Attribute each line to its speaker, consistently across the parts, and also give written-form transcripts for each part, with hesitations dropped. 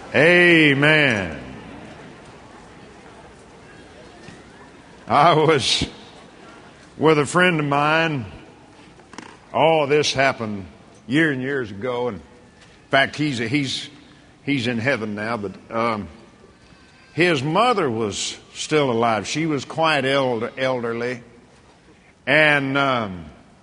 Speaker 1: Amen. I was with a friend of mine. All this happened years and years ago, and in fact, he's in heaven now. But his mother was still alive. She was quite elderly, and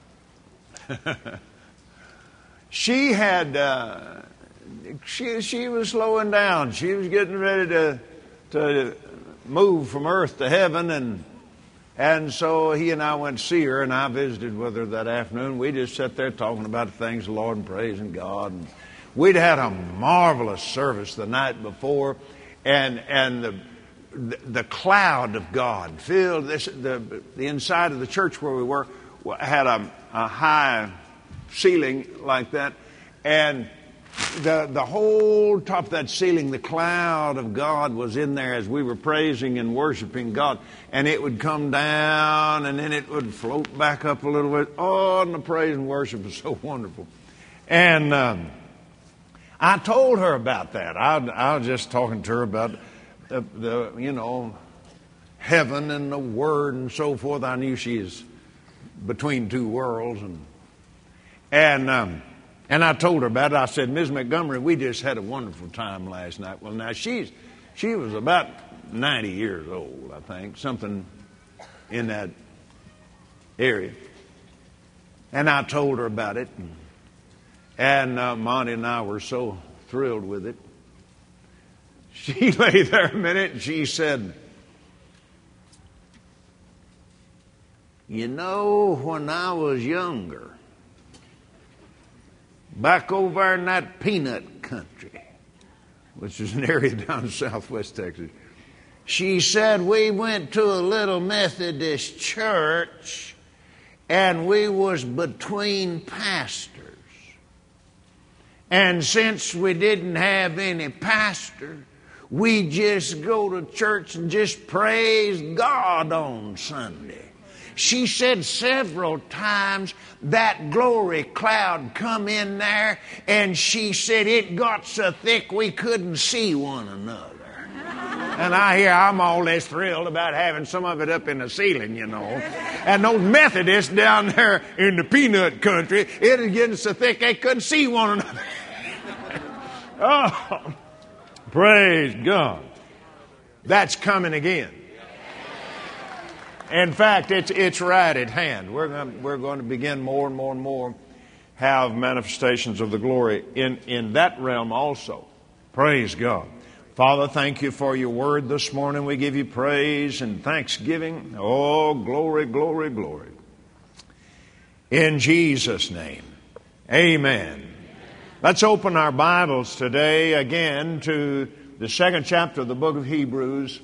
Speaker 1: she had. She was slowing down. She was getting ready to move from earth to heaven, and so he and I went to see her, and I visited with her that afternoon. We just sat there talking about the things of the Lord and praising God. And we'd had a marvelous service the night before, and the cloud of God filled the inside of the church where we were had a high ceiling like that, and the whole top of that ceiling, the cloud of God was in there as we were praising and worshiping God. And it would come down and then it would float back up a little bit. Oh, and the praise and worship was so wonderful. And I told her about that. I was just talking to her about the heaven and the Word and so forth. I knew she is between two worlds. And I told her about it. I said, Ms. Montgomery, we just had a wonderful time last night. Well, now, she was about 90 years old, I think, something in that area. And I told her about it. And Monty and I were so thrilled with it. She lay there a minute and she said, when I was younger, back over in that peanut country, which is an area down in southwest Texas, she said, we went to a little Methodist church and we was between pastors. And since we didn't have any pastor, we just go to church and just praise God on Sunday. She said several times that glory cloud come in there, and she said it got so thick we couldn't see one another. And I'm all this thrilled about having some of it up in the ceiling, And those Methodists down there in the peanut country, it was getting so thick they couldn't see one another. Oh, praise God. That's coming again. In fact, it's right at hand. We're going to begin more and more and more have manifestations of the glory in that realm also. Praise God. Father, thank you for your word this morning. We give you praise and thanksgiving. Oh, glory, glory, glory. In Jesus' name, amen. Let's open our Bibles today again to the second chapter of the book of Hebrews.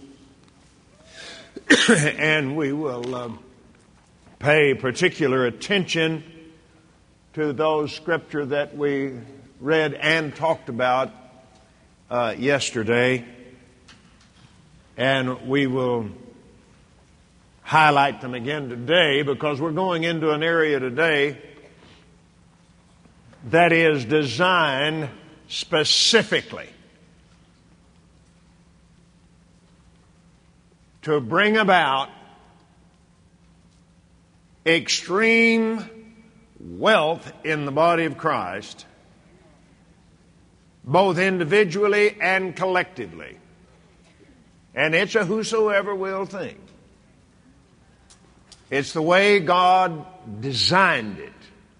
Speaker 1: And we will pay particular attention to those scripture that we read and talked about yesterday. And we will highlight them again today because we're going into an area today that is designed specifically to bring about extreme wealth in the body of Christ, both individually and collectively. And it's a whosoever will thing. It's the way God designed it.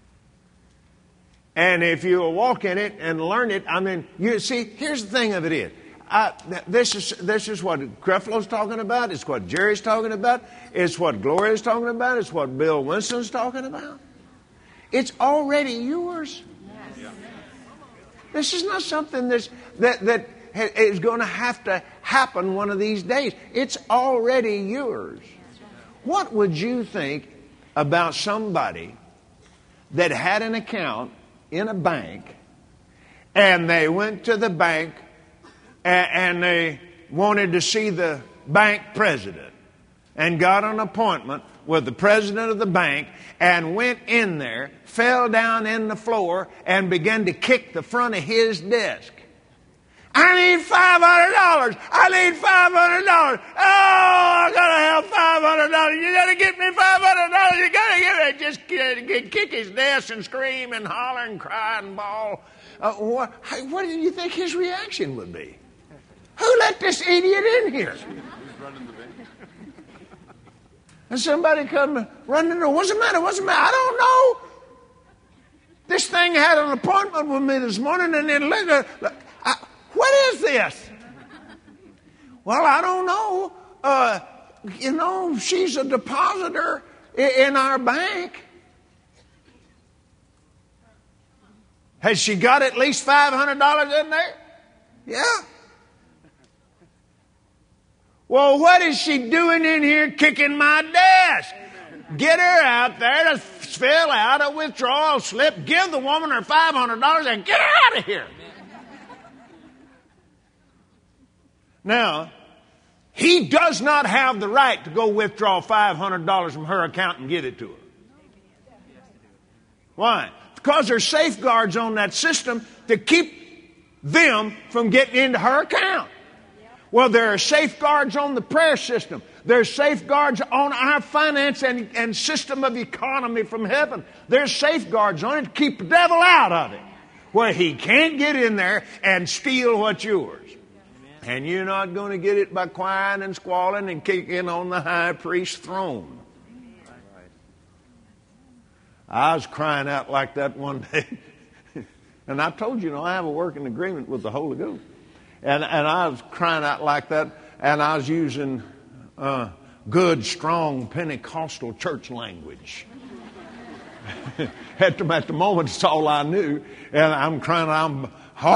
Speaker 1: And if you walk in it and learn it, you see, here's the thing of it is, this is what Creflo's talking about. It's what Jerry's talking about. It's what Gloria's talking about. It's what Bill Winston's talking about. It's already yours. Yes. This is not something that is going to have to happen one of these days. It's already yours. What would you think about somebody that had an account in a bank and they went to the bank and they wanted to see the bank president and got an appointment with the president of the bank and went in there, fell down in the floor, and began to kick the front of his desk. I need $500. I need $500. Oh, I got to have $500. You got to get me $500. You got to get it. Just kick his desk and scream and holler and cry and bawl. What do you think his reaction would be? Who let this idiot in here? And somebody come running in the door. What's the matter? What's the matter? I don't know. This thing had an appointment with me this morning, and then what is this? Well, I don't know. She's a depositor in our bank. Has she got at least $500 in there? Yeah. Well, what is she doing in here kicking my desk? Get her out there to fill out a withdrawal slip, give the woman her $500 and get her out of here. Now, he does not have the right to go withdraw $500 from her account and give it to her. Why? Because there's safeguards on that system to keep them from getting into her account. Well, there are safeguards on the prayer system. There's safeguards on our finance and system of economy from heaven. There's safeguards on it to keep the devil out of it, where he can't get in there and steal what's yours. And you're not going to get it by crying and squalling and kicking on the high priest's throne. I was crying out like that one day. And I told you, I have a working agreement with the Holy Ghost. And I was crying out like that, and I was using good, strong Pentecostal church language. At the moment, it's all I knew. And I'm crying, I'm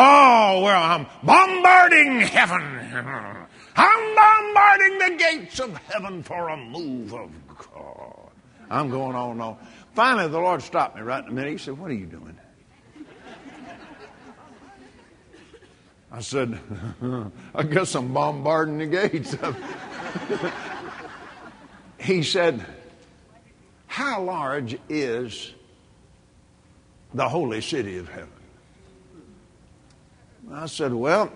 Speaker 1: bombarding heaven. I'm bombarding the gates of heaven for a move of God. I'm going on and on. Finally, the Lord stopped me right in a minute. He said, "What are you doing?" I said, "I guess I'm bombarding the gates." He said, "How large is the holy city of heaven?" I said, "Well,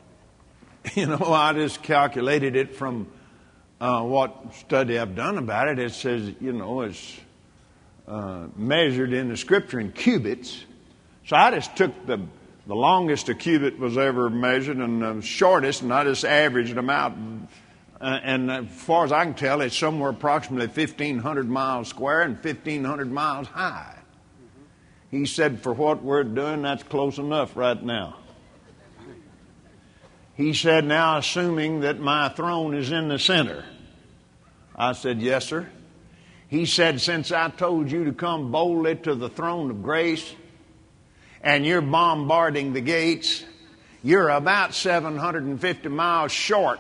Speaker 1: I just calculated it from what study I've done about it. It says, it's measured in the Scripture in cubits. So I just took the longest a cubit was ever measured and the shortest, and I just averaged them out. And as far as I can tell, it's somewhere approximately 1,500 miles square and 1,500 miles high." He said, "For what we're doing, that's close enough right now." He said, "Now, assuming that my throne is in the center." I said, "Yes, sir." He said, "Since I told you to come boldly to the throne of grace, and you're bombarding the gates, you're about 750 miles short.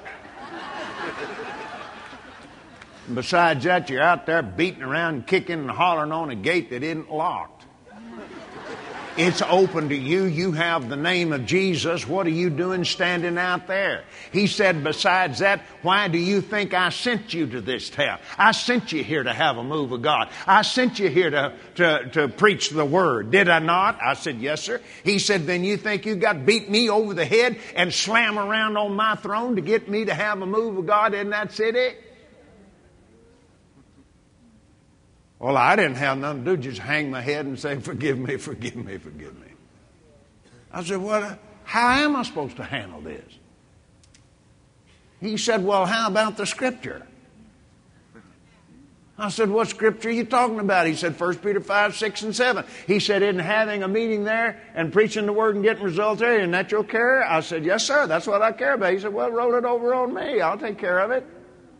Speaker 1: Besides that, you're out there beating around, kicking and hollering on a gate that isn't locked. It's open to you. You have the name of Jesus. What are you doing standing out there?" He said, "Besides that, why do you think I sent you to this town? I sent you here to have a move of God. I sent you here to preach the word. Did I not?" I said, "Yes, sir." He said, "Then you think you got to beat me over the head and slam around on my throne to get me to have a move of God in that city?" Well, I didn't have nothing to do, just hang my head and say, "Forgive me, forgive me, forgive me." I said, "Well, how am I supposed to handle this?" He said, "Well, how about the Scripture?" I said, "What Scripture are you talking about?" He said, 1 Peter 5, 6, and 7. He said, "Isn't having a meeting there and preaching the word and getting results there, isn't that your care?" I said, "Yes, sir, that's what I care about." He said, "Well, roll it over on me. I'll take care of it."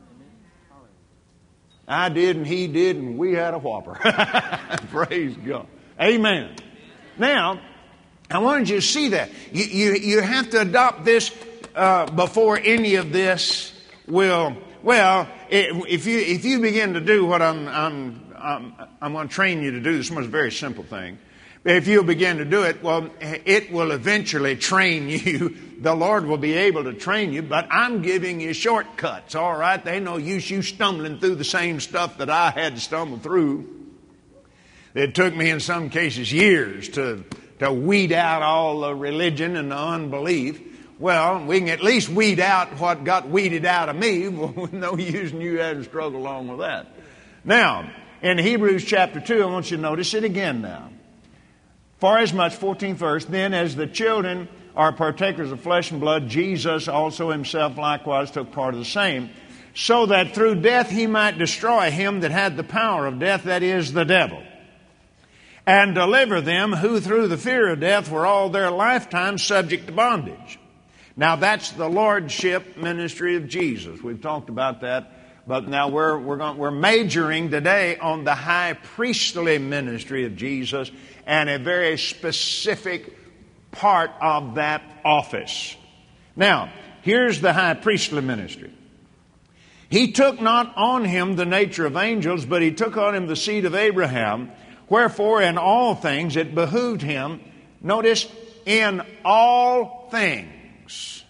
Speaker 1: I did, and he did, and we had a whopper. Praise God. Amen. Now, I wanted you to see that. You have to adopt this before any of this will. Well, if you begin to do what I'm going to train you to do, this is a very simple thing. If you'll begin to do it, well, it will eventually train you. The Lord will be able to train you, but I'm giving you shortcuts, all right? They no use you stumbling through the same stuff that I had to stumble through. It took me in some cases years to weed out all the religion and the unbelief. Well, we can at least weed out what got weeded out of me. Well, no use in you having to struggle along with that. Now, in Hebrews chapter 2, I want you to notice it again now. For as much, 14th verse, then as the children are partakers of flesh and blood, Jesus also himself likewise took part of the same, so that through death he might destroy him that had the power of death, that is, the devil, and deliver them who through the fear of death were all their lifetime subject to bondage. Now that's the lordship ministry of Jesus. We've talked about that, but now we're majoring today on the high priestly ministry of Jesus and a very specific part of that office. Now, here's the high priestly ministry. He took not on him the nature of angels, but he took on him the seed of Abraham. Wherefore in all things it behooved him, notice, in all things,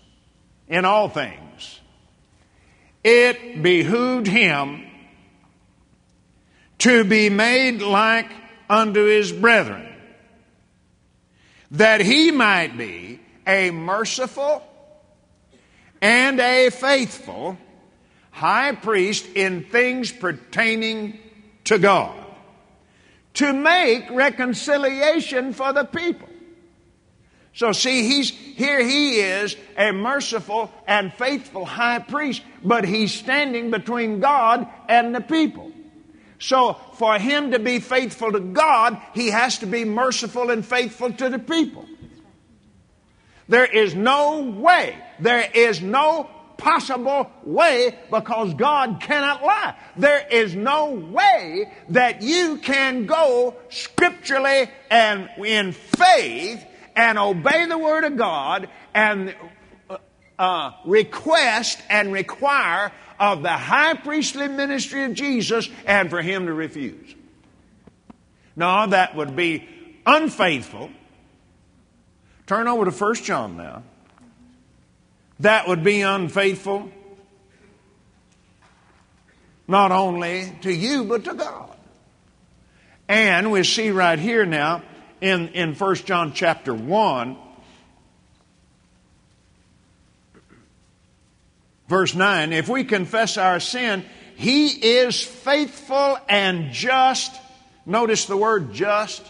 Speaker 1: it behooved him to be made like unto his brethren, that he might be a merciful and a faithful high priest in things pertaining to God, to make reconciliation for the people. So see, he is a merciful and faithful high priest, but he's standing between God and the people. So for him to be faithful to God, he has to be merciful and faithful to the people. There is no way, there is no possible way, because God cannot lie. There is no way that you can go scripturally and in faith and obey the Word of God and request and require of the high priestly ministry of Jesus and for him to refuse. No, that would be unfaithful. Turn over to 1 John now. That would be unfaithful not only to you but to God. And we see right here now in 1 John chapter 1, verse 9, if we confess our sin, he is faithful and just. Notice the word just.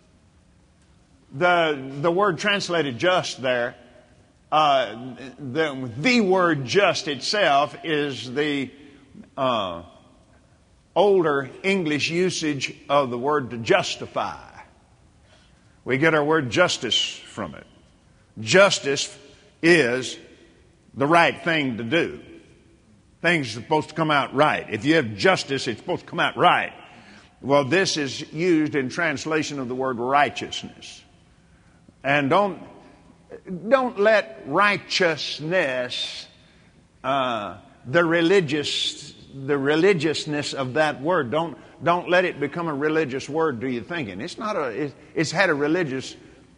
Speaker 1: The word translated just there, the word just itself is the older English usage of the word to justify. We get our word justice from it. Justice is the right thing to do. Things are supposed to come out right. If you have justice, it's supposed to come out right. Well, this is used in translation of the word righteousness. And don't let righteousness, the religiousness of that word, don't let it become a religious word to your thinking. It's not it's had a religious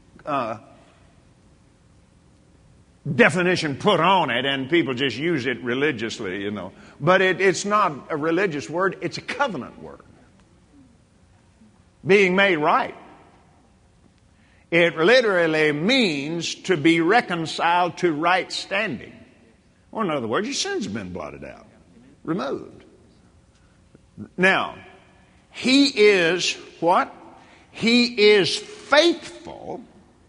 Speaker 1: definition put on it, and people just use it religiously, you know. But it's not a religious word, it's a covenant word. Being made right. It literally means to be reconciled to right standing. Or in other words, your sins have been blotted out, removed. Now, he is what? He is faithful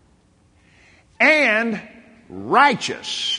Speaker 1: and righteous.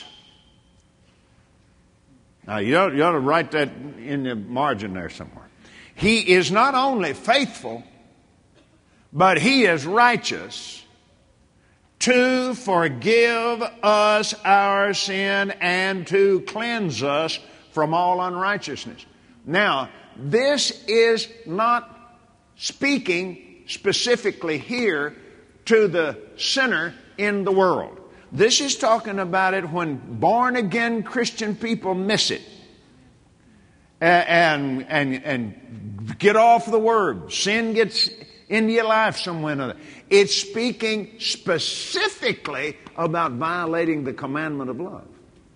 Speaker 1: Now, you ought to write that in the margin there somewhere. He is not only faithful, but he is righteous to forgive us our sin and to cleanse us from all unrighteousness. Now, this is not speaking specifically here to the sinner in the world. This is talking about it when born-again Christian people miss it and get off the Word. Sin gets into your life some way or another. It's speaking specifically about violating the commandment of love.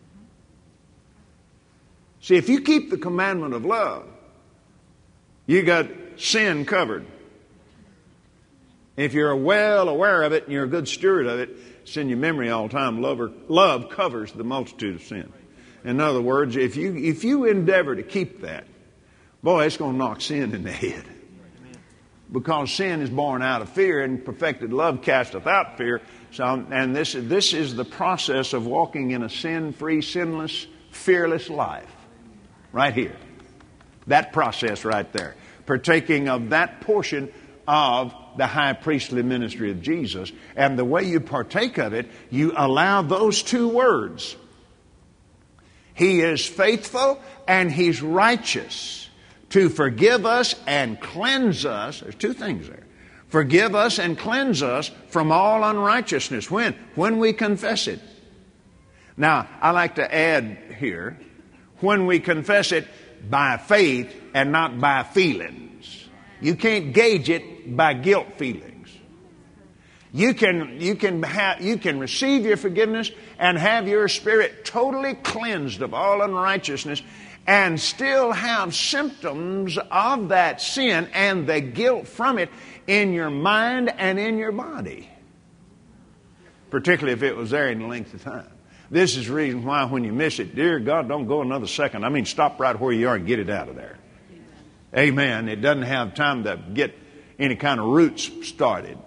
Speaker 1: See, if you keep the commandment of love, you got sin covered. If you're well aware of it and you're a good steward of it, it's in your memory all the time. Love covers the multitude of sin. In other words, if you endeavor to keep that, boy, it's going to knock sin in the head. Because sin is born out of fear, and perfected love casteth out fear. So, and this is the process of walking in a sin-free, sinless, fearless life. Right here. That process right there. Partaking of that portion of the high priestly ministry of Jesus. And the way you partake of it, you allow those two words. He is faithful and He's righteous to forgive us and cleanse us. There's two things there. Forgive us and cleanse us from all unrighteousness. When? When we confess it. Now, I like to add here, when we confess it by faith and not by feelings. You can't gauge it by guilt feelings. You can receive your forgiveness and have your spirit totally cleansed of all unrighteousness and still have symptoms of that sin and the guilt from it in your mind and in your body. Particularly if it was there in the length of time. This is the reason why when you miss it, dear God, don't go another second. I mean, stop right where you are and get it out of there. Amen. It doesn't have time to get any kind of roots started.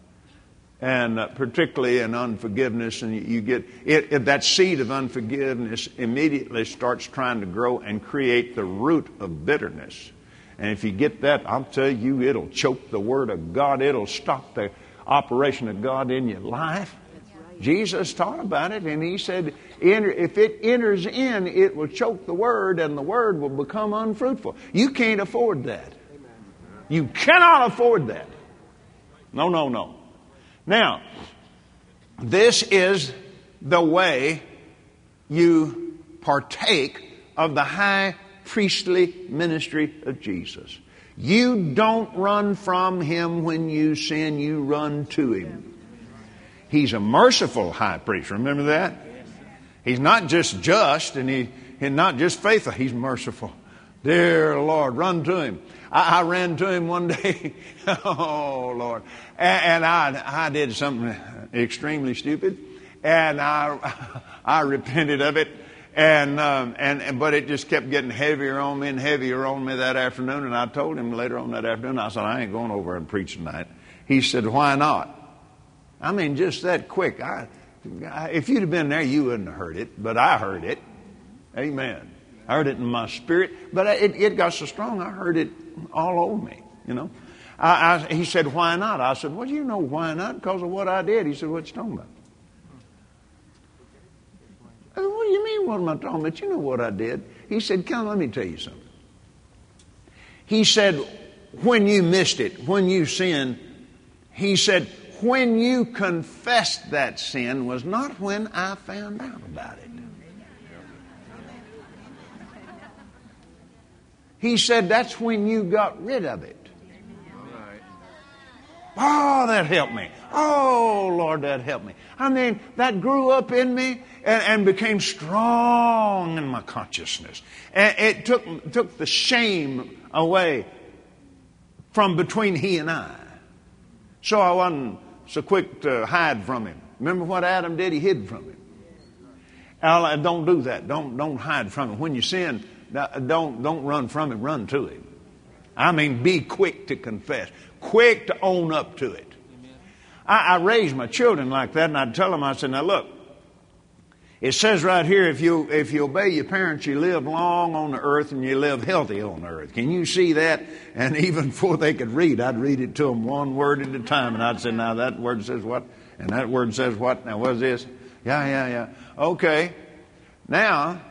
Speaker 1: And particularly in unforgiveness, and you get it, that seed of unforgiveness immediately starts trying to grow and create the root of bitterness. And if you get that, I'll tell you, it'll choke the Word of God. It'll stop the operation of God in your life. Jesus taught about it, and He said, if it enters in, it will choke the Word, and the Word will become unfruitful. You can't afford that. You cannot afford that. No, no, no. Now, this is the way you partake of the high priestly ministry of Jesus. You don't run from Him when you sin, you run to Him. He's a merciful high priest. Remember that? He's not just and he's not just faithful. He's merciful. Dear Lord, run to Him. I ran to Him one day. Oh, Lord. And I did something extremely stupid. And I repented of it. But it just kept getting heavier on me and heavier on me that afternoon. And I told him later on that afternoon, I said, I ain't going over and preach tonight. He said, why not? I mean, just that quick. If you'd have been there, you wouldn't have heard it. But I heard it. Amen. I heard it in my spirit. But it got so strong, I heard it all over me, you know. He said, why not? I said, well, you know why not? Because of what I did. He said, what you talking about? I said, what do you mean, what am I talking about? You know what I did. He said, come, let me tell you something. He said, when you missed it, when you sinned, he said, when you confessed that sin was not when I found out about it. He said that's when you got rid of it. Oh, that helped me. Oh, Lord, that helped me. I mean, that grew up in me and became strong in my consciousness. And it took the shame away from between He and I. So I wasn't so quick to hide from Him. Remember what Adam did? He hid from Him. Don't do that. Don't hide from Him. When you sin, don't run from Him. Run to Him. I mean, be quick to confess. Quick to own up to it. I raised my children like that, and I'd tell them, I said, now look, it says right here, if you obey your parents, you live long on the earth and you live healthy on the earth. Can you see that? And even before they could read, I'd read it to them one word at a time. And I'd say, now that word says what? And that word says what? Now what's this? Yeah. Okay. Now,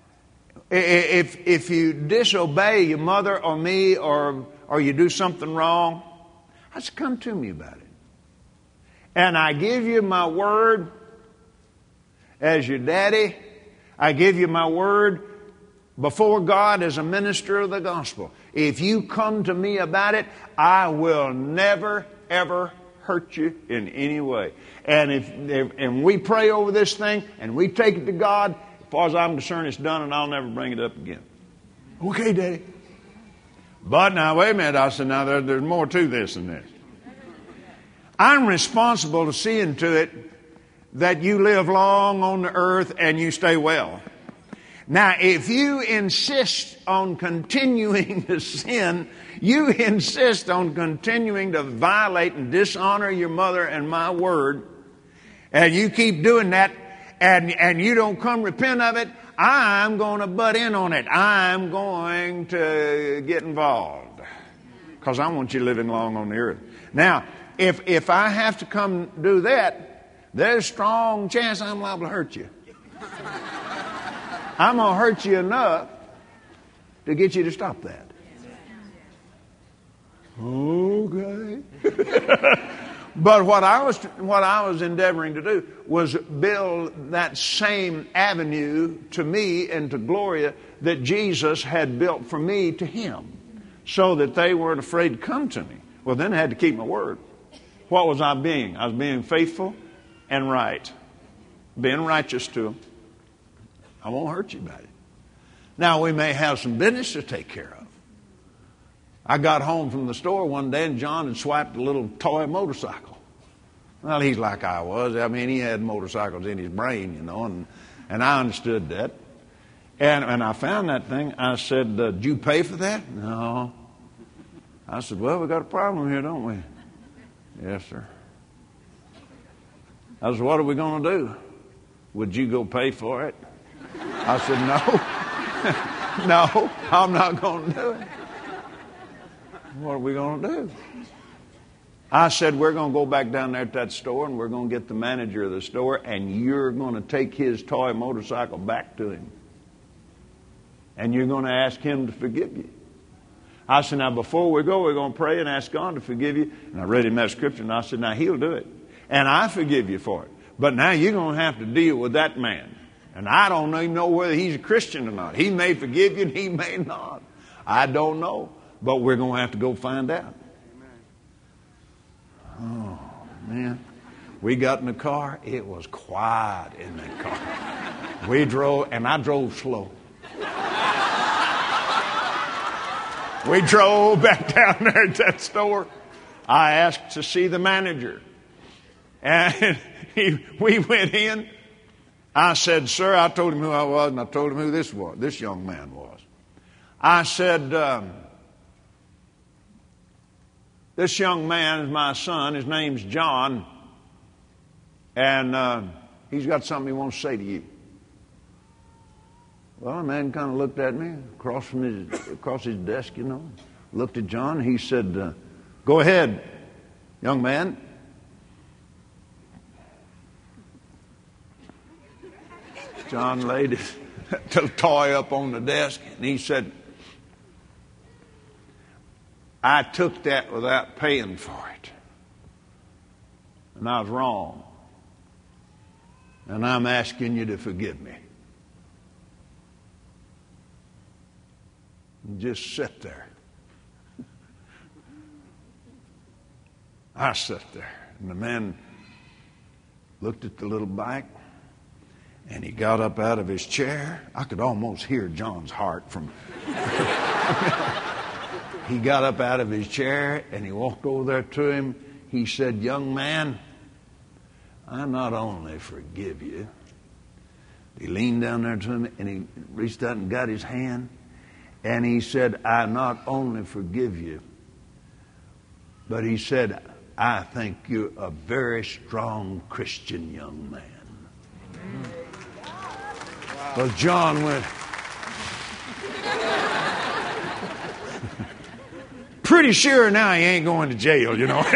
Speaker 1: if you disobey your mother or me or you do something wrong, I said, come to me about it. And I give you my word as your daddy. I give you my word before God as a minister of the gospel. If you come to me about it, I will never, ever hurt you in any way. And if we pray over this thing and we take it to God, as far as I'm concerned, it's done and I'll never bring it up again. Okay, Daddy. But now, wait a minute. I said, now there's more to this than this. I'm responsible to seeing to it that you live long on the earth and you stay well. Now, if you insist on continuing to sin, you insist on continuing to violate and dishonor your mother and my word, and you keep doing that, and you don't come repent of it, I'm going to butt in on it. I'm going to get involved because I want you living long on the earth. Now, if I have to come do that, there's a strong chance I'm liable to hurt you. I'm going to hurt you enough to get you to stop that. Okay. But what I was endeavoring to do was build that same avenue to me and to Gloria that Jesus had built for me to him, so that they weren't afraid to come to me. Well, then I had to keep my word. What was I being? I was being faithful and right, being righteous to them. I won't hurt you about it. Now, we may have some business to take care of. I got home from the store one day and John had swiped a little toy motorcycle. Well, he's like I was. I mean, he had motorcycles in his brain, you know, and I understood that. And I found that thing. I said, did you pay for that? No. I said, well, we got a problem here, don't we? Yes, sir. I said, what are we going to do? Would you go pay for it? I said, no. No, I'm not going to do it. What are we going to do? I said, we're going to go back down there at that store and we're going to get the manager of the store and you're going to take his toy motorcycle back to him. And you're going to ask him to forgive you. I said, now before we go, we're going to pray and ask God to forgive you. And I read him that scripture and I said, now he'll do it. And I forgive you for it. But now you're going to have to deal with that man. And I don't even know whether he's a Christian or not. He may forgive you and he may not. I don't know. But we're going to have to go find out. Oh, man. We got in the car. It was quiet in that car. We drove, and I drove slow. We drove back down there at that store. I asked to see the manager. And we went in. I said, sir, I told him who I was, and I told him who this young man was. I said, this young man is my son. His name's John. And he's got something he wants to say to you. Well, the man kind of looked at me across his desk, you know. Looked at John. He said, go ahead, young man. John laid his toy up on the desk and he said, I took that without paying for it. And I was wrong. And I'm asking you to forgive me. And just sit there. I sat there. And the man looked at the little bike. And he got up out of his chair. I could almost hear John's heart from... He got up out of his chair and he walked over there to him. He said, young man, I not only forgive you. He leaned down there to him and he reached out and got his hand. And he said, I not only forgive you, but he said, I think you're a very strong Christian young man. Well, John went, pretty sure now he ain't going to jail, you know.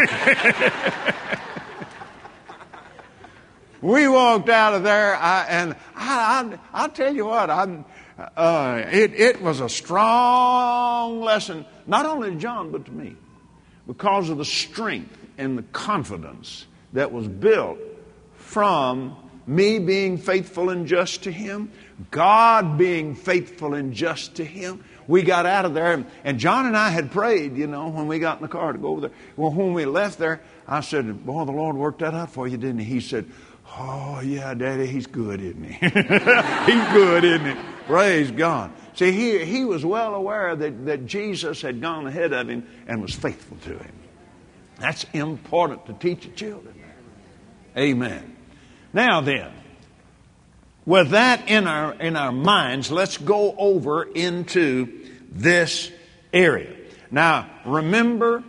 Speaker 1: We walked out of there, and I'll tell you what, it was a strong lesson, not only to John, but to me, because of the strength and the confidence that was built from me being faithful and just to him, God being faithful and just to him. We got out of there, and John and I had prayed, you know, when we got in the car to go over there. Well, when we left there, I said, boy, the Lord worked that out for you, didn't he? He said, oh, yeah, Daddy, he's good, isn't he? He's good, isn't he? Praise God. See, he was well aware that Jesus had gone ahead of him and was faithful to him. That's important to teach your children. Amen. Now then, with that in our minds, let's go over into this area. Now, remember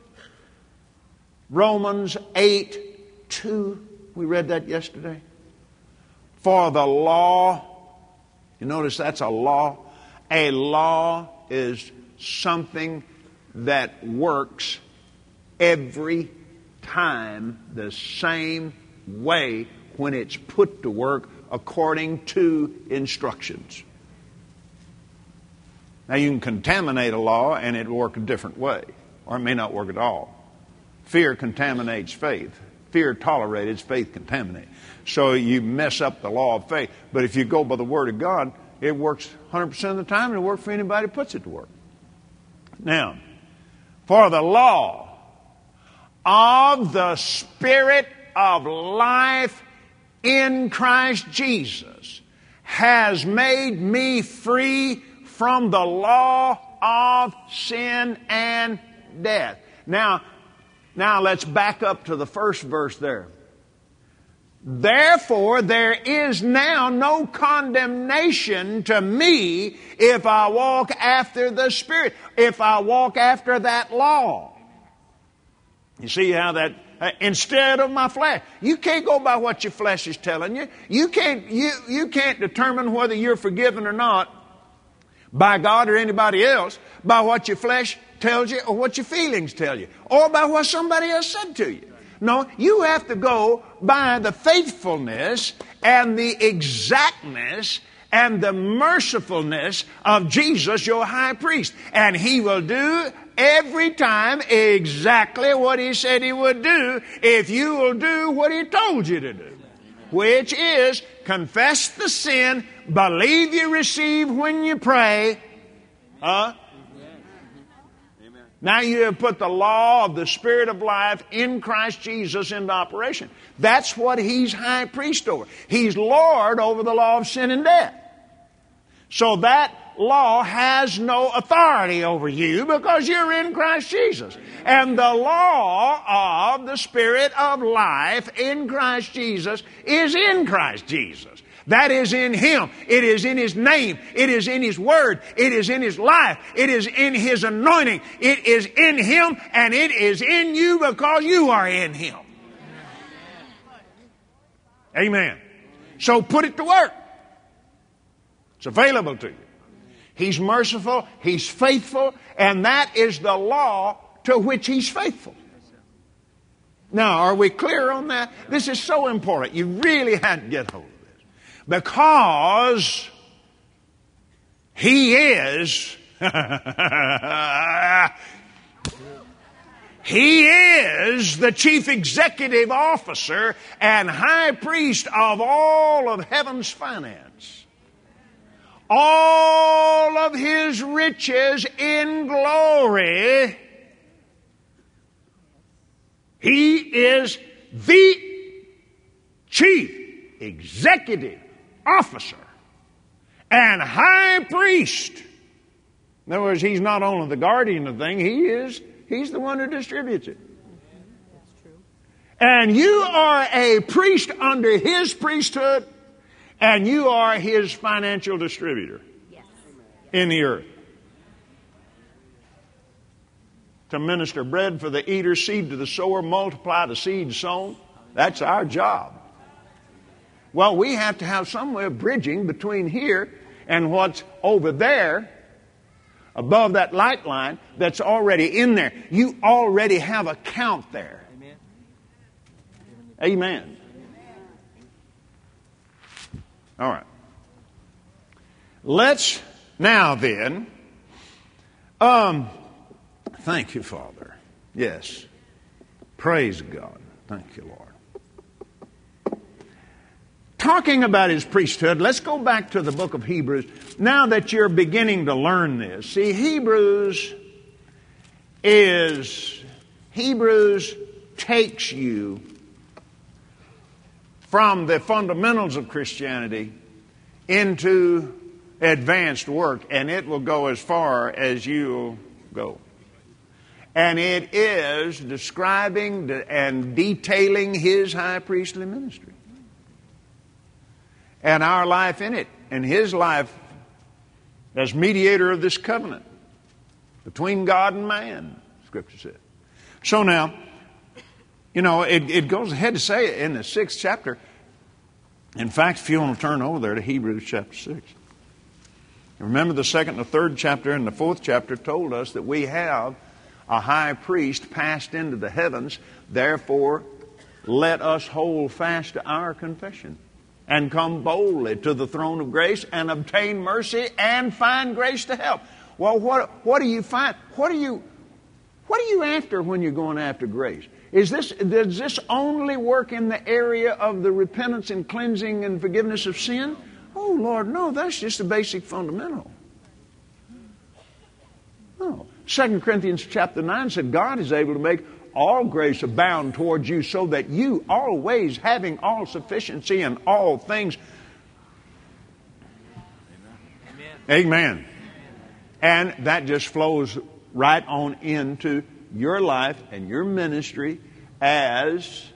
Speaker 1: Romans 8:2. We read that yesterday. For the law, you notice that's a law. A law is something that works every time the same way when it's put to work according to instructions. Now you can contaminate a law and it will work a different way, or it may not work at all. Fear contaminates faith. Fear tolerated, faith contaminated. So you mess up the law of faith. But if you go by the Word of God, it works 100% of the time, and it'll work for anybody who puts it to work. Now, for the law of the Spirit of life in Christ Jesus has made me free from the law of sin and death. Now let's back up to the first verse there. Therefore, there is now no condemnation to me if I walk after the Spirit, if I walk after that law. You see how that, instead of my flesh. You can't go by what your flesh is telling you. You can't determine whether you're forgiven or not by God or anybody else by what your flesh tells you or what your feelings tell you or by what somebody else said to you. No, you have to go by the faithfulness and the exactness and the mercifulness of Jesus, your high priest. And He will do every time exactly what He said He would do if you will do what He told you to do, which is confess the sin, believe you receive when you pray. Now you have put the law of the Spirit of life in Christ Jesus into operation. That's what He's high priest over. He's Lord over the law of sin and death. So that law has no authority over you because you're in Christ Jesus. And the law of the Spirit of life in Christ Jesus is in Christ Jesus. That is in Him. It is in His name. It is in His Word. It is in His life. It is in His anointing. It is in Him and it is in you because you are in Him. Amen. So put it to work. It's available to you. He's merciful. He's faithful. And that is the law to which He's faithful. Now, are we clear on that? This is so important. You really had to get hold of it. Because He is, He is the chief executive officer and high priest of all of heaven's finance. All of His riches in glory. He is the chief executive officer and high priest. In other words, He's not only the guardian of the thing, He's the one who distributes it.
Speaker 2: That's true.
Speaker 1: And you are a priest under His priesthood, and you are His financial distributor in the earth. To minister bread for the eater, seed to the sower, multiply the seed sown. That's our job. Well, we have to have somewhere bridging between here and what's over there, above that light line, that's already in there. You already have a count there. Amen. All right. Let's now then, thank you, Father. Yes. Praise God. Thank you, Lord. Talking about His priesthood, let's go back to the book of Hebrews. Now that you're beginning to learn this. See, Hebrews takes you from the fundamentals of Christianity into advanced work, and it will go as far as you'll go. And it is describing and detailing His high priestly ministry. and our life in it, and His life as mediator of this covenant between God and man, Scripture says. So now, it goes ahead to say in the 6th chapter, in fact, if you want to turn over there to Hebrews chapter 6. Remember the 2nd and the 3rd chapter and the 4th chapter told us that we have a high priest passed into the heavens. Therefore, let us hold fast to our confession and come boldly to the throne of grace and obtain mercy and find grace to help. Well, what do you find? What are you after when you're going after grace? Does this only work in the area of the repentance and cleansing and forgiveness of sin? Oh, Lord, no, that's just a basic fundamental. No. 2 Corinthians chapter 9 said God is able to make all grace abound towards you so that you always having all sufficiency in all things. Amen. Amen. And that just flows right on into your life and your ministry as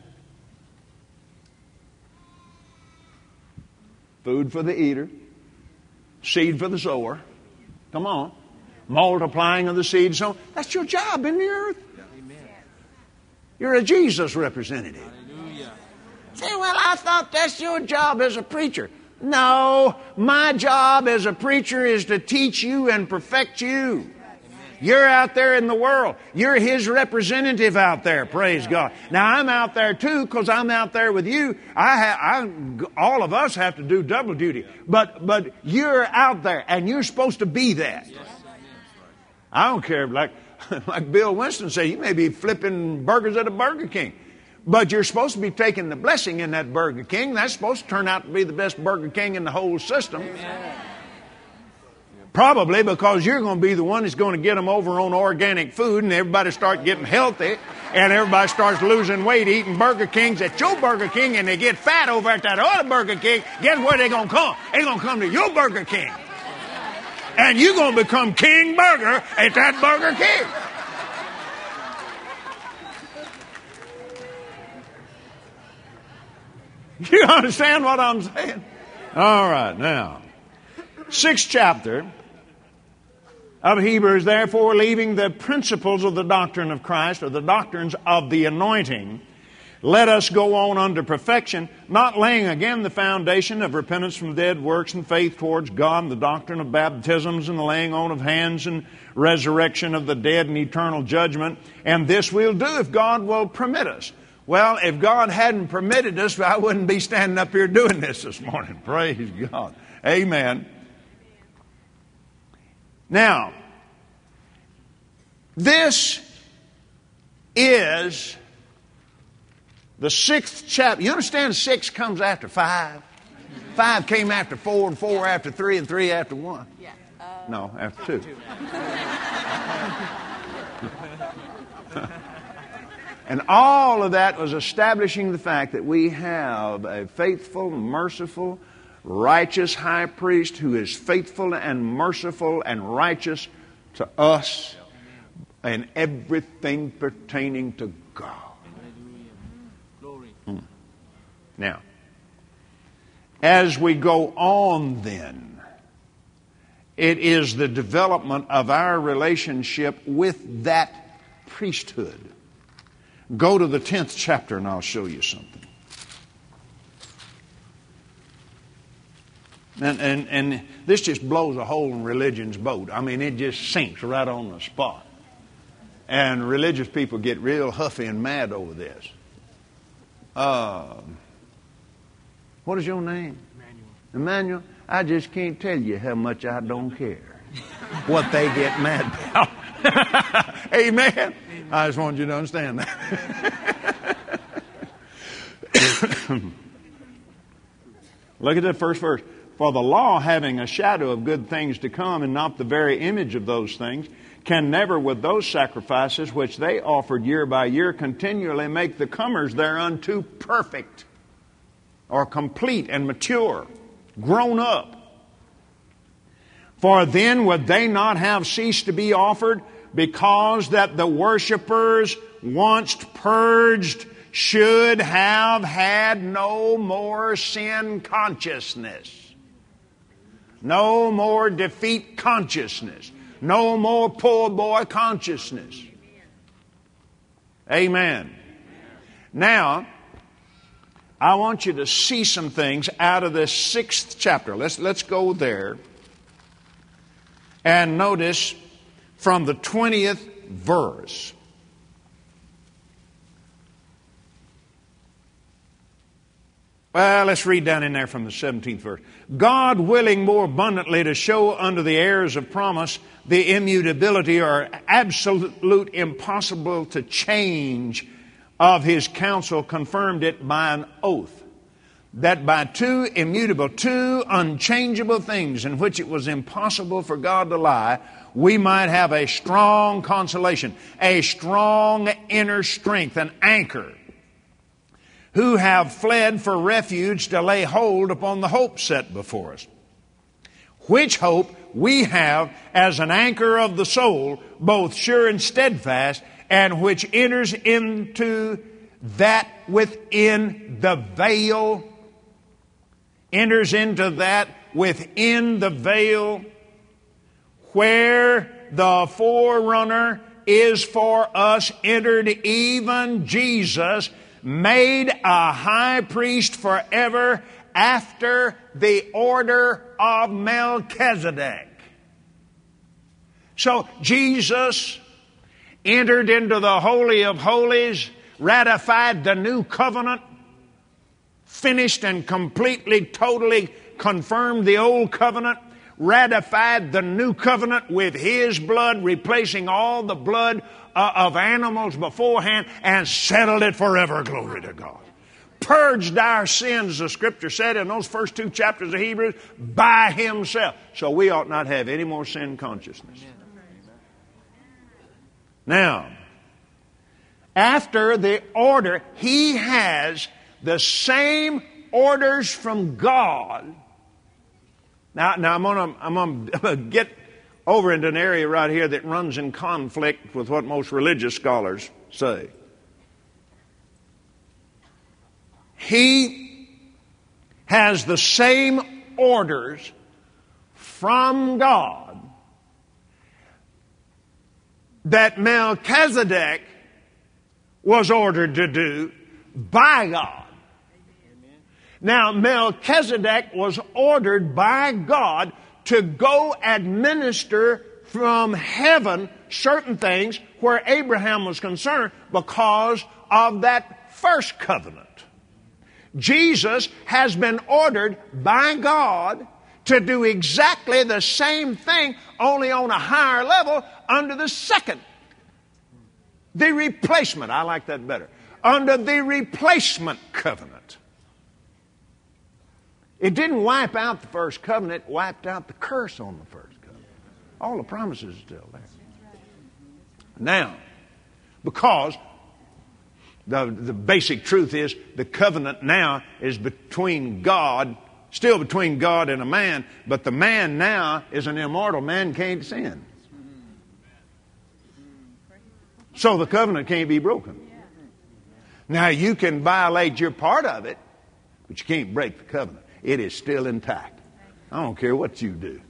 Speaker 1: food for the eater, seed for the sower. Come on. Multiplying of the seed. So that's your job in the earth. You're a Jesus representative. Hallelujah. Say, well, I thought that's your job as a preacher. No, my job as a preacher is to teach you and perfect you. You're out there in the world. You're His representative out there. Praise God. Now, I'm out there too because I'm out there with you. All of us have to do double duty. But you're out there and you're supposed to be that. I don't care, like Bill Winston said, you may be flipping burgers at a Burger King. But you're supposed to be taking the blessing in that Burger King. That's supposed to turn out to be the best Burger King in the whole system. Amen. Probably because you're going to be the one that's going to get them over on organic food and everybody start getting healthy and everybody starts losing weight eating Burger Kings at your Burger King and they get fat over at that other Burger King. Guess where they're going to come? They're going to come to your Burger King. And you're going to become King Burger at that Burger King. You understand what I'm saying? All right, now, 6th chapter of Hebrews, therefore, leaving the principles of the doctrine of Christ, or the doctrines of the anointing, let us go on unto perfection, not laying again the foundation of repentance from dead works and faith towards God, and the doctrine of baptisms and the laying on of hands and resurrection of the dead and eternal judgment. And this we'll do if God will permit us. Well, if God hadn't permitted us, I wouldn't be standing up here doing this morning. Praise God. Amen. Now, this is the 6th chapter. You understand 6 comes after 5? 5 came after 4, and 4 after 3, and 3 after 1. Yeah. No, after 2. And all of that was establishing the fact that we have a faithful, merciful, righteous high priest who is faithful and merciful and righteous to us and everything pertaining to God. Now, as we go on then, it is the development of our relationship with that priesthood. Go to the 10th chapter and I'll show you something. And this just blows a hole in religion's boat. I mean, it just sinks right on the spot. And religious people get real huffy and mad over this. What is your name? Emmanuel. I just can't tell you how much I don't care what they get mad about. Amen. I just want you to understand that. Look at that first verse. For the law, having a shadow of good things to come and not the very image of those things, can never with those sacrifices which they offered year by year continually make the comers thereunto perfect or complete and mature, grown up. For then would they not have ceased to be offered, because that the worshippers, once purged, should have had no more sin consciousness. No more defeat consciousness. No more poor boy consciousness. Amen. Now, I want you to see some things out of this 6th chapter. Let's go there. And notice from the 20th verse. Well, let's read down in there from the 17th verse. God willing more abundantly to show unto the heirs of promise the immutability or absolute impossible to change of His counsel, confirmed it by an oath, that by two unchangeable things in which it was impossible for God to lie, we might have a strong consolation, a strong inner strength, an anchor, who have fled for refuge to lay hold upon the hope set before us. Which hope we have as an anchor of the soul, both sure and steadfast, and which enters into that within the veil, where the forerunner is for us entered, even Jesus, made a high priest forever after the order of Melchizedek. So Jesus entered into the Holy of Holies, ratified the new covenant, finished and completely, totally confirmed the old covenant, ratified the new covenant with His blood, replacing all the blood of animals beforehand, and settled it forever. Glory to God. Purged our sins, the Scripture said in those first 2 chapters of Hebrews, by Himself. So we ought not have any more sin consciousness. Now, after the order, He has the same orders from God. Now I'm going to get over into an area right here that runs in conflict with what most religious scholars say. He has the same orders from God that Melchizedek was ordered to do by God. Now, Melchizedek was ordered by God to go administer from heaven certain things where Abraham was concerned because of that first covenant. Jesus has been ordered by God to do exactly the same thing, only on a higher level under the second. The replacement, I like that better. Under the replacement covenant. It didn't wipe out the first covenant, it wiped out the curse on the first covenant. All the promises are still there. Now, because the basic truth is the covenant now is between God, still between God and a man, but the man now is an immortal man, can't sin. So the covenant can't be broken. Now you can violate your part of it, but you can't break the covenant. It is still intact. I don't care what you do.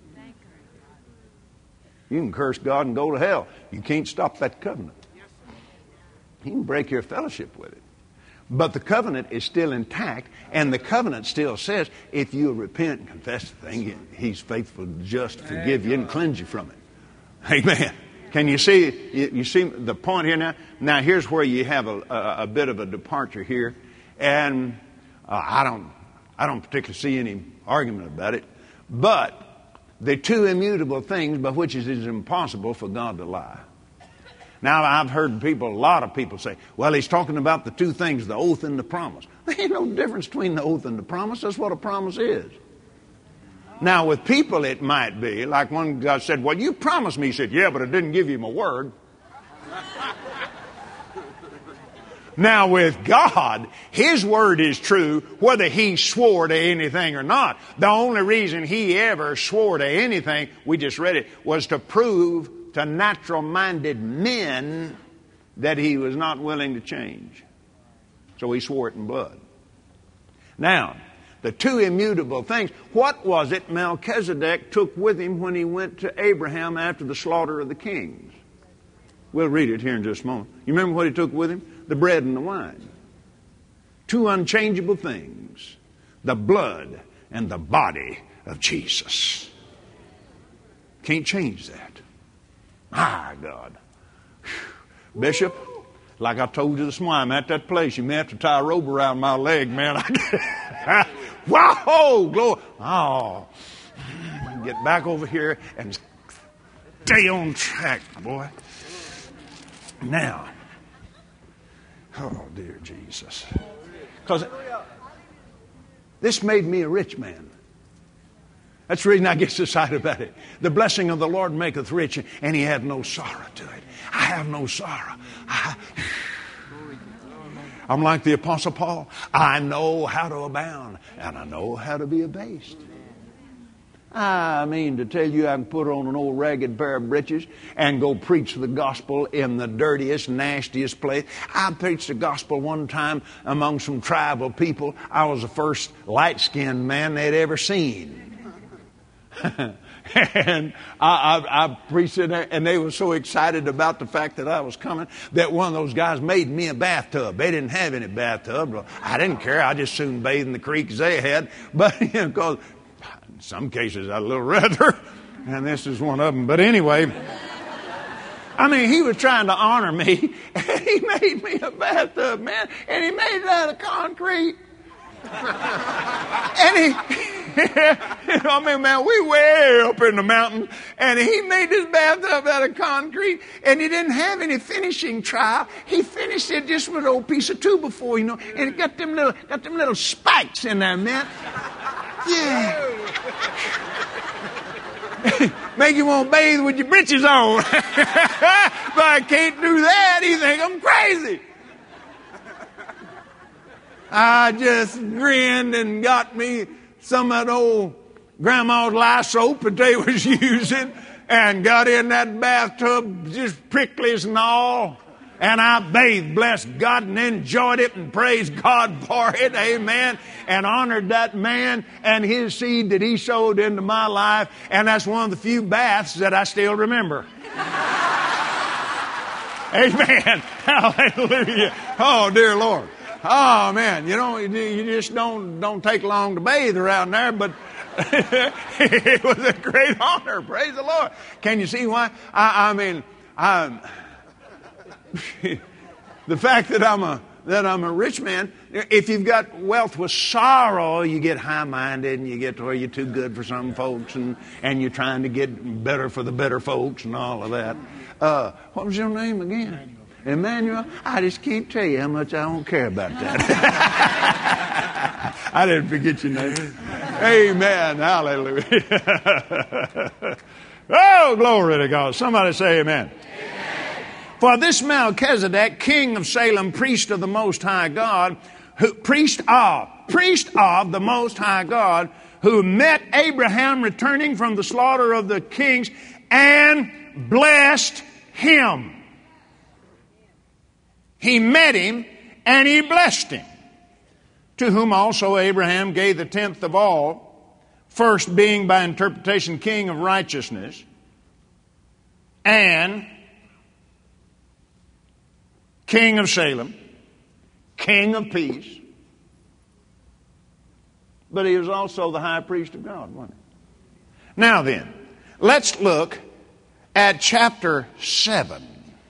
Speaker 1: You can curse God and go to hell. You can't stop that covenant. You can break your fellowship with it. But the covenant is still intact, and the covenant still says, if you repent and confess the thing, He's faithful and just to forgive you and cleanse you from it. Amen. Can you see? You see the point here now? Now here's where you have a bit of a departure here, and I don't particularly see any argument about it. But the two immutable things by which it is impossible for God to lie. Now, I've heard a lot of people say, well, he's talking about the two things, the oath and the promise. There ain't no difference between the oath and the promise. That's what a promise is. Now, with people it might be, like one guy said, well, you promised me. He said, yeah, but I didn't give you my word. Now, with God, His word is true whether He swore to anything or not. The only reason He ever swore to anything, we just read it, was to prove to natural-minded men that He was not willing to change. So he swore it in blood. Now, the two immutable things. What was it Melchizedek took with him when he went to Abraham after the slaughter of the kings? We'll read it here in just a moment. You remember what he took with him? The bread and the wine. Two unchangeable things. The blood and the body of Jesus. Can't change that. My God. Whew. Bishop, like I told you this morning, I'm at that place. You may have to tie a rope around my leg, man. Wow, glory. Oh, get back over here and stay on track, boy. Now, oh, dear Jesus. Because this made me a rich man. That's the reason I get so excited about it. The blessing of the Lord maketh rich, and he had no sorrow to it. I have no sorrow. I'm like the Apostle Paul. I know how to abound, and I know how to be abased. I mean, to tell you I can put on an old ragged pair of breeches and go preach the gospel in the dirtiest, nastiest place. I preached the gospel one time among some tribal people. I was the first light-skinned man they'd ever seen. And I preached it there, and they were so excited about the fact that I was coming that one of those guys made me a bathtub. They didn't have any bathtub. I didn't care. I just soon bathed in the creek as they had. But, you know, because in some cases I'd a little rather, and this is one of them. But anyway, I mean, he was trying to honor me, and he made me a bathtub, man, and he made it out of concrete. And he, you know, I mean, man, we way up in the mountains, and he made this bathtub out of concrete, and he didn't have any finishing trowel. He finished it just with an old piece of 2x4, you know, and it got them little spikes in there, man. Yeah. Make you want to bathe with your breeches on. But I can't do that. He think I'm crazy. I just grinned and got me some of that old grandma's lye soap that they was using and got in that bathtub just pricklies and all. And I bathed, blessed God, and enjoyed it and praised God for it, amen, and honored that man and his seed that he sowed into my life. And that's one of the few baths that I still remember. Amen. Hallelujah. Oh, dear Lord. Oh, man, you know, you just don't take long to bathe around there, but it was a great honor. Praise the Lord. Can you see why? I mean, the fact that I'm a rich man, if you've got wealth with sorrow, you get high-minded and you get to where you're too good for some folks and you're trying to get better for the better folks and all of that. What was your name again? Emmanuel. I just can't tell you how much I don't care about that. I didn't forget your name. Amen. Hallelujah. Oh, glory to God. Somebody say amen. Amen. For this Melchizedek, king of Salem, priest of the Most High God, priest of the Most High God, who met Abraham returning from the slaughter of the kings and blessed him. He met him and he blessed him. To whom also Abraham gave the tenth of all, first being by interpretation king of righteousness, and king of Salem, king of peace. But he was also the high priest of God, wasn't he? Now then, let's look at chapter 7.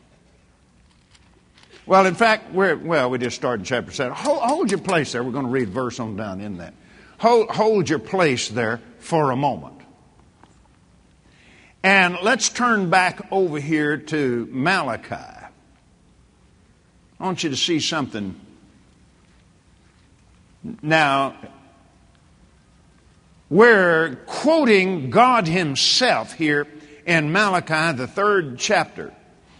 Speaker 1: Well, in fact, we just started in chapter 7. Hold your place there. We're going to read verse on down in that. Hold your place there for a moment. And let's turn back over here to Malachi. I want you to see something. Now, we're quoting God Himself here in Malachi, the 3rd chapter.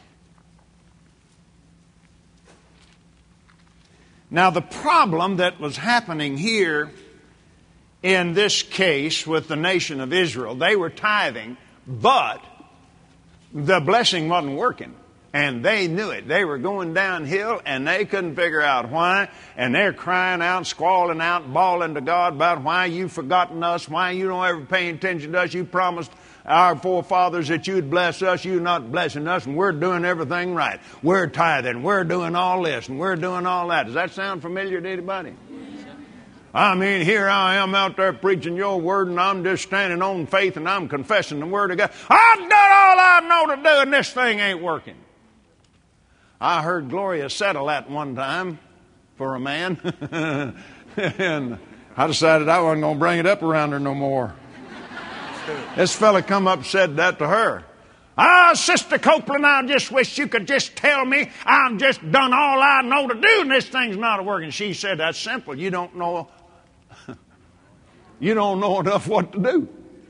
Speaker 1: Now, the problem that was happening here in this case with the nation of Israel, they were tithing, but the blessing wasn't working. And they knew it. They were going downhill, and they couldn't figure out why. And they're crying out, squalling out, bawling to God about why you've forgotten us, why you don't ever pay attention to us. You promised our forefathers that you'd bless us. You're not blessing us, and we're doing everything right. We're tithing. We're doing all this, and we're doing all that. Does that sound familiar to anybody? I mean, here I am out there preaching your word, and I'm just standing on faith, and I'm confessing the word of God. I've done all I know to do, and this thing ain't working. I heard Gloria settle that one time for a man, and I decided I wasn't going to bring it up around her no more. This fella come up and said that to her. Sister Copeland, I just wish you could just tell me I've just done all I know to do, and this thing's not working. She said, that's simple. You don't know enough what to do.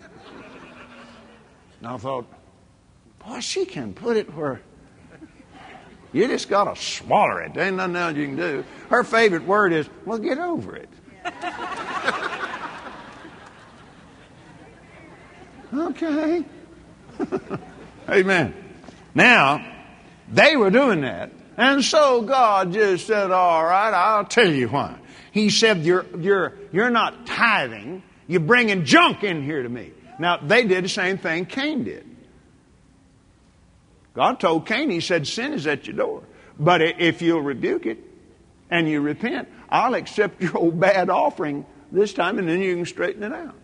Speaker 1: And I thought, boy, she can put it where you just got to swallow it. There ain't nothing else you can do. Her favorite word is, well, get over it. Okay. Amen. Now, they were doing that. And so God just said, all right, I'll tell you why. He said, you're not tithing. You're bringing junk in here to me. Now, they did the same thing Cain did. God told Cain, he said, sin is at your door. But if you'll rebuke it and you repent, I'll accept your old bad offering this time, and then you can straighten it out.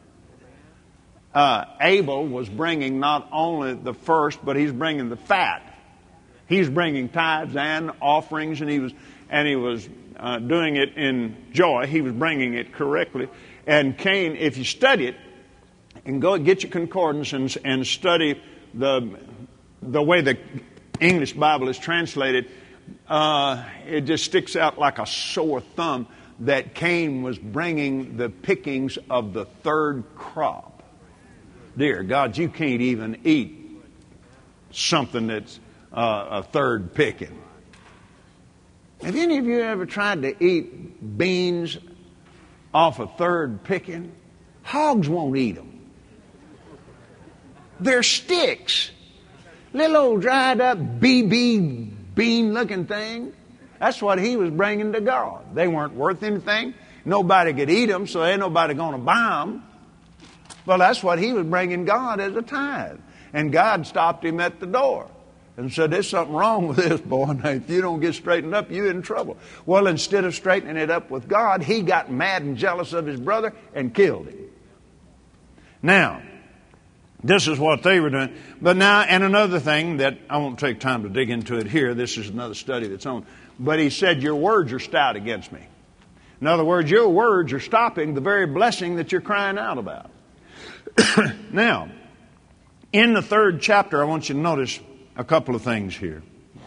Speaker 1: Abel was bringing not only the first, but he's bringing the fat. He's bringing tithes and offerings, and he was doing it in joy. He was bringing it correctly. And Cain, if you study it, and go get your concordance and study the way the English Bible is translated, it just sticks out like a sore thumb that Cain was bringing the pickings of the third crop. Dear God, you can't even eat something that's a third picking. Have any of you ever tried to eat beans off a third picking? Hogs won't eat them. They're sticks. Little old dried up BB bean looking thing. That's what he was bringing to God. They weren't worth anything. Nobody could eat them, so ain't nobody going to buy them. Well, that's what he was bringing God as a tithe. And God stopped him at the door and said, there's something wrong with this, boy. Now, if you don't get straightened up, you're in trouble. Well, instead of straightening it up with God, he got mad and jealous of his brother and killed him. Now, this is what they were doing. But now, and another thing that I won't take time to dig into it here. This is another study of its own. But he said, your words are stout against me. In other words, your words are stopping the very blessing that you're crying out about. Now, in the 3rd chapter, I want you to notice a couple of things here.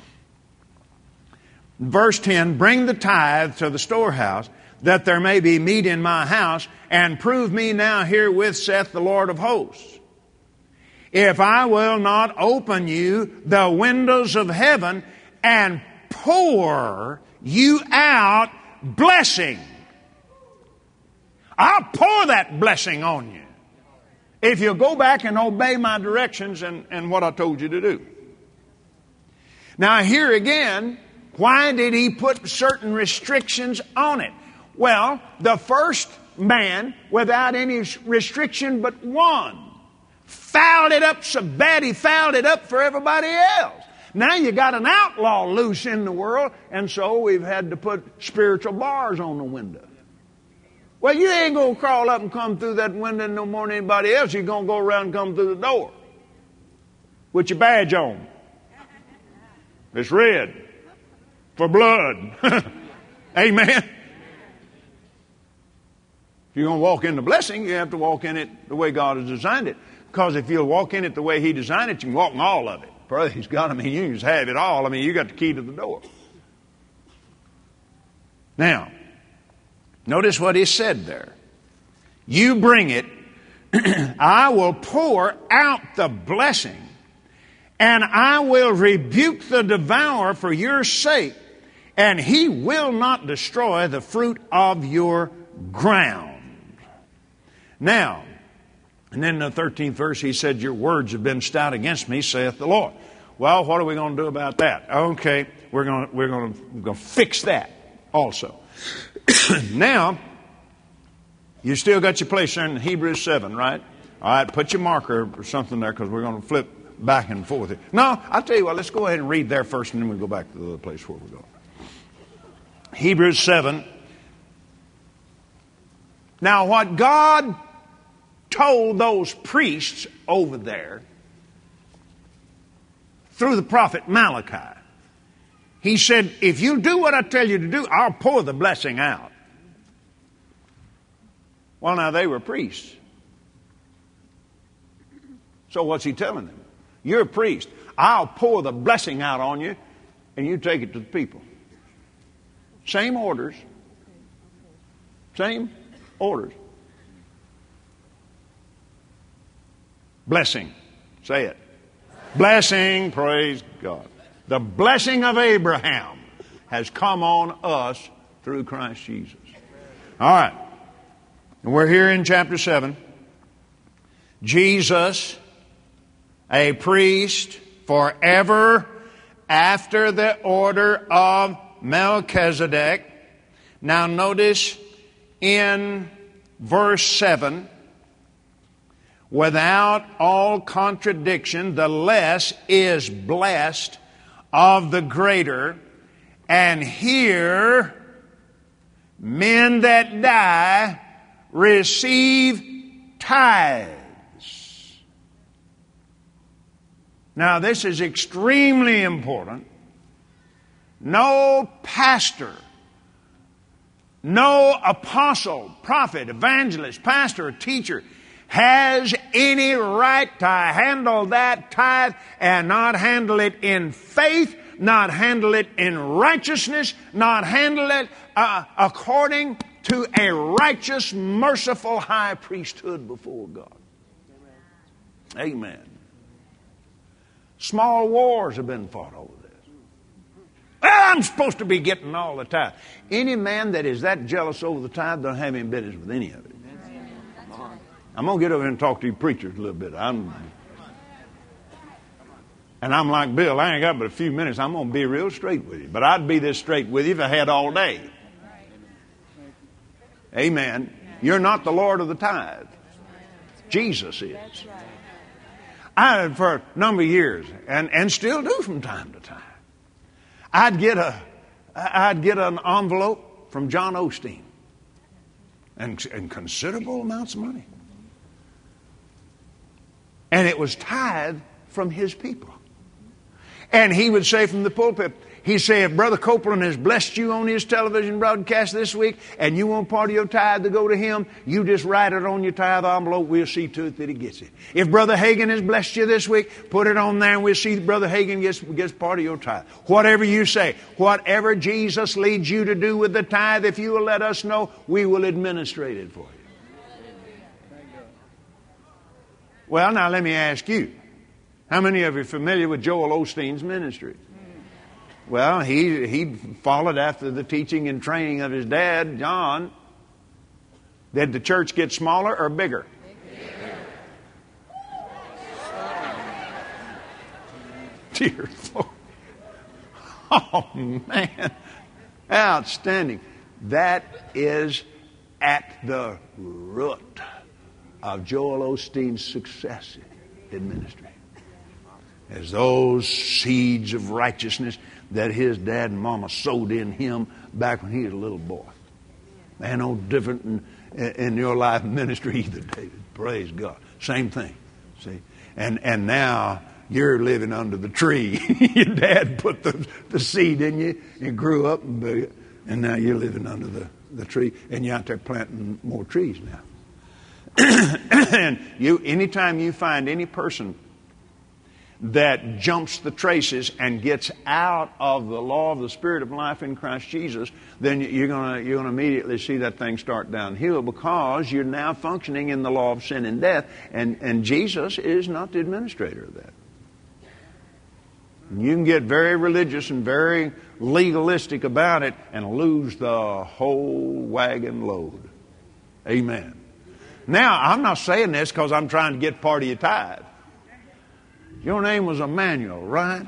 Speaker 1: Verse 10, bring the tithe to the storehouse, that there may be meat in my house, and prove me now herewith, saith the Lord of hosts. If I will not open you the windows of heaven and pour you out blessing. I'll pour that blessing on you if you'll go back and obey my directions and what I told you to do. Now here again, why did he put certain restrictions on it? Well, the first man, without any restriction but one, fouled it up so bad he fouled it up for everybody else. Now you got an outlaw loose in the world, and so we've had to put spiritual bars on the window. Well, you ain't going to crawl up and come through that window no more than anybody else. You're going to go around and come through the door with your badge on. It's red for blood. Amen. If you're going to walk in the blessing, you have to walk in it the way God has designed it. Because if you'll walk in it the way he designed it, you can walk in all of it. Praise God. I mean, you can just have it all. I mean, you got the key to the door. Now, notice what he said there. You bring it, I will pour out the blessing, and I will rebuke the devourer for your sake, and he will not destroy the fruit of your ground. Now, and then in the 13th verse he said, your words have been stout against me, saith the Lord. Well, what are we going to do about that? Okay, we're going to fix that also. Now, you still got your place there in Hebrews 7, right? All right, put your marker or something there because we're going to flip back and forth here. No, I'll tell you what, let's go ahead and read there first and then we'll go back to the other place where we're going. Hebrews 7. Now, what God told those priests over there through the prophet Malachi, he said, if you do what I tell you to do, I'll pour the blessing out. Well, now they were priests. So what's he telling them? You're a priest. I'll pour the blessing out on you, and you take it to the people. Same orders. Same orders. Blessing. Say it. Blessing. Praise God. The blessing of Abraham has come on us through Christ Jesus. All right. And we're here in chapter 7. Jesus, a priest forever after the order of Melchizedek. Now notice in verse 7, without all contradiction, the less is blessed of the greater. And here, men that die receive tithes. Now, this is extremely important. No pastor, no apostle, prophet, evangelist, pastor, or teacher has any right to handle that tithe and not handle it in faith, not handle it in righteousness, not handle it according to a righteous, merciful high priesthood before God. Amen. Small wars have been fought over this. Well, I'm supposed to be getting all the tithe. Any man that is that jealous over the tithe don't have any business with any of it. I'm going to get over here and talk to you preachers a little bit. And I'm like Bill, I ain't got but a few minutes. I'm going to be real straight with you. But I'd be this straight with you if I had all day. Amen. You're not the Lord of the tithe. Jesus is. I had for a number of years, and still do from time to time. I'd get an envelope from John Osteen, and considerable amounts of money, and it was tithe from his people. And he would say from the pulpit, he'd say, if Brother Copeland has blessed you on his television broadcast this week, and you want part of your tithe to go to him, you just write it on your tithe envelope. We'll see to it that he gets it. If Brother Hagin has blessed you this week, put it on there, and we'll see that Brother Hagin gets part of your tithe. Whatever you say, whatever Jesus leads you to do with the tithe, if you will let us know, we will administrate it for you. Well, now let me ask you, how many of you are familiar with Joel Osteen's ministry? Well, he followed after the teaching and training of his dad, John. Did the church get smaller or bigger? Dear Lord. Oh, man. Outstanding. That is at the root of Joel Osteen's success in ministry. As those seeds of righteousness that his dad and mama sowed in him back when he was a little boy. Man, no different in your life ministry either, David. Praise God. Same thing. See? And now you're living under the tree. Your dad put the seed in you and grew up and now you're living under the tree and you're out there planting more trees now. And anytime you find any person that jumps the traces and gets out of the law of the Spirit of life in Christ Jesus, then you're gonna immediately see that thing start downhill because you're now functioning in the law of sin and death, and Jesus is not the administrator of that. You can get very religious and very legalistic about it and lose the whole wagon load. Amen. Now, I'm not saying this because I'm trying to get part of your tithe. Your name was Emmanuel, right?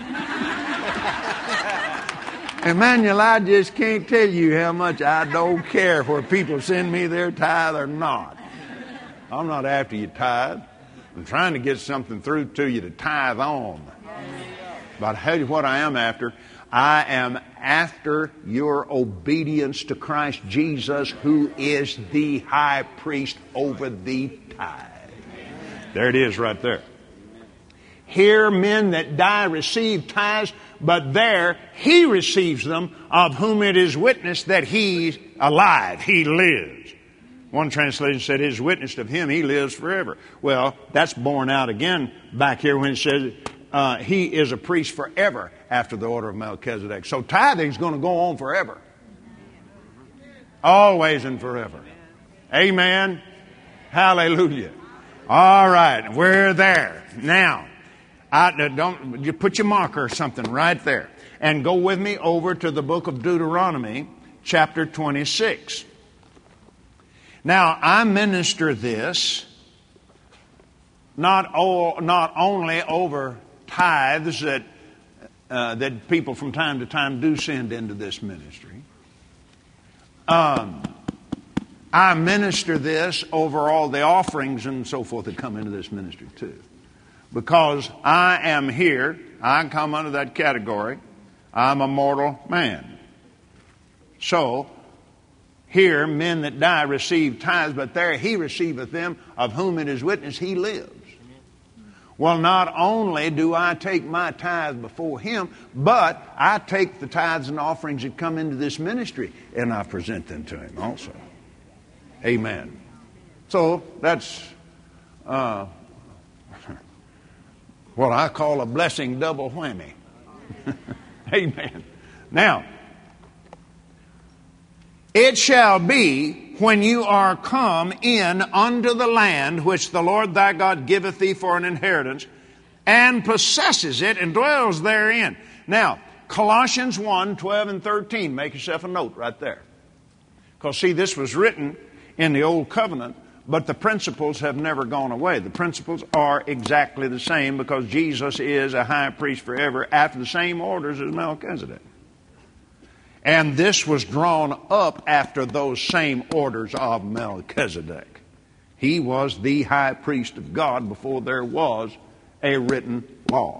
Speaker 1: Emmanuel, I just can't tell you how much I don't care whether people send me their tithe or not. I'm not after your tithe. I'm trying to get something through to you to tithe on. But I'll tell you what I am after. I am after your obedience to Christ Jesus, who is the high priest over the tithe. There it is right there. Here men that die receive tithes, but there he receives them, of whom it is witnessed that he's alive, he lives. One translation said it is witnessed of him, he lives forever. Well, that's borne out again back here when it says he is a priest forever after the order of Melchizedek. So tithing is going to go on forever. Always and forever. Amen. Hallelujah. All right, we're there. Now, don't you put your marker or something right there. And go with me over to the book of Deuteronomy, chapter 26. Now, I minister this not only over tithes that people from time to time do send into this ministry. I minister this over all the offerings and so forth that come into this ministry too. Because I am here, I come under that category. I'm a mortal man. So, here men that die receive tithes, but there he receiveth them, of whom it is witnessed he lives. Well, not only do I take my tithe before him, but I take the tithes and offerings that come into this ministry, and I present them to him also. Amen. So, that's what I call a blessing double whammy. Amen. Now, it shall be when you are come in unto the land which the Lord thy God giveth thee for an inheritance, and possesses it and dwells therein. Now, Colossians 1, 12 and 13. Make yourself a note right there. Because see, this was written in the Old Covenant, but the principles have never gone away. The principles are exactly the same because Jesus is a high priest forever after the same orders as Melchizedek. And this was drawn up after those same orders of Melchizedek. He was the high priest of God before there was a written law.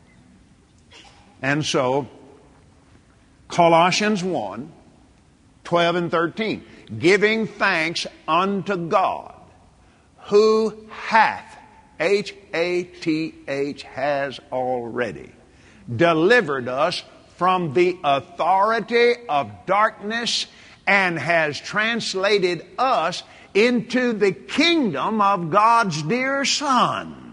Speaker 1: And so, Colossians 1, 12 and 13. Giving thanks unto God, who hath, H-A-T-H, has already delivered us from the authority of darkness and has translated us into the kingdom of God's dear Son.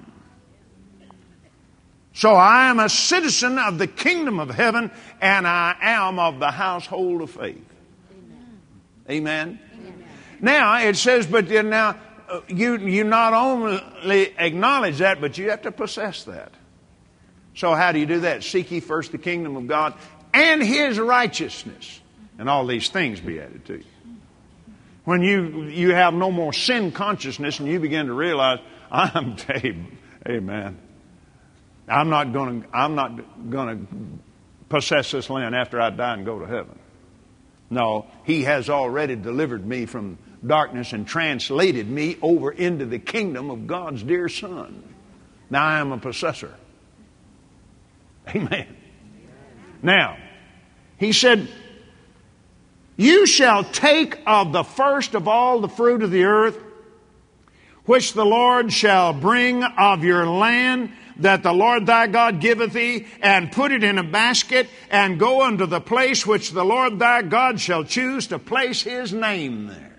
Speaker 1: So I am a citizen of the kingdom of heaven, and I am of the household of faith. Amen. Amen. Now it says, but now you not only acknowledge that, but you have to possess that. So how do you do that? Seek ye first the kingdom of God and His righteousness, and all these things be added to you. When you have no more sin consciousness and you begin to realize, amen, I'm not going to possess this land after I die and go to heaven. No, He has already delivered me from darkness and translated me over into the kingdom of God's dear Son. Now I am a possessor. Amen. Now, He said, you shall take of the first of all the fruit of the earth, which the Lord shall bring of your land, that the Lord thy God giveth thee, and put it in a basket, and go unto the place which the Lord thy God shall choose to place His name there.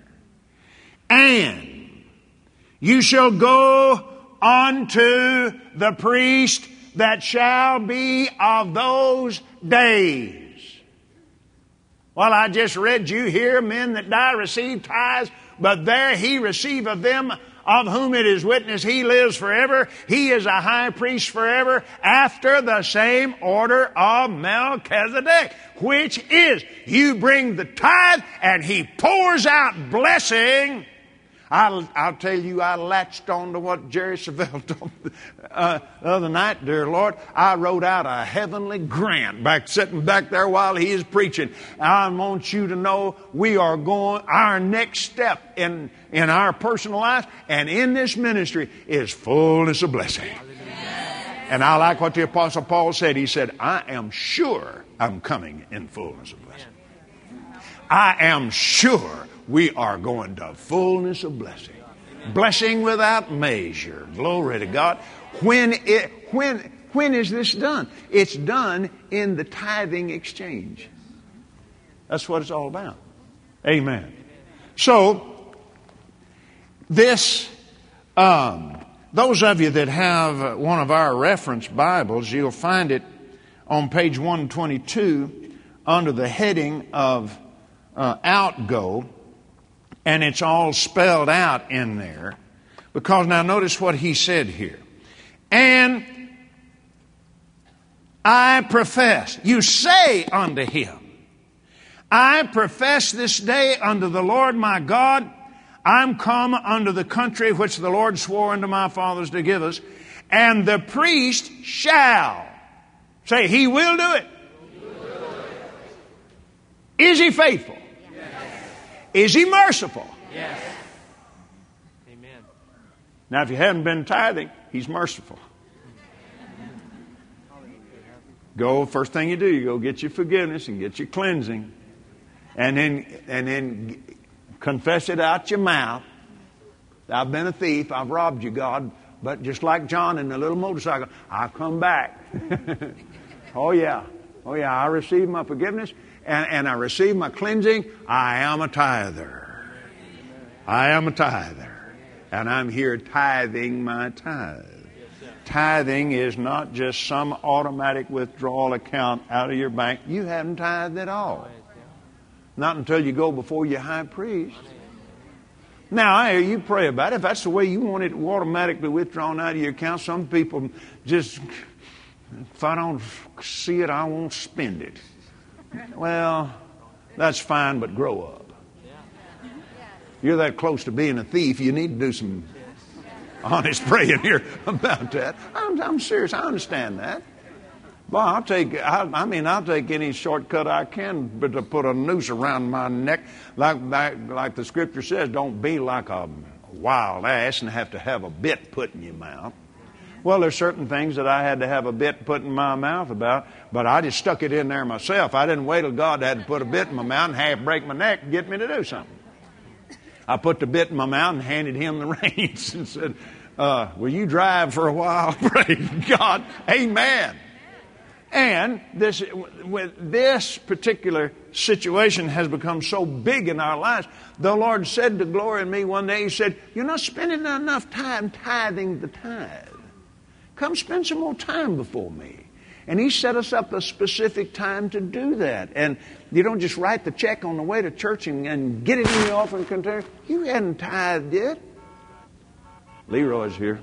Speaker 1: And you shall go unto the priest that shall be of those days. Well, I just read you here, men that die receive tithes, but there he receiveth them, of whom it is witnessed he lives forever. He is a high priest forever after the same order of Melchizedek, which is, you bring the tithe and he pours out blessing I'll tell you, I latched on to what Jerry Savelle told me the other night, dear Lord. I wrote out a heavenly grant sitting back there while he is preaching. I want you to know we are going, our next step in our personal life and in this ministry is fullness of blessing. And I like what the Apostle Paul said. He said, I am sure I'm coming in fullness of blessing. I am sure we are going to fullness of blessing. Blessing without measure. Glory to God. When is this done? It's done in the tithing exchange. That's what it's all about. Amen. So, this, those of you that have one of our reference Bibles, you'll find it on page 122 under the heading of outgo. And it's all spelled out in there. Because now notice what he said here. And I profess, you say unto him, I profess this day unto the Lord my God, I'm come unto the country which the Lord swore unto my fathers to give us, and the priest shall. Say, he will do it. Is he faithful? Is he merciful?
Speaker 2: Yes. Amen.
Speaker 1: Now, if you haven't been tithing, he's merciful. Go, first thing you do, you go get your forgiveness and get your cleansing. And then confess it out your mouth. I've been a thief. I've robbed you, God. But just like John in the little motorcycle, I'll come back. Oh, yeah. Oh, yeah. I receive my forgiveness. And I receive my cleansing. I am a tither. I am a tither. And I'm here tithing my tithe. Tithing is not just some automatic withdrawal account out of your bank. You haven't tithed at all. Not until you go before your high priest. Now, I hear you pray about it. If that's the way you want it automatically withdrawn out of your account, some people just, if I don't see it, I won't spend it. Well, that's fine, but grow up. You're that close to being a thief, you need to do some honest praying here about that. I'm serious. I understand that. Well, I'll take any shortcut I can, but to put a noose around my neck, like the Scripture says, don't be like a wild ass and have to have a bit put in your mouth. Well, there's certain things that I had to have a bit put in my mouth about, but I just stuck it in there myself. I didn't wait till God had to put a bit in my mouth and half break my neck and get me to do something. I put the bit in my mouth and handed him the reins and said, will you drive for a while? Praise God. Amen. And this particular situation has become so big in our lives. The Lord said to Gloria and me one day, He said, you're not spending enough time tithing the tithe. Come spend some more time before me. And He set us up a specific time to do that. And you don't just write the check on the way to church and get it in the offering container. You hadn't tithed yet. Leroy's here.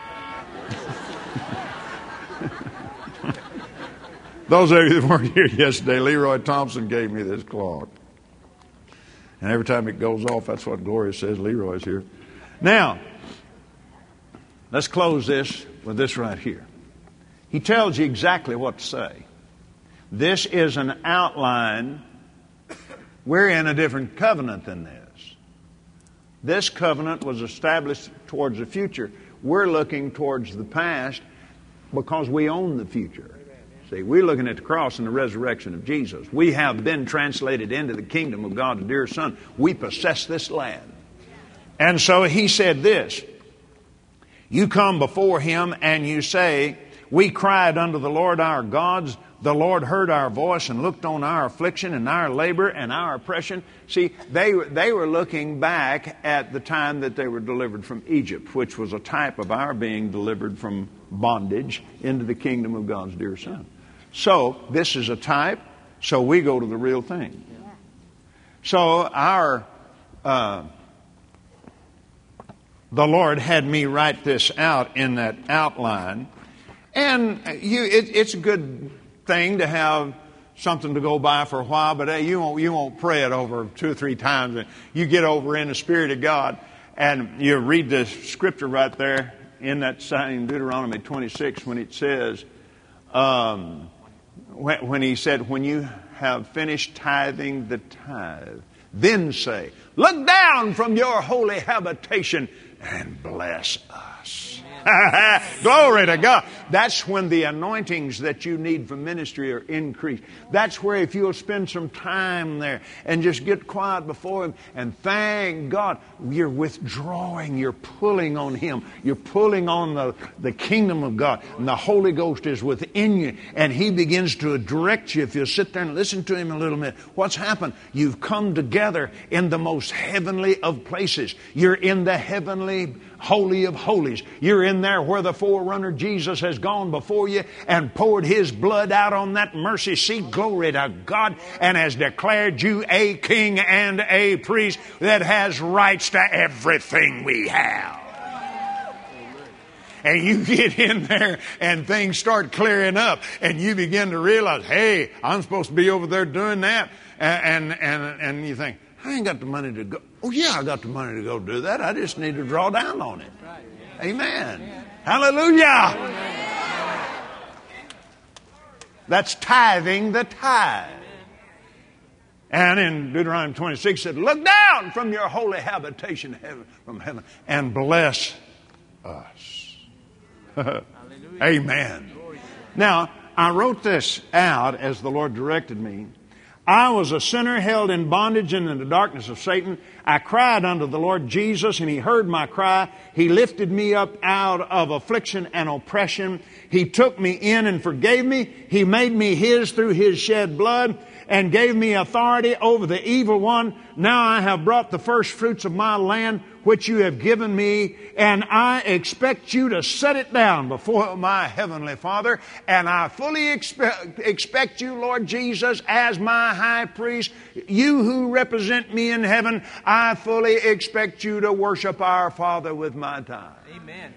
Speaker 1: Those of you that weren't here yesterday, Leroy Thompson gave me this clock. And every time it goes off, that's what Gloria says, Leroy's here. Now, let's close this with this right here. He tells you exactly what to say. This is an outline. We're in a different covenant than this. This covenant was established towards the future. We're looking towards the past because we own the future. See, we're looking at the cross and the resurrection of Jesus. We have been translated into the kingdom of God's dear Son. We possess this land. And so He said this, you come before Him and you say, we cried unto the Lord our gods. The Lord heard our voice and looked on our affliction and our labor and our oppression. See, they were looking back at the time that they were delivered from Egypt, which was a type of our being delivered from bondage into the kingdom of God's dear Son. So, this is a type, so we go to the real thing. So, the Lord had me write this out in that outline. And it's a good thing to have something to go by for a while, but hey, you won't pray it over 2 or 3 times. And you get over in the Spirit of God. And you read the scripture right there in that same Deuteronomy 26 when it says, when he said, when you have finished tithing the tithe, then say, look down from your holy habitation and bless us. Glory to God. That's when the anointings that you need for ministry are increased. That's where if you'll spend some time there and just get quiet before Him and thank God, you're withdrawing, you're pulling on Him. You're pulling on the kingdom of God. And the Holy Ghost is within you. And He begins to direct you if you'll sit there and listen to Him a little bit. What's happened? You've come together in the most heavenly of places. You're in the heavenly holy of holies. You're in there where the forerunner Jesus has gone before you and poured His blood out on that mercy seat. Glory to God. And has declared you a king and a priest that has rights to everything we have. And you get in there and things start clearing up and you begin to realize, hey, I'm supposed to be over there doing that. And you think, I ain't got the money to go. Oh, yeah, I got the money to go do that. I just need to draw down on it. Amen. Hallelujah. That's tithing the tithe. And in Deuteronomy 26 it said, look down from your holy habitation from heaven and bless us. Amen. Now, I wrote this out as the Lord directed me. I was a sinner held in bondage and in the darkness of Satan. I cried unto the Lord Jesus, and He heard my cry. He lifted me up out of affliction and oppression. He took me in and forgave me. He made me His through His shed blood and gave me authority over the evil one. Now I have brought the first fruits of my land, which you have given me, and I expect you to set it down before my heavenly Father. And I fully expect you, Lord Jesus, as my high priest, you who represent me in heaven, I fully expect you to worship our Father with my tithe.
Speaker 2: Amen.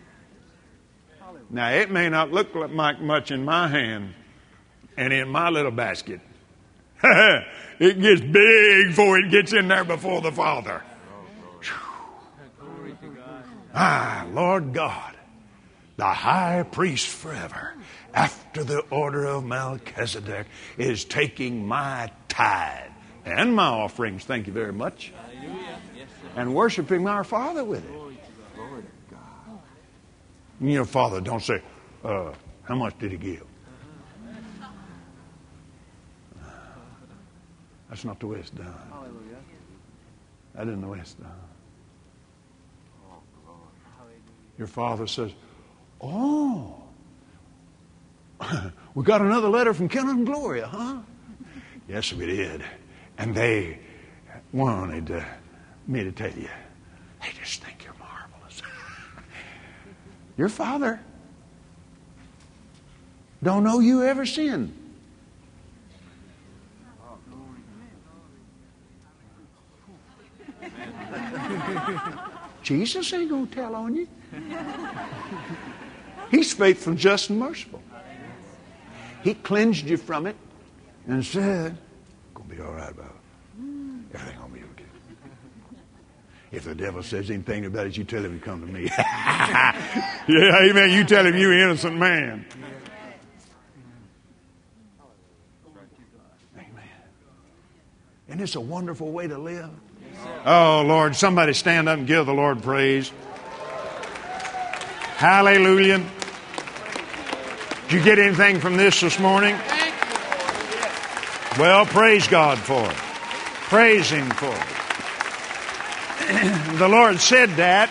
Speaker 1: Now, it may not look like much in my hand and in my little basket. It gets big before it gets in there before the Father. Lord God, the high priest forever, after the order of Melchizedek, is taking my tithe and my offerings, thank you very much, and worshiping our Father with it. And your Father don't say, how much did He give? That's not the way it's done. That isn't the way it's done. Your Father says, oh, we got another letter from Ken and Gloria, huh? Yes, we did. And they wanted me to tell you, they just think you're marvelous. Your Father don't know you ever sinned. Jesus ain't going to tell on you. He's faithful, just, and merciful. He cleansed you from it and said, it's going to be all right about it. Everything's going to be okay. If the devil says anything about it, you tell him to come to me. Yeah, amen. You tell him you're an innocent man. Amen. Isn't this a wonderful way to live? Oh, Lord, somebody stand up and give the Lord praise. Hallelujah. Did you get anything from this morning? Well, praise God for it. Praise Him for it. The Lord said that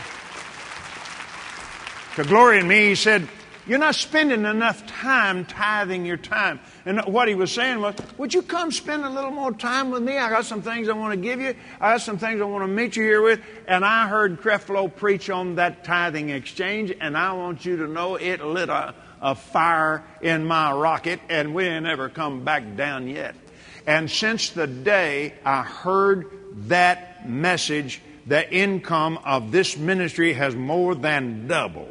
Speaker 1: to Gloria and me. He said, you're not spending enough time tithing your time. And what He was saying was, would you come spend a little more time with me? I got some things I want to give you. I got some things I want to meet you here with. And I heard Creflo preach on that tithing exchange, and I want you to know it lit a fire in my rocket, and we ain't ever come back down yet. And since the day I heard that message, the income of this ministry has more than doubled.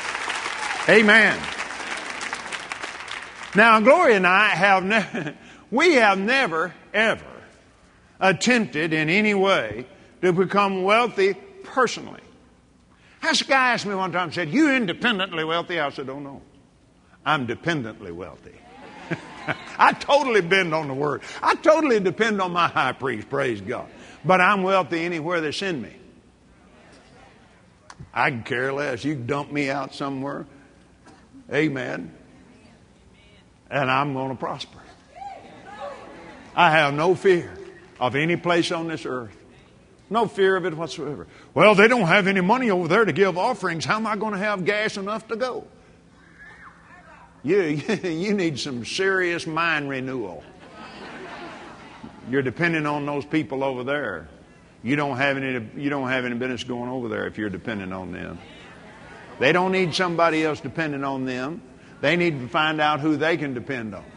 Speaker 1: Amen. Now, Gloria and I We have never, ever attempted in any way to become wealthy personally. This guy asked me one time, said, "You independently wealthy?" I said, "Oh no, I'm dependently wealthy." I totally bend on the word. I totally depend on my high priest, praise God. But I'm wealthy anywhere they send me. I can care less. You can dump me out somewhere. Amen. And I'm going to prosper. I have no fear of any place on this earth. No fear of it whatsoever. Well, they don't have any money over there to give offerings. How am I going to have gas enough to go? You need some serious mind renewal. You're depending on those people over there. You don't have any business going over there if you're dependent on them. They don't need somebody else depending on them. They need to find out who they can depend on.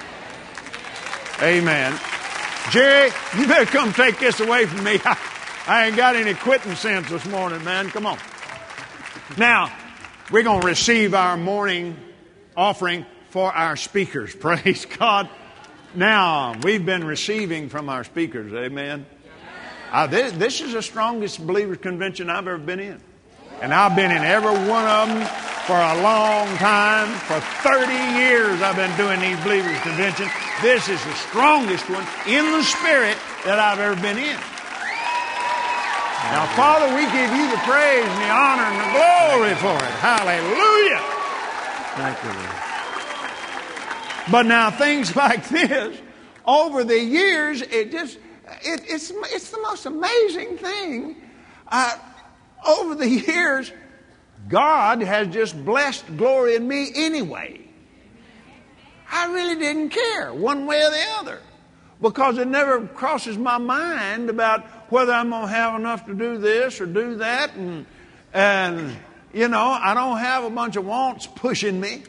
Speaker 1: Amen. Jerry, you better come take this away from me. I ain't got any quitting sense this morning, man. Come on. Now, we're going to receive our morning offering for our speakers. Praise God. Now, we've been receiving from our speakers. Amen. This is the strongest believers convention I've ever been in. And I've been in every one of them for a long time. For 30 years I've been doing these believers conventions. This is the strongest one in the spirit that I've ever been in. Now, Father, we give you the praise and the honor and the glory for it. Hallelujah.
Speaker 3: Thank you, Lord.
Speaker 1: But now things like this, over the years, it's the most amazing thing. Over the years, God has just blessed Glory and me anyway. I really didn't care one way or the other, because it never crosses my mind about whether I'm going to have enough to do this or do that. And you know, I don't have a bunch of wants pushing me.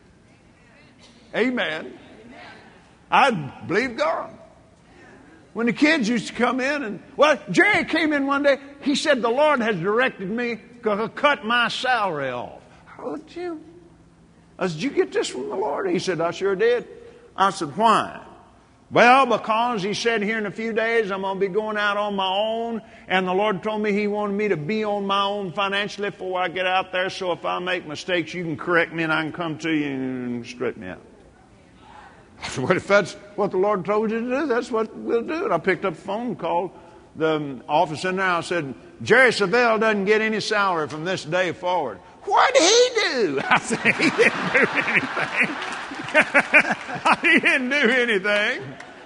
Speaker 1: Amen. I believe God. When the kids used to come in and, well, Jerry came in one day. He said, "The Lord has directed me to cut my salary off." Oh, Jim. I said, "Did you get this from the Lord?" He said, "I sure did." I said, "Why?" "Well, because he said here in a few days I'm going to be going out on my own, and the Lord told me he wanted me to be on my own financially before I get out there, so if I make mistakes, you can correct me and I can come to you and straighten me out." I said, "Well, if that's what the Lord told you to do, that's what we'll do." And I picked up the phone and called the office in there. I said, "Jerry Savelle doesn't get any salary from this day forward." "What did he do?" I said, "He didn't do anything." He didn't do anything.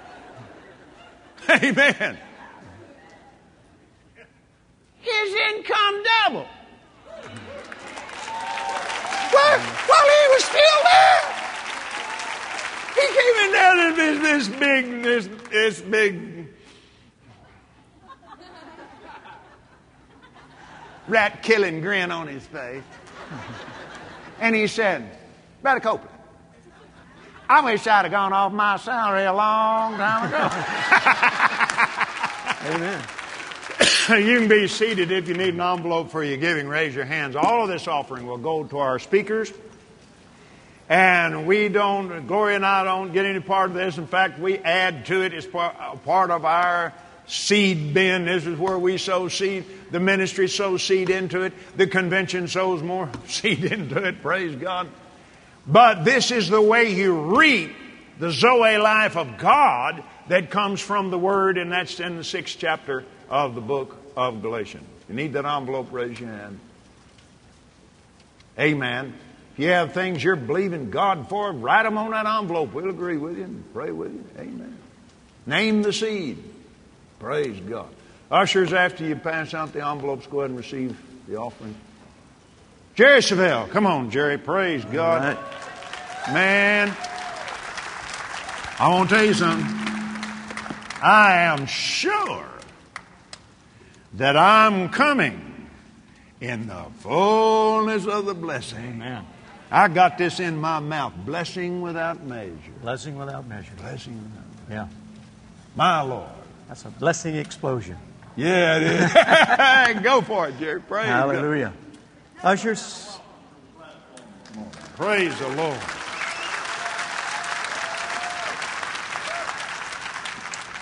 Speaker 1: Amen. His income doubled. Well, while he was still there, he came in there with this big rat-killing grin on his face. And he said, "Brother Copeland, I wish I'd have gone off my salary a long time ago."
Speaker 3: Amen.
Speaker 1: You can be seated. If you need an envelope for your giving, raise your hands. All of this offering will go to our speakers. And Gloria and I don't get any part of this. In fact, we add to it as part of our seed bin. This is where we sow seed. The ministry sows seed into it. The convention sows more seed into it. Praise God. But this is the way you reap the Zoe life of God that comes from the Word, and that's in the 6th chapter of the book of Galatians. If you need that envelope, raise your hand. Amen. If you have things you're believing God for, write them on that envelope. We'll agree with you and pray with you. Amen. Name the seed. Praise God. Ushers, after you pass out the envelopes, go ahead and receive the offering. Jerry Savelle. Come on, Jerry. Praise God.
Speaker 3: Right.
Speaker 1: Man, I want to tell you something. I am sure that I'm coming in the fullness of the blessing.
Speaker 3: Amen.
Speaker 1: I got this in my mouth. Blessing without measure.
Speaker 3: Blessing without measure.
Speaker 1: Blessing without measure.
Speaker 3: Yeah.
Speaker 1: My Lord.
Speaker 3: That's a blessing explosion.
Speaker 1: Yeah, it is. Go for it, Jerry. Praise
Speaker 3: Hallelujah. Ushers.
Speaker 1: God. Praise the Lord.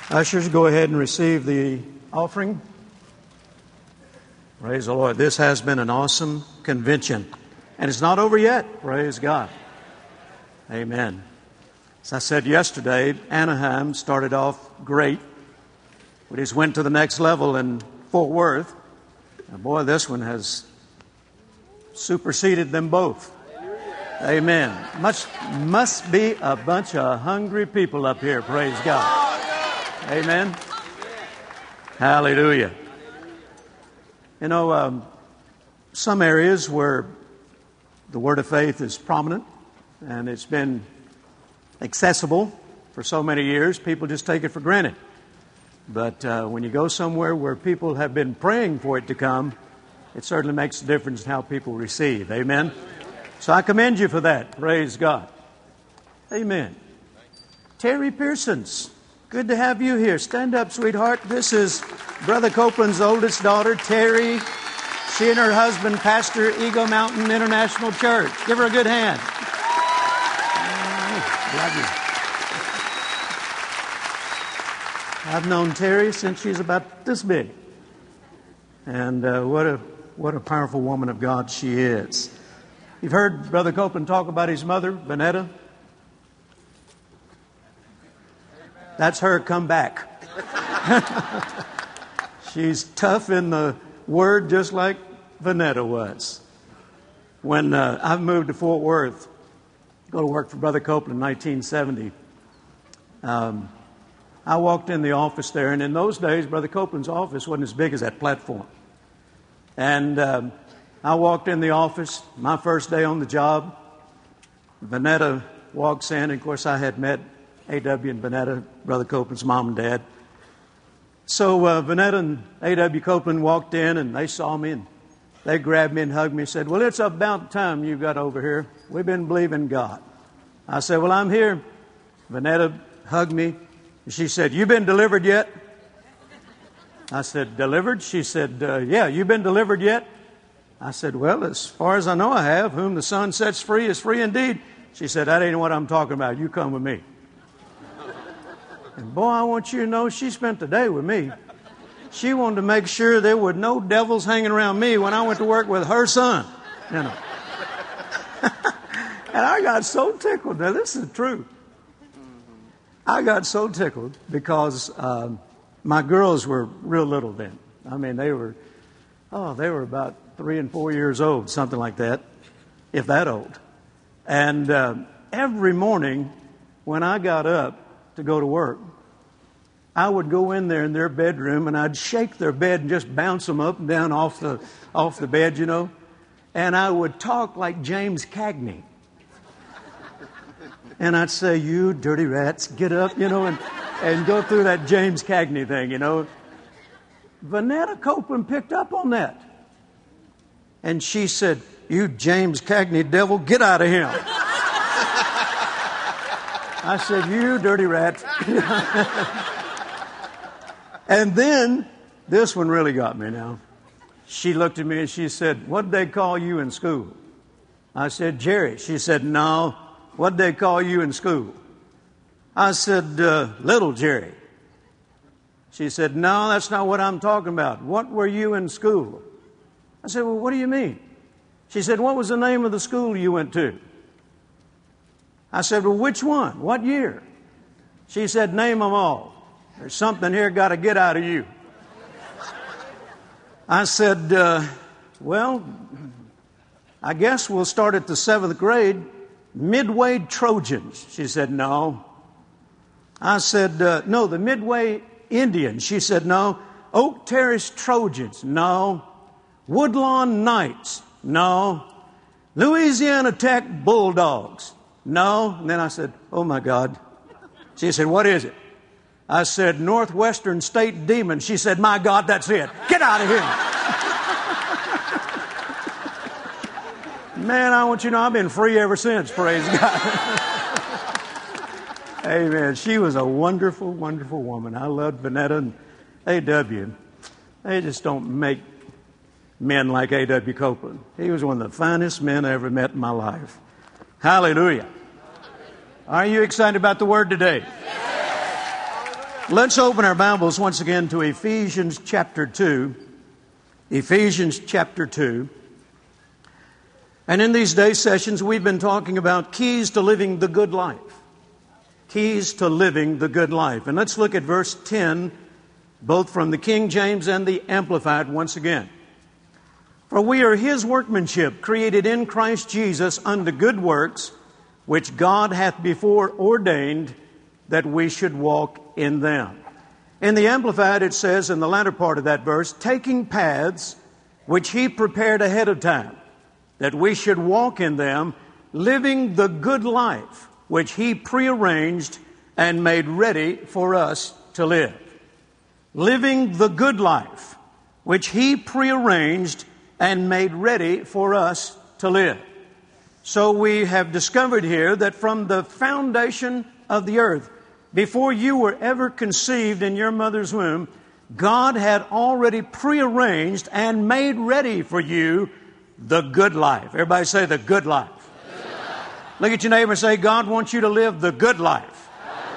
Speaker 3: Ushers, go ahead and receive the offering. Praise the Lord. This has been an awesome convention. And it's not over yet. Praise God. Amen. As I said yesterday, Anaheim started off great. We just went to the next level in Fort Worth. And boy, this one has superseded them both. Amen. Must be a bunch of hungry people up here. Praise God. Amen. Hallelujah. You know, some areas where the word of faith is prominent and it's been accessible for so many years, people just take it for granted. But when you go somewhere where people have been praying for it to come, it certainly makes a difference in how people receive. Amen. So I commend you for that. Praise God. Amen. Terry Pearsons, good to have you here. Stand up, sweetheart. This is Brother Copeland's oldest daughter, Terry. She and her husband pastor Eagle Mountain International Church. Give her a good hand. Love you. I've known Terry since she's about this big. And what a powerful woman of God she is. You've heard Brother Copeland talk about his mother, Vanetta. That's her come back. She's tough in the word just like Vanetta was. When I moved to Fort Worth, go to work for Brother Copeland in 1970, I walked in the office there, and in those days, Brother Copeland's office wasn't as big as that platform. And I walked in the office, my first day on the job. Vanetta walks in, and of course I had met A.W. and Vanetta, Brother Copeland's mom and dad. So Vanetta and A.W. Copeland walked in, and they saw me, and they grabbed me and hugged me and said, "Well, it's about time you got over here. We've been believing God." I said, "Well, I'm here." Vanetta hugged me, and she said, "You been delivered yet?" I said, "Delivered?" She said, "Yeah, you been delivered yet?" I said, "Well, as far as I know, I have. Whom the Son sets free is free indeed." She said, "That ain't what I'm talking about. You come with me." And boy, I want you to know, she spent the day with me. She wanted to make sure there were no devils hanging around me when I went to work with her son. You know. And I got so tickled. Now, this is true. I got so tickled because my girls were real little then. I mean, they were about 3 and 4 years old, something like that, if that old. And every morning when I got up to go to work, I would go in there in their bedroom and I'd shake their bed and just bounce them up and down off the bed, you know. And I would talk like James Cagney. And I'd say, "You dirty rats, get up," you know, and go through that James Cagney thing, you know. Vanetta Copeland picked up on that. And she said, "You James Cagney devil, get out of him." I said, "You dirty rat." And then, this one really got me now. She looked at me and she said, "What'd they call you in school?" I said, "Jerry." She said, "No. What'd they call you in school?" I said, "Little Jerry." She said, "No, that's not what I'm talking about. What were you in school?" I said, "Well, what do you mean?" She said, "What was the name of the school you went to?" I said, "Well, which one? What year?" She said, "Name them all. There's something here got to get out of you." I said, "Well, I guess we'll start at the 7th grade. Midway Trojans." She said, "No." I said, "No, the Midway Indians." She said, "No." "Oak Terrace Trojans." "No." "Woodlawn Knights." "No." "Louisiana Tech Bulldogs." "No." And then I said, "Oh my God." She said, "What is it?" I said, "Northwestern State Demons." She said, "My God, that's it. Get out of here." Man, I want you to know I've been free ever since, praise God. Amen. She was a wonderful, wonderful woman. I loved Vanetta and A.W. They just don't make men like A.W. Copeland. He was one of the finest men I ever met in my life. Hallelujah. Are you excited about the Word today? Let's open our Bibles once again to Ephesians chapter 2. Ephesians chapter 2. And in these day sessions, we've been talking about keys to living the good life. Keys to living the good life. And let's look at verse 10, both from the King James and the Amplified once again. For we are His workmanship, created in Christ Jesus unto good works, which God hath before ordained that we should walk in them. In the Amplified, it says in the latter part of that verse, taking paths which He prepared ahead of time, that we should walk in them, living the good life which He prearranged and made ready for us to live. Living the good life which He prearranged and made ready for us to live. So we have discovered here that from the foundation of the earth, before you were ever conceived in your mother's womb, God had already prearranged and made ready for you the good life. Everybody say the good life. Good life. Look at your neighbor and say, God wants you to live the good life.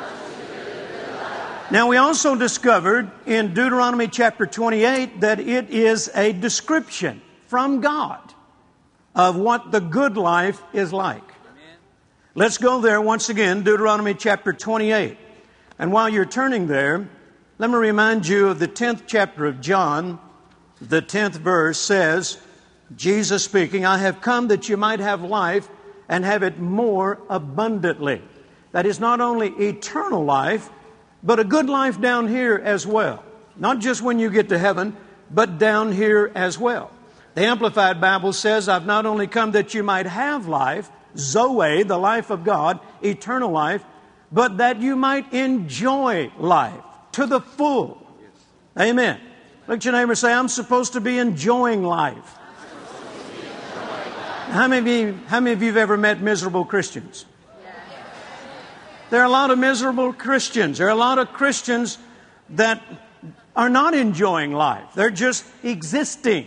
Speaker 3: Now we also discovered in Deuteronomy chapter 28 that it is a description from God of what the good life is like. Let's go there once again, Deuteronomy chapter 28. And while you're turning there, let me remind you of the 10th chapter of John. The 10th verse says, Jesus speaking, I have come that you might have life and have it more abundantly. That is not only eternal life, but a good life down here as well. Not just when you get to heaven, but down here as well. The Amplified Bible says, I've not only come that you might have life, Zoe, the life of God, eternal life, but that you might enjoy life to the full. Amen. Look at your neighbor and say, I'm supposed to be enjoying life. How many of you have ever met miserable Christians? There are a lot of miserable Christians. There are a lot of Christians that are not enjoying life. They're just existing.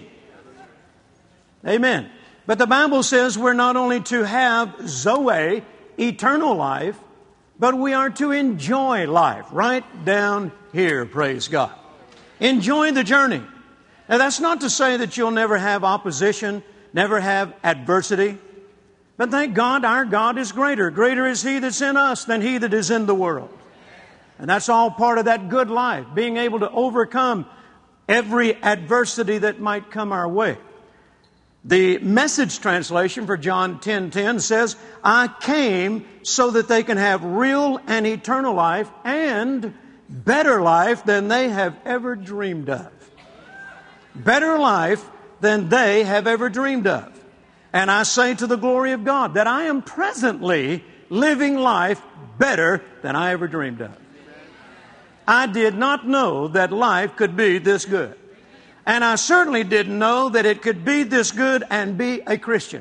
Speaker 3: Amen. But the Bible says we're not only to have Zoe, eternal life, but we are to enjoy life right down here, praise God. Enjoy the journey. Now that's not to say that you'll never have opposition, never have adversity. But thank God our God is greater. Greater is He that's in us than he that is in the world. And that's all part of that good life, being able to overcome every adversity that might come our way. The Message translation for John 10:10 says, I came so that they can have real and eternal life and better life than they have ever dreamed of. Better life than they have ever dreamed of. And I say to the glory of God that I am presently living life better than I ever dreamed of. I did not know that life could be this good. And I certainly didn't know that it could be this good and be a Christian.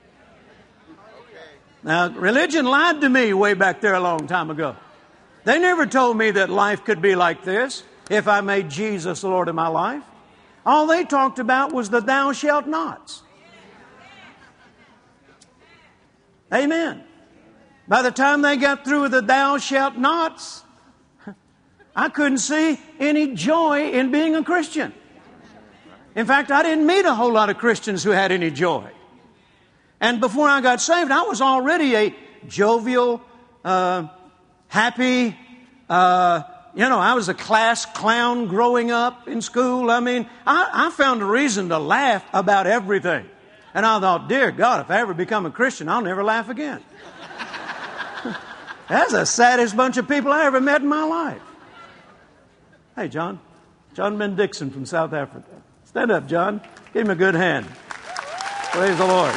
Speaker 3: Now, religion lied to me way back there a long time ago. They never told me that life could be like this if I made Jesus the Lord of my life. All they talked about was the thou shalt nots. Amen. By the time they got through with the thou shalt nots, I couldn't see any joy in being a Christian. In fact, I didn't meet a whole lot of Christians who had any joy. And before I got saved, I was already a jovial, happy, I was a class clown growing up in school. I mean, I found a reason to laugh about everything. And I thought, dear God, if I ever become a Christian, I'll never laugh again. That's the saddest bunch of people I ever met in my life. Hey, John Ben Dixon from South Africa. Stand up, John. Give him a good hand. Praise the Lord.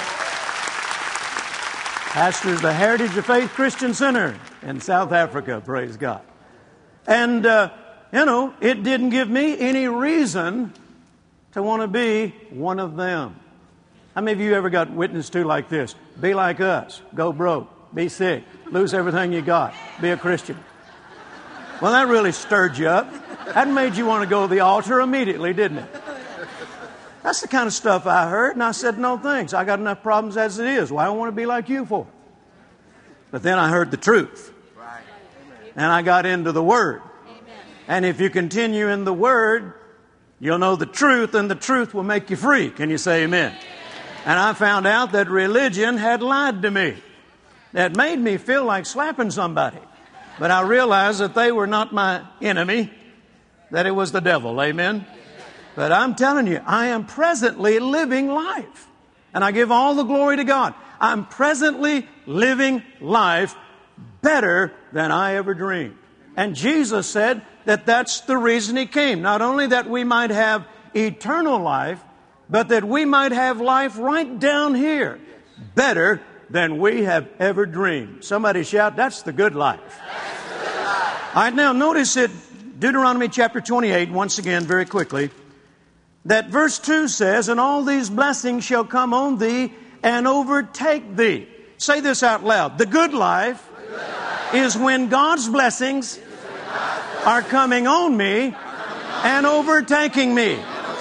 Speaker 3: Pastors the Heritage of Faith Christian Center in South Africa. Praise God. And, it didn't give me any reason to want to be one of them. How many of you ever got witnessed to like this? Be like us. Go broke. Be sick. Lose everything you got. Be a Christian. Well, that really stirred you up. That made you want to go to the altar immediately, didn't it? That's the kind of stuff I heard, and I said, no thanks. I got enough problems as it is. Why do I want to be like you for? But then I heard the truth. And I got into the Word. And if you continue in the Word, you'll know the truth, and the truth will make you free. Can you say amen? And I found out that religion had lied to me. That made me feel like slapping somebody. But I realized that they were not my enemy, that it was the devil. Amen? But I'm telling you, I am presently living life. And I give all the glory to God. I'm presently living life better than I ever dreamed. And Jesus said that that's the reason He came. Not only that we might have eternal life, but that we might have life right down here better than we have ever dreamed. Somebody shout, that's the good life. That's the good life. All right, now notice it, Deuteronomy chapter 28, once again, very quickly, that verse 2 says, and all these blessings shall come on thee and overtake thee. Say this out loud. The good life is when God's blessings are coming on me and overtaking me.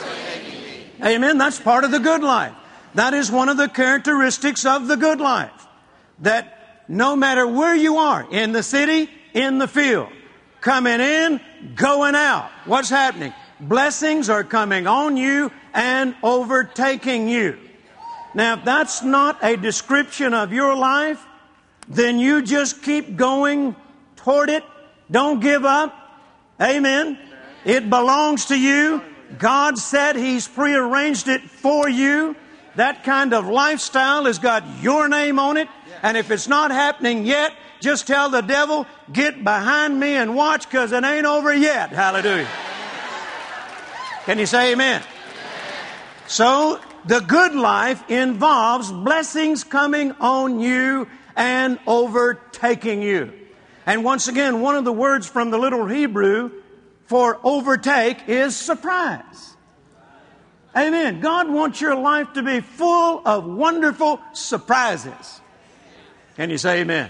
Speaker 3: Amen. That's part of the good life. That is one of the characteristics of the good life. That no matter where you are, in the city, in the field, coming in, going out, what's happening? Blessings are coming on you and overtaking you. Now, if that's not a description of your life, then you just keep going toward it. Don't give up. Amen. It belongs to you. God said He's prearranged it for you. That kind of lifestyle has got your name on it. And if it's not happening yet, just tell the devil, get behind me and watch, because it ain't over yet. Hallelujah. Can you say amen? So, the good life involves blessings coming on you and overtaking you. And once again, one of the words from the little Hebrew for overtake is surprise. Amen. God wants your life to be full of wonderful surprises. Can you say amen?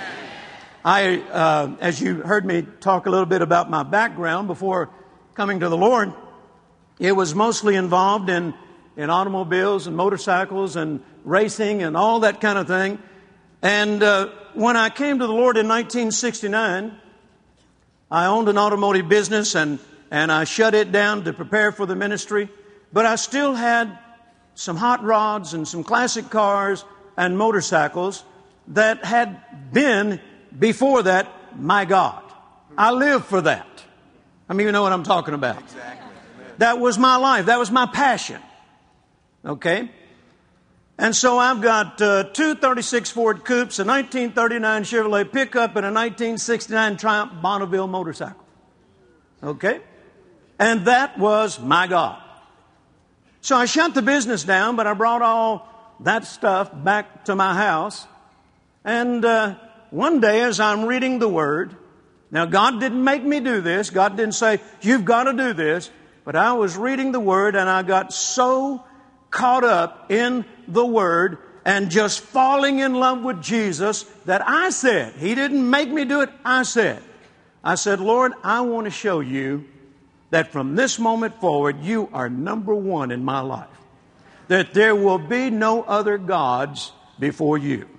Speaker 3: Amen. As you heard me talk a little bit about my background before coming to the Lord, it was mostly involved in automobiles and motorcycles and racing and all that kind of thing. And when I came to the Lord in 1969, I owned an automotive business and I shut it down to prepare for the ministry. But I still had some hot rods and some classic cars and motorcycles that had been, before that, my God. I lived for that. I mean, you know what I'm talking about. Exactly. That was my life. That was my passion. Okay? And so I've got two 36 Ford Coupes, a 1939 Chevrolet pickup, and a 1969 Triumph Bonneville motorcycle. Okay? And that was my God. So I shut the business down, but I brought all that stuff back to my house. And one day as I'm reading the Word, now God didn't make me do this. God didn't say, you've got to do this. But I was reading the Word and I got so caught up in the Word and just falling in love with Jesus that I said, He didn't make me do it, I said, Lord, I want to show you that from this moment forward, you are number one in my life. That there will be no other gods before you.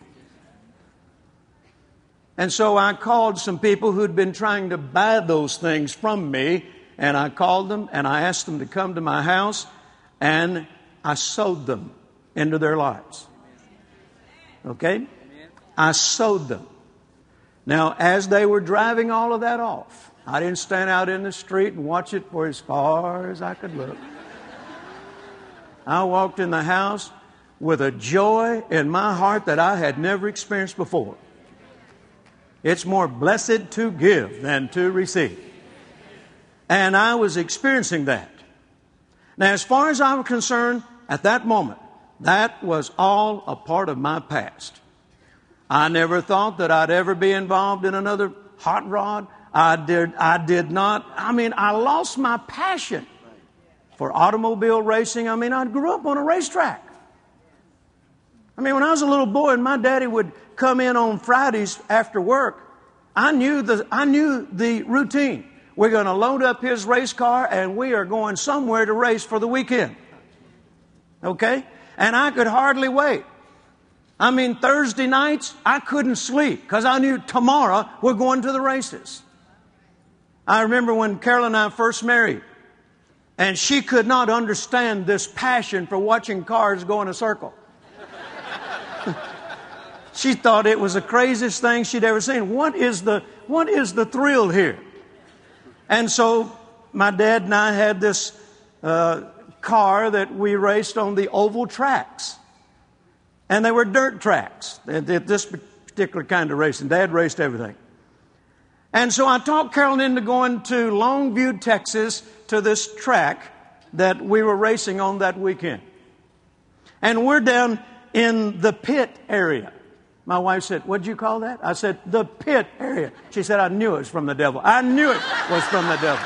Speaker 3: And so I called some people who'd been trying to buy those things from me, and I called them and I asked them to come to my house, and I sowed them into their lives. Okay? I sowed them. Now, as they were driving all of that off, I didn't stand out in the street and watch it for as far as I could look. I walked in the house with a joy in my heart that I had never experienced before. It's more blessed to give than to receive. And I was experiencing that. Now, as far as I'm concerned, at that moment, that was all a part of my past. I never thought that I'd ever be involved in another hot rod. I did not. I mean, I lost my passion for automobile racing. I mean, I grew up on a racetrack. I mean, when I was a little boy and my daddy would come in on Fridays after work, I knew the routine. We're going to load up his race car and we are going somewhere to race for the weekend. Okay? And I could hardly wait. I mean, Thursday nights, I couldn't sleep because I knew tomorrow we're going to the races. I remember when Carol and I first married, and she could not understand this passion for watching cars go in a circle. She thought it was the craziest thing she'd ever seen. What is the thrill here? And so my dad and I had this car that we raced on the oval tracks. And they were dirt tracks. This particular kind of racing. Dad raced everything. And so I talked Carolyn into going to Longview, Texas, to this track that we were racing on that weekend. And we're down in the pit area. My wife said, "What'd you call that?" I said, "The pit area." She said, "I knew it was from the devil." I knew it was from the devil.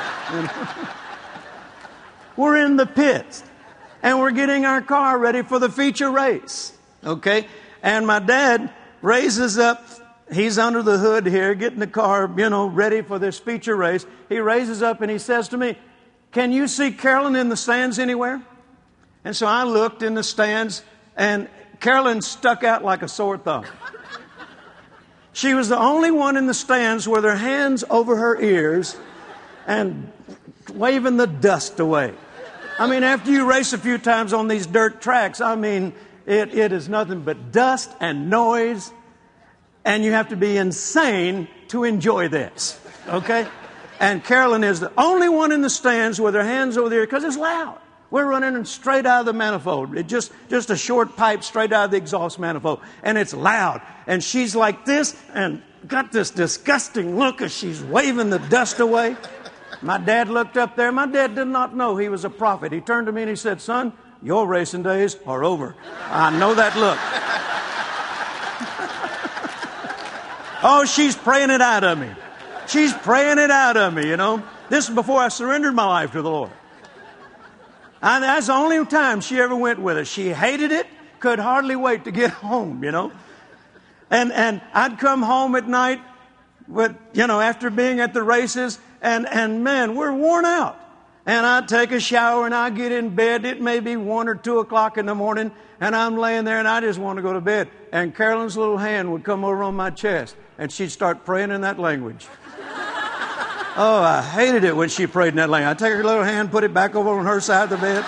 Speaker 3: We're in the pits, and we're getting our car ready for the feature race. Okay? And my dad raises up. He's under the hood here, getting the car, ready for this feature race. He raises up and he says to me, "Can you see Carolyn in the stands anywhere?" And so I looked in the stands, and Carolyn stuck out like a sore thumb. She was the only one in the stands with her hands over her ears and waving the dust away. I mean, after you race a few times on these dirt tracks, it is nothing but dust and noise, and you have to be insane to enjoy this, okay? And Carolyn is the only one in the stands with her hands over there because it's loud. We're running straight out of the manifold. It just a short pipe straight out of the exhaust manifold. And it's loud. And she's like this and got this disgusting look as she's waving the dust away. My dad looked up there. My dad did not know he was a prophet. He turned to me and he said, "Son, your racing days are over." I know that look. Oh, she's praying it out of me. She's praying it out of me, This is before I surrendered my life to the Lord. And that's the only time she ever went with us. She hated it, could hardly wait to get home, And I'd come home at night after being at the races, and man, we're worn out. And I'd take a shower and I'd get in bed. It may be 1 or 2 o'clock in the morning, and I'm laying there and I just want to go to bed. And Carolyn's little hand would come over on my chest, and she'd start praying in that language. Oh, I hated it when she prayed in that language. I'd take her little hand, put it back over on her side of the bed.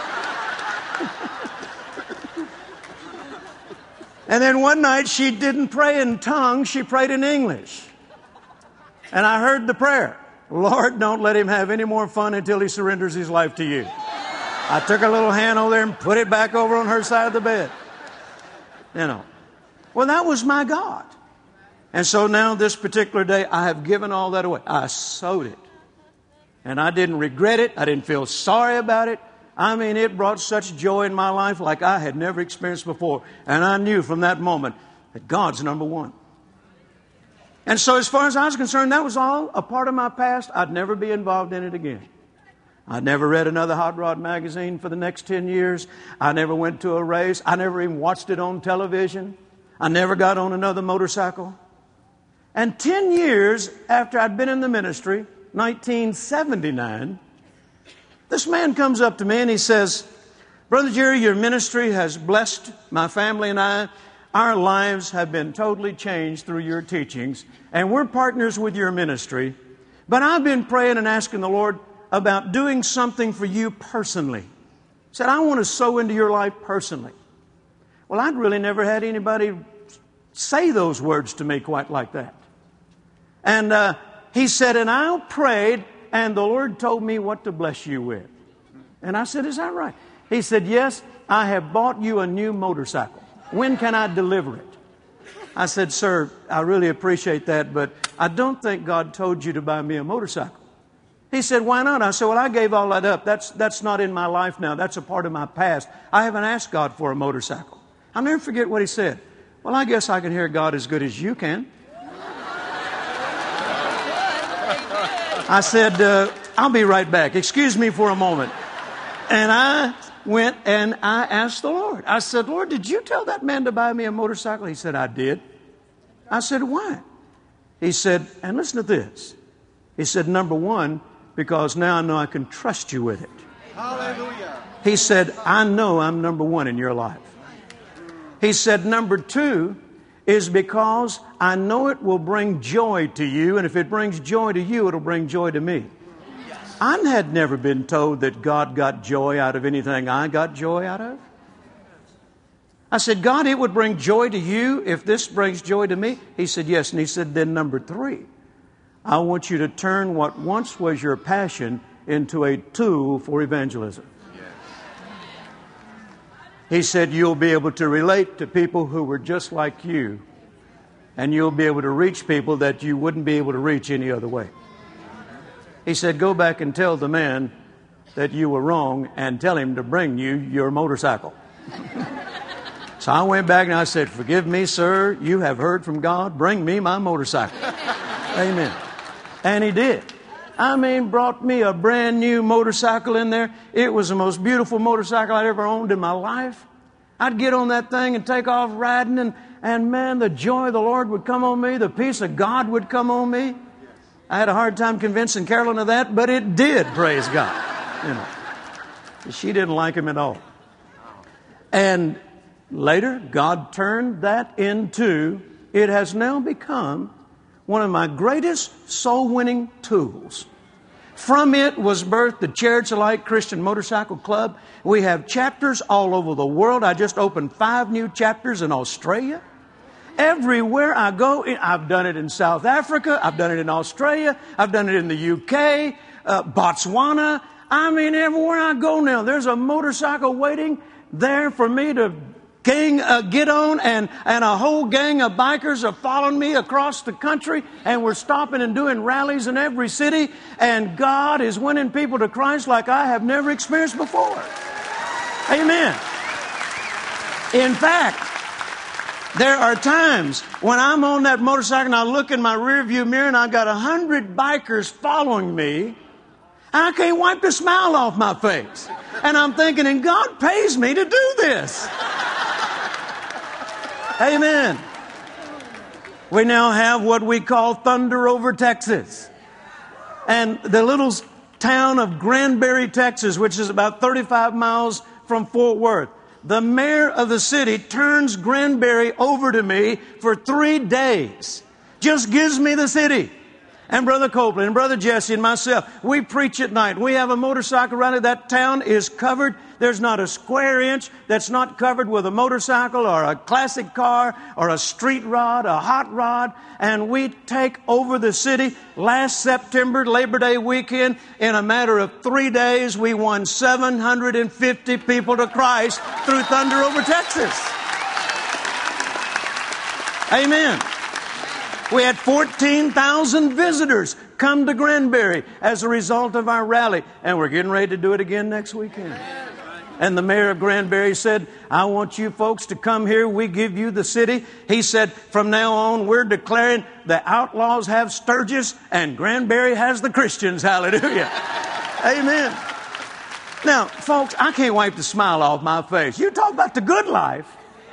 Speaker 3: And then one night she didn't pray in tongues, she prayed in English. And I heard the prayer, "Lord, don't let him have any more fun until he surrenders his life to you." I took her little hand over there and put it back over on her side of the bed. Well, that was my God. And so now this particular day, I have given all that away. I sowed it. And I didn't regret it. I didn't feel sorry about it. I mean, it brought such joy in my life like I had never experienced before. And I knew from that moment that God's number one. And so as far as I was concerned, that was all a part of my past. I'd never be involved in it again. I never read another hot rod magazine for the next 10 years. I never went to a race. I never even watched it on television. I never got on another motorcycle. And 10 years after I'd been in the ministry, 1979, this man comes up to me and he says, "Brother Jerry, your ministry has blessed my family and I. Our lives have been totally changed through your teachings, and we're partners with your ministry. But I've been praying and asking the Lord about doing something for you personally." He said, "I want to sow into your life personally." Well, I'd really never had anybody say those words to me quite like that. And he said, "And I prayed, and the Lord told me what to bless you with." And I said, "Is that right?" He said, "Yes, I have bought you a new motorcycle. When can I deliver it?" I said, "Sir, I really appreciate that, but I don't think God told you to buy me a motorcycle." He said, "Why not?" I said, "Well, I gave all that up. That's not in my life now. That's a part of my past. I haven't asked God for a motorcycle." I'll never forget what he said. "Well, I guess I can hear God as good as you can." I said, "I'll be right back. Excuse me for a moment." And I went and I asked the Lord. I said, "Lord, did you tell that man to buy me a motorcycle?" He said, "I did." I said, "Why?" He said, and listen to this. He said, "Number one, because now I know I can trust you with it." Hallelujah. He said, "I know I'm number one in your life." He said, "Number two is because I know it will bring joy to you, and if it brings joy to you, it'll bring joy to me." I had never been told that God got joy out of anything I got joy out of. I said, God, it would bring joy to you if this brings joy to me. He said, yes. And he said, then number 3, I want you to turn what once was your passion into a tool for evangelism. He said, you'll be able to relate to people who were just like you, and you'll be able to reach people that you wouldn't be able to reach any other way. He said, go back and tell the man that you were wrong and tell him to bring you your motorcycle. So I went back and I said, forgive me, sir. You have heard from God. Bring me my motorcycle. Amen. And he did. I mean, brought me a brand new motorcycle in there. It was the most beautiful motorcycle I'd ever owned in my life. I'd get on that thing and take off riding, and man, the joy of the Lord would come on me. The peace of God would come on me. I had a hard time convincing Carolyn of that, but it did, praise God. You know, she didn't like him at all. And later, God turned that into, it has now become one of my greatest soul-winning tools. From it was birthed the Chariots of Light Christian Motorcycle Club. We have chapters all over the world. I just opened 5 new chapters in Australia. Everywhere I go, I've done it in South Africa, I've done it in Australia, I've done it in the UK, Botswana. I mean, everywhere I go now, there's a motorcycle waiting there for me to get on, and a whole gang of bikers are following me across the country, and we're stopping and doing rallies in every city, and God is winning people to Christ like I have never experienced before. Amen. In fact, there are times when I'm on that motorcycle and I look in my rearview mirror and I got 100 bikers following me. I can't wipe the smile off my face. And I'm thinking, and God pays me to do this. Amen. We now have what we call Thunder Over Texas. And the little town of Granbury, Texas, which is about 35 miles from Fort Worth. The mayor of the city turns Granbury over to me for 3 days. Just gives me the city. And Brother Copeland and Brother Jesse and myself, we preach at night. We have a motorcycle rally. That town is covered. There's not a square inch that's not covered with a motorcycle or a classic car or a street rod, a hot rod. And we take over the city. Last September, Labor Day weekend, in a matter of 3 days, we won 750 people to Christ through Thunder Over Texas. Amen. We had 14,000 visitors come to Granbury as a result of our rally. And we're getting ready to do it again next weekend. And the mayor of Granbury said, I want you folks to come here. We give you the city. He said, from now on, we're declaring the outlaws have Sturgis and Granbury has the Christians. Hallelujah. Amen. Now, folks, I can't wipe the smile off my face. You talk about the good life.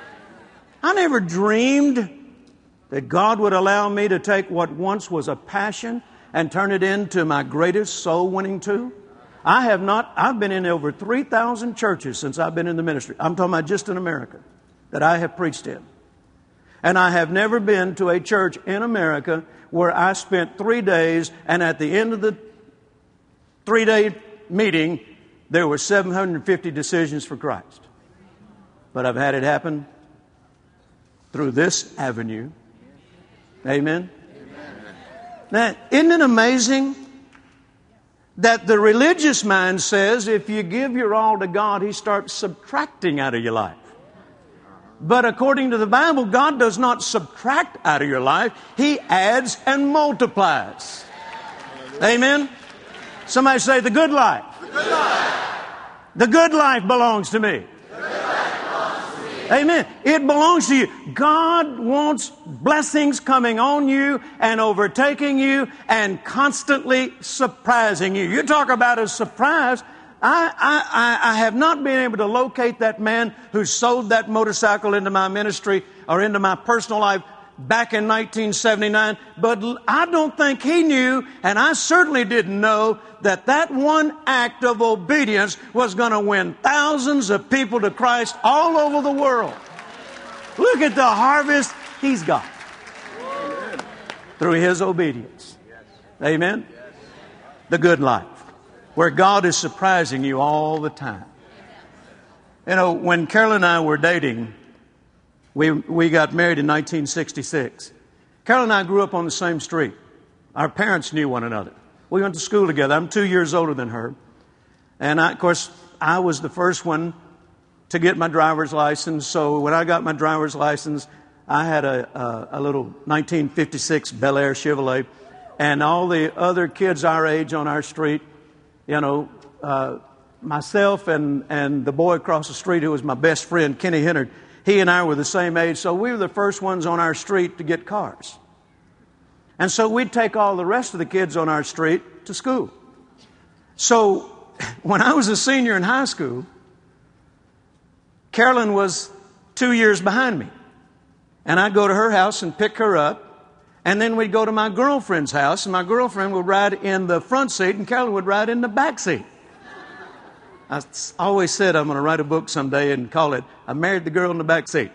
Speaker 3: I never dreamed that God would allow me to take what once was a passion and turn it into my greatest soul-winning tool. I've been in over 3,000 churches since I've been in the ministry. I'm talking about just in America that I have preached in. And I have never been to a church in America where I spent 3 days and at the end of the 3-day meeting, there were 750 decisions for Christ. But I've had it happen through this avenue. Amen? Now, isn't it amazing that the religious mind says if you give your all to God, He starts subtracting out of your life. But according to the Bible, God does not subtract out of your life. He adds and multiplies. Amen? Somebody say, the good life. The good life. The good life belongs to me. Amen. It belongs to you. God wants blessings coming on you and overtaking you and constantly surprising you. You talk about a surprise. I have not been able to locate that man who sold that motorcycle into my ministry or into my personal life back in 1979, but I don't think he knew, and I certainly didn't know, that that one act of obedience was going to win thousands of people to Christ all over the world. Look at the harvest he's got through his obedience. Amen? The good life. where God is surprising you all the time. You know, when Carol and I were dating, we got married in 1966. Carol and I grew up on the same street. Our parents knew one another. We went to school together. I'm 2 years older than her. And of course, I was the first one to get my driver's license. So when I got my driver's license, I had a little 1956 Bel Air Chevrolet. And all the other kids our age on our street, you know, myself and the boy across the street who was my best friend, Kenny Hennard, he and I were the same age. So we were the first ones on our street to get cars. And so we'd take all the rest of the kids on our street to school. So when I was a senior in high school, Carolyn was 2 years behind me. And I'd go to her house and pick her up. And then we'd go to my girlfriend's house, and my girlfriend would ride in the front seat, and Carolyn would ride in the back seat. I always said I'm going to write a book someday and call it, I Married the Girl in the Back Seat.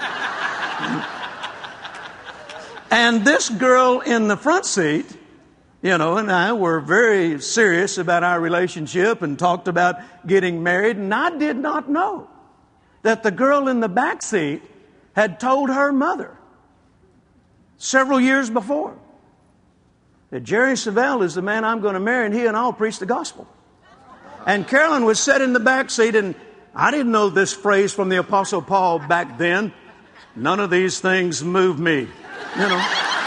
Speaker 3: And this girl in the front seat, you know, and I were very serious about our relationship and talked about getting married. And I did not know that the girl in the back seat had told her mother several years before that Jerry Savelle is the man I'm going to marry, and he and I'll preach the gospel. And Carolyn was sitting in the back seat, and I didn't know this phrase from the Apostle Paul back then. None of these things move me, you know.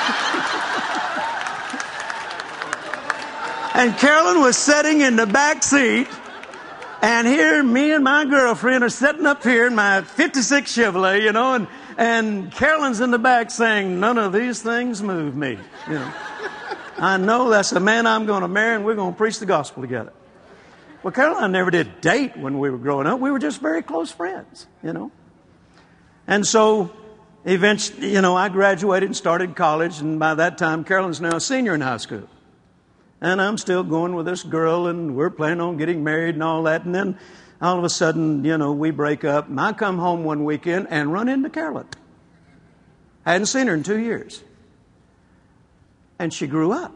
Speaker 3: And Carolyn was sitting in the back seat, and here me and my girlfriend are sitting up here in my 56 Chevrolet, you know, and Carolyn's in the back saying, none of these things move me, you know. I know that's the man I'm going to marry, and we're going to preach the gospel together. Well, Carol and I never did date when we were growing up. We were just very close friends, you know. And so eventually, you know, I graduated and started college, and by that time, Carolyn's now a senior in high school. And I'm still going with this girl, and we're planning on getting married and all that. And then all of a sudden, you know, we break up. And I come home one weekend and run into Carolyn. I hadn't seen her in 2 years. And she grew up.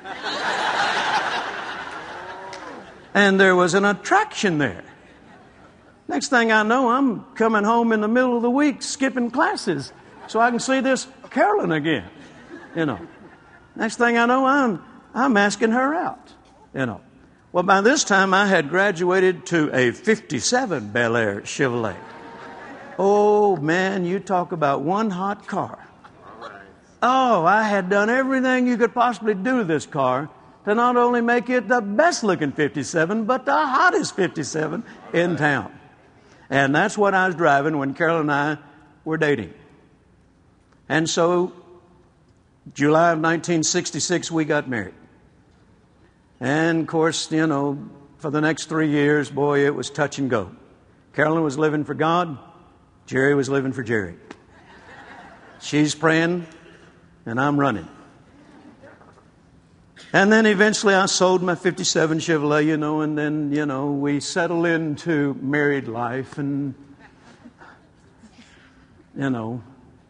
Speaker 3: And there was an attraction there. Next thing I know, I'm coming home in the middle of the week, skipping classes, so I can see this Carolyn again, you know. Next thing I know, I'm asking her out, you know. Well, by this time, I had graduated to a 57 Bel Air Chevrolet. Oh, man, you talk about one hot car. Oh, I had done everything you could possibly do to this car to not only make it the best-looking 57, but the hottest 57 in town. And that's what I was driving when Carol and I were dating. And so, July of 1966, we got married. And, of course, you know, for the next 3 years, boy, it was touch and go. Carolyn was living for God. Jerry was living for Jerry. She's praying, and I'm running. And then eventually I sold my 57 Chevrolet, you know, and then, you know, we settled into married life, and, you know,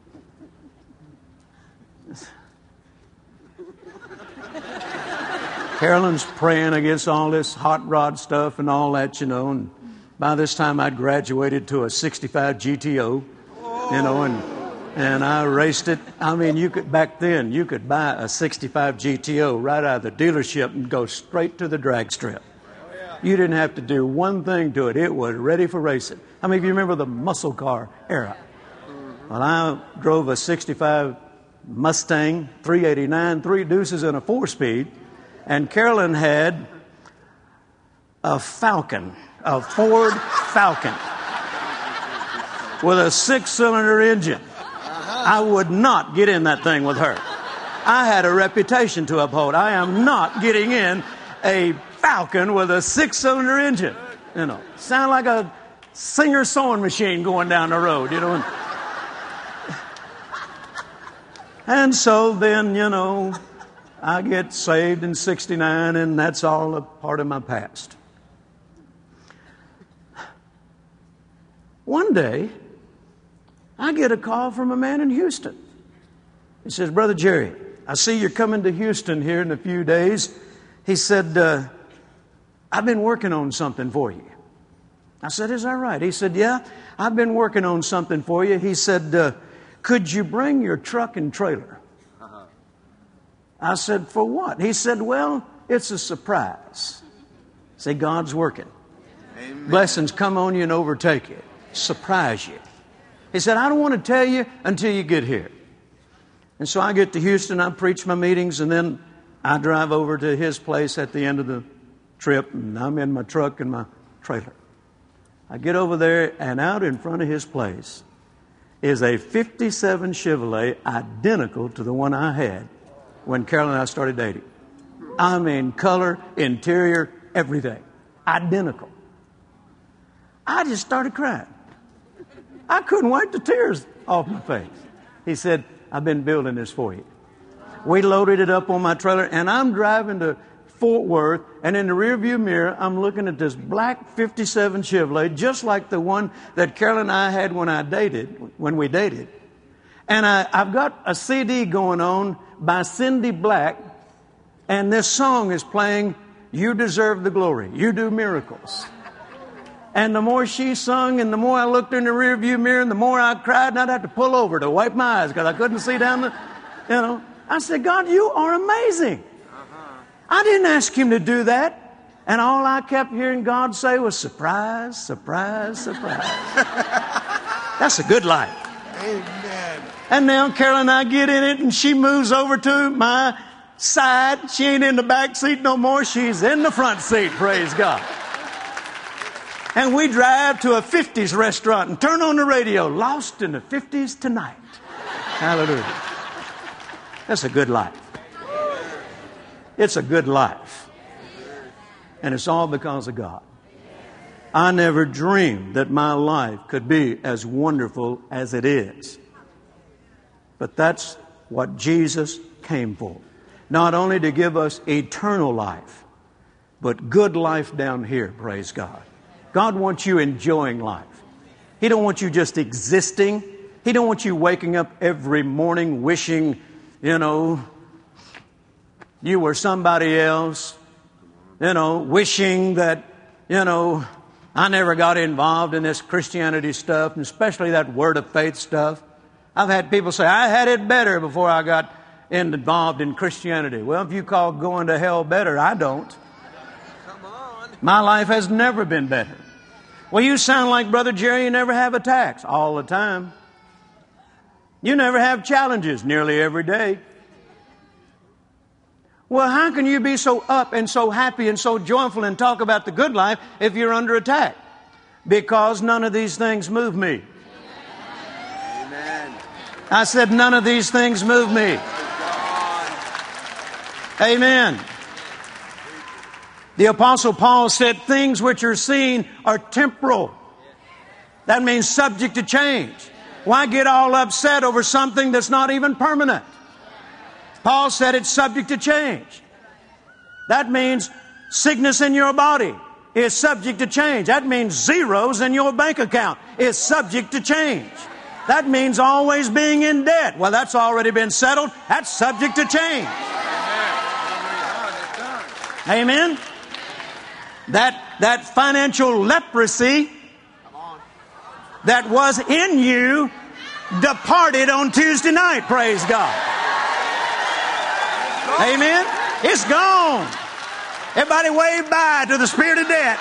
Speaker 3: Carolyn's praying against all this hot rod stuff and all that, you know, and by this time I'd graduated to a 65 GTO, you know, and I raced it. I mean, back then, you could buy a 65 GTO right out of the dealership and go straight to the drag strip. You didn't have to do one thing to it. It was ready for racing. How many of you remember the muscle car era? Well, I drove a 65 Mustang, 389, 3 deuces and a 4-speed. And Carolyn had a Falcon, a Ford Falcon with a 6-cylinder engine. I would not get in that thing with her. I had a reputation to uphold. I am not getting in a Falcon with a 6-cylinder engine. You know, sound like a Singer sewing machine going down the road, you know. And so then, you know, I get saved in 69, and that's all a part of my past. One day, I get a call from a man in Houston. He says, Brother Jerry, I see you're coming to Houston here in a few days. He said, I've been working on something for you. I said, is that right? He said, yeah, I've been working on something for you. He said, could you bring your truck and trailer? I said, for what? He said, well, it's a surprise. Say, God's working.
Speaker 1: Amen.
Speaker 3: Blessings come on you and overtake you. Surprise you. He said, I don't want to tell you until you get here. And so I get to Houston, I preach my meetings, and then I drive over to his place at the end of the trip, and I'm in my truck and my trailer. I get over there, and out in front of his place is a 57 Chevrolet identical to the one I had when Carol and I started dating. I mean, color, interior, everything. Identical. I just started crying. I couldn't wipe the tears off my face. He said, I've been building this for you. We loaded it up on my trailer, and I'm driving to Fort Worth, and in the rearview mirror, I'm looking at this black 57 Chevrolet, just like the one that Carol and I had when we dated. And I've got a CD going on by Cindy Black, and this song is playing, You Deserve the Glory, You Do Miracles. And the more she sung and the more I looked in the rearview mirror and the more I cried, and I'd have to pull over to wipe my eyes because I couldn't see down the, I said, God, you are amazing. I didn't ask him to do that. And all I kept hearing God say was, surprise, surprise, surprise. That's a good life.
Speaker 1: Amen.
Speaker 3: And now Carol and I get in it and she moves over to my side. She ain't in the back seat no more. She's in the front seat, praise God. And we drive to a 50s restaurant and turn on the radio. Lost in the 50s tonight. Hallelujah. That's a good life. It's a good life. And it's all because of God. I never dreamed that my life could be as wonderful as it is. But that's what Jesus came for. Not only to give us eternal life, but good life down here, praise God. God wants you enjoying life. He don't want you just existing. He don't want you waking up every morning wishing, you were somebody else. Wishing that, I never got involved in this Christianity stuff, and especially that word of faith stuff. I've had people say, I had it better before I got involved in Christianity. Well, if you call going to hell better, I don't.
Speaker 1: Come on.
Speaker 3: My life has never been better. Well, you sound like Brother Jerry, you never have attacks. All the time. You never have challenges nearly every day. Well, how can you be so up and so happy and so joyful and talk about the good life if you're under attack? Because none of these things move me.
Speaker 1: Amen.
Speaker 3: I said none of these things move me. Amen. The Apostle Paul said things which are seen are temporal. That means subject to change. Why get all upset over something that's not even permanent? Paul said it's subject to change. That means sickness in your body is subject to change. That means zeros in your bank account is subject to change. That means always being in debt. Well, that's already been settled. That's subject to change. Amen. That financial leprosy that was in you departed on Tuesday night, praise God. Amen. It's gone. Everybody wave bye to the spirit of death.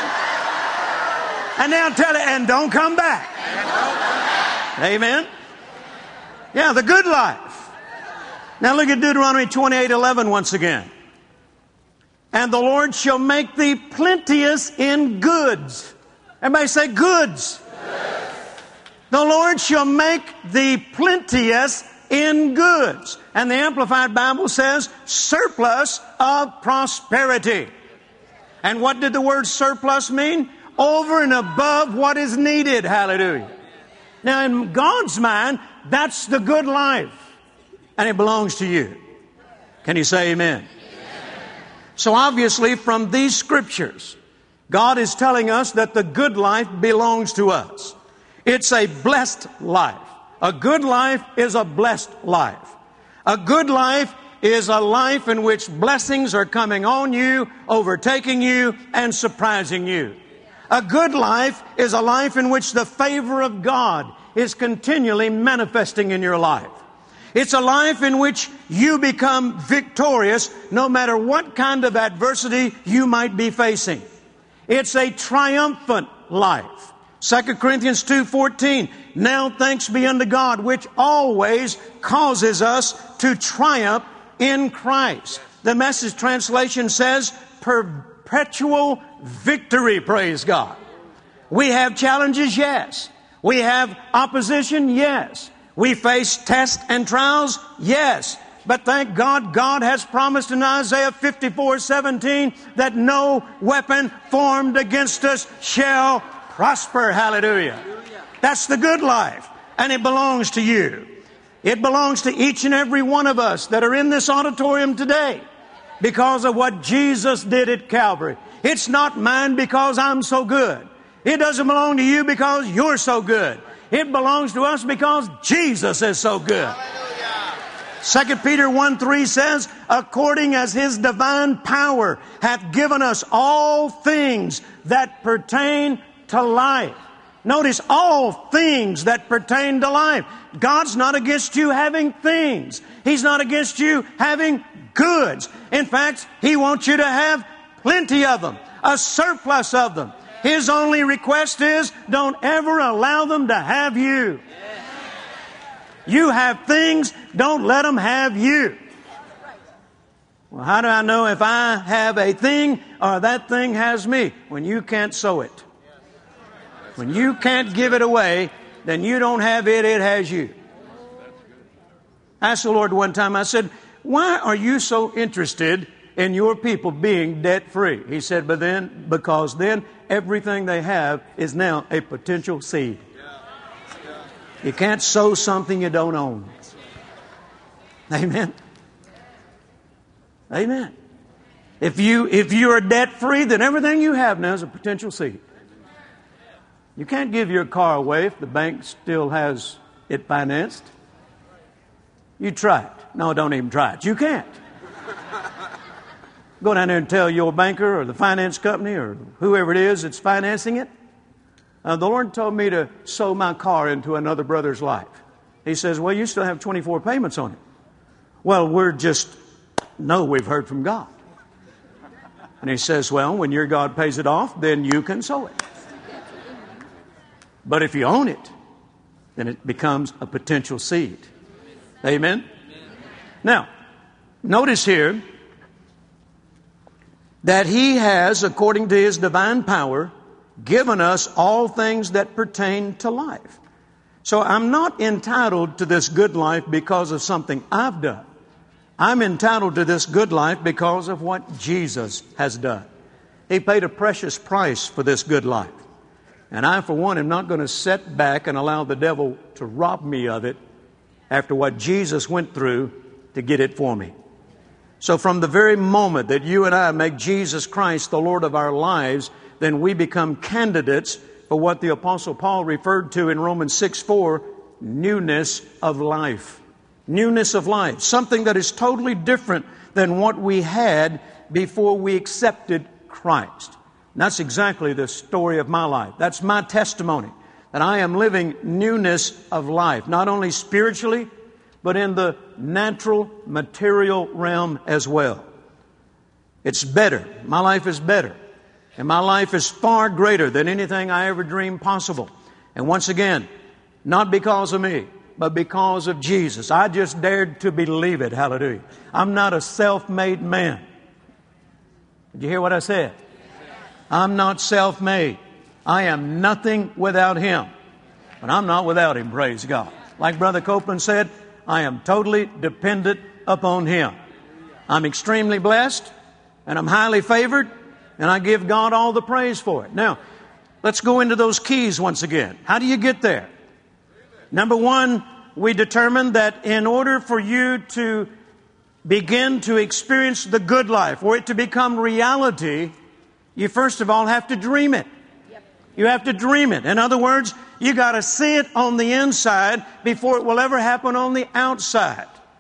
Speaker 3: And now tell it, and don't come back. Amen. Yeah, the good life. Now look at Deuteronomy 28:11 once again. And the Lord shall make thee plenteous in goods. Everybody say goods. The Lord shall make thee plenteous in goods. And the Amplified Bible says surplus of prosperity. And what did the word surplus mean? Over and above what is needed. Hallelujah. Now in God's mind, that's the good life. And it belongs to you. Can you say amen? So obviously from these scriptures, God is telling us that the good life belongs to us. It's a blessed life. A good life is a blessed life. A good life is a life in which blessings are coming on you, overtaking you, and surprising you. A good life is a life in which the favor of God is continually manifesting in your life. It's a life in which you become victorious no matter what kind of adversity you might be facing. It's a triumphant life. 2 Corinthians 2:14, now thanks be unto God, which always causes us to triumph in Christ. The Message translation says perpetual victory, praise God. We have challenges, yes. We have opposition, yes. We face tests and trials, yes. But thank God, God has promised in Isaiah 54:17 that no weapon formed against us shall prosper. Hallelujah. That's the good life. And it belongs to you. It belongs to each and every one of us that are in this auditorium today because of what Jesus did at Calvary. It's not mine because I'm so good. It doesn't belong to you because you're so good. It belongs to us because Jesus is so good. 2 Peter 1:3 says, according as His divine power hath given us all things that pertain to life. Notice, all things that pertain to life. God's not against you having things. He's not against you having goods. In fact, He wants you to have plenty of them, a surplus of them. His only request is, don't ever allow them to have you. You have things, don't let them have you. Well, how do I know if I have a thing or that thing has me? When you can't sow it. When you can't give it away, then you don't have it, it has you. I asked the Lord one time, I said, why are you so interested in your people being debt-free? He said, because then everything they have is now a potential seed. You can't sow something you don't own. Amen. Amen. If you are debt-free, then everything you have now is a potential seed. You can't give your car away if the bank still has it financed. You try it. No, don't even try it. You can't. Go down there and tell your banker or the finance company or whoever it is that's financing it. The Lord told me to sow my car into another brother's life. He says, well, you still have 24 payments on it. Well, we've heard from God. And he says, well, when your God pays it off, then you can sow it. But if you own it, then it becomes a potential seed. Amen? Now, notice here that He has, according to His divine power, given us all things that pertain to life. So I'm not entitled to this good life because of something I've done. I'm entitled to this good life because of what Jesus has done. He paid a precious price for this good life. And I, for one, am not going to sit back and allow the devil to rob me of it after what Jesus went through to get it for me. So from the very moment that you and I make Jesus Christ the Lord of our lives, then we become candidates for what the Apostle Paul referred to in Romans 6:4, newness of life. Newness of life. Something that is totally different than what we had before we accepted Christ. And that's exactly the story of my life. That's my testimony, that I am living newness of life, not only spiritually, but in the natural, material realm as well. It's better. My life is better. And my life is far greater than anything I ever dreamed possible. And once again, not because of me, but because of Jesus. I just dared to believe it. Hallelujah. I'm not a self-made man. Did you hear what I said? I'm not self-made. I am nothing without Him. But I'm not without Him, praise God. Like Brother Copeland said, I am totally dependent upon Him. I'm extremely blessed, and I'm highly favored, and I give God all the praise for it. Now, let's go into those keys once again. How do you get there? Number one, we determined that in order for you to begin to experience the good life, or it to become reality, you first of all have to dream it. You have to dream it. In other words, you got to see it on the inside before it will ever happen on the outside.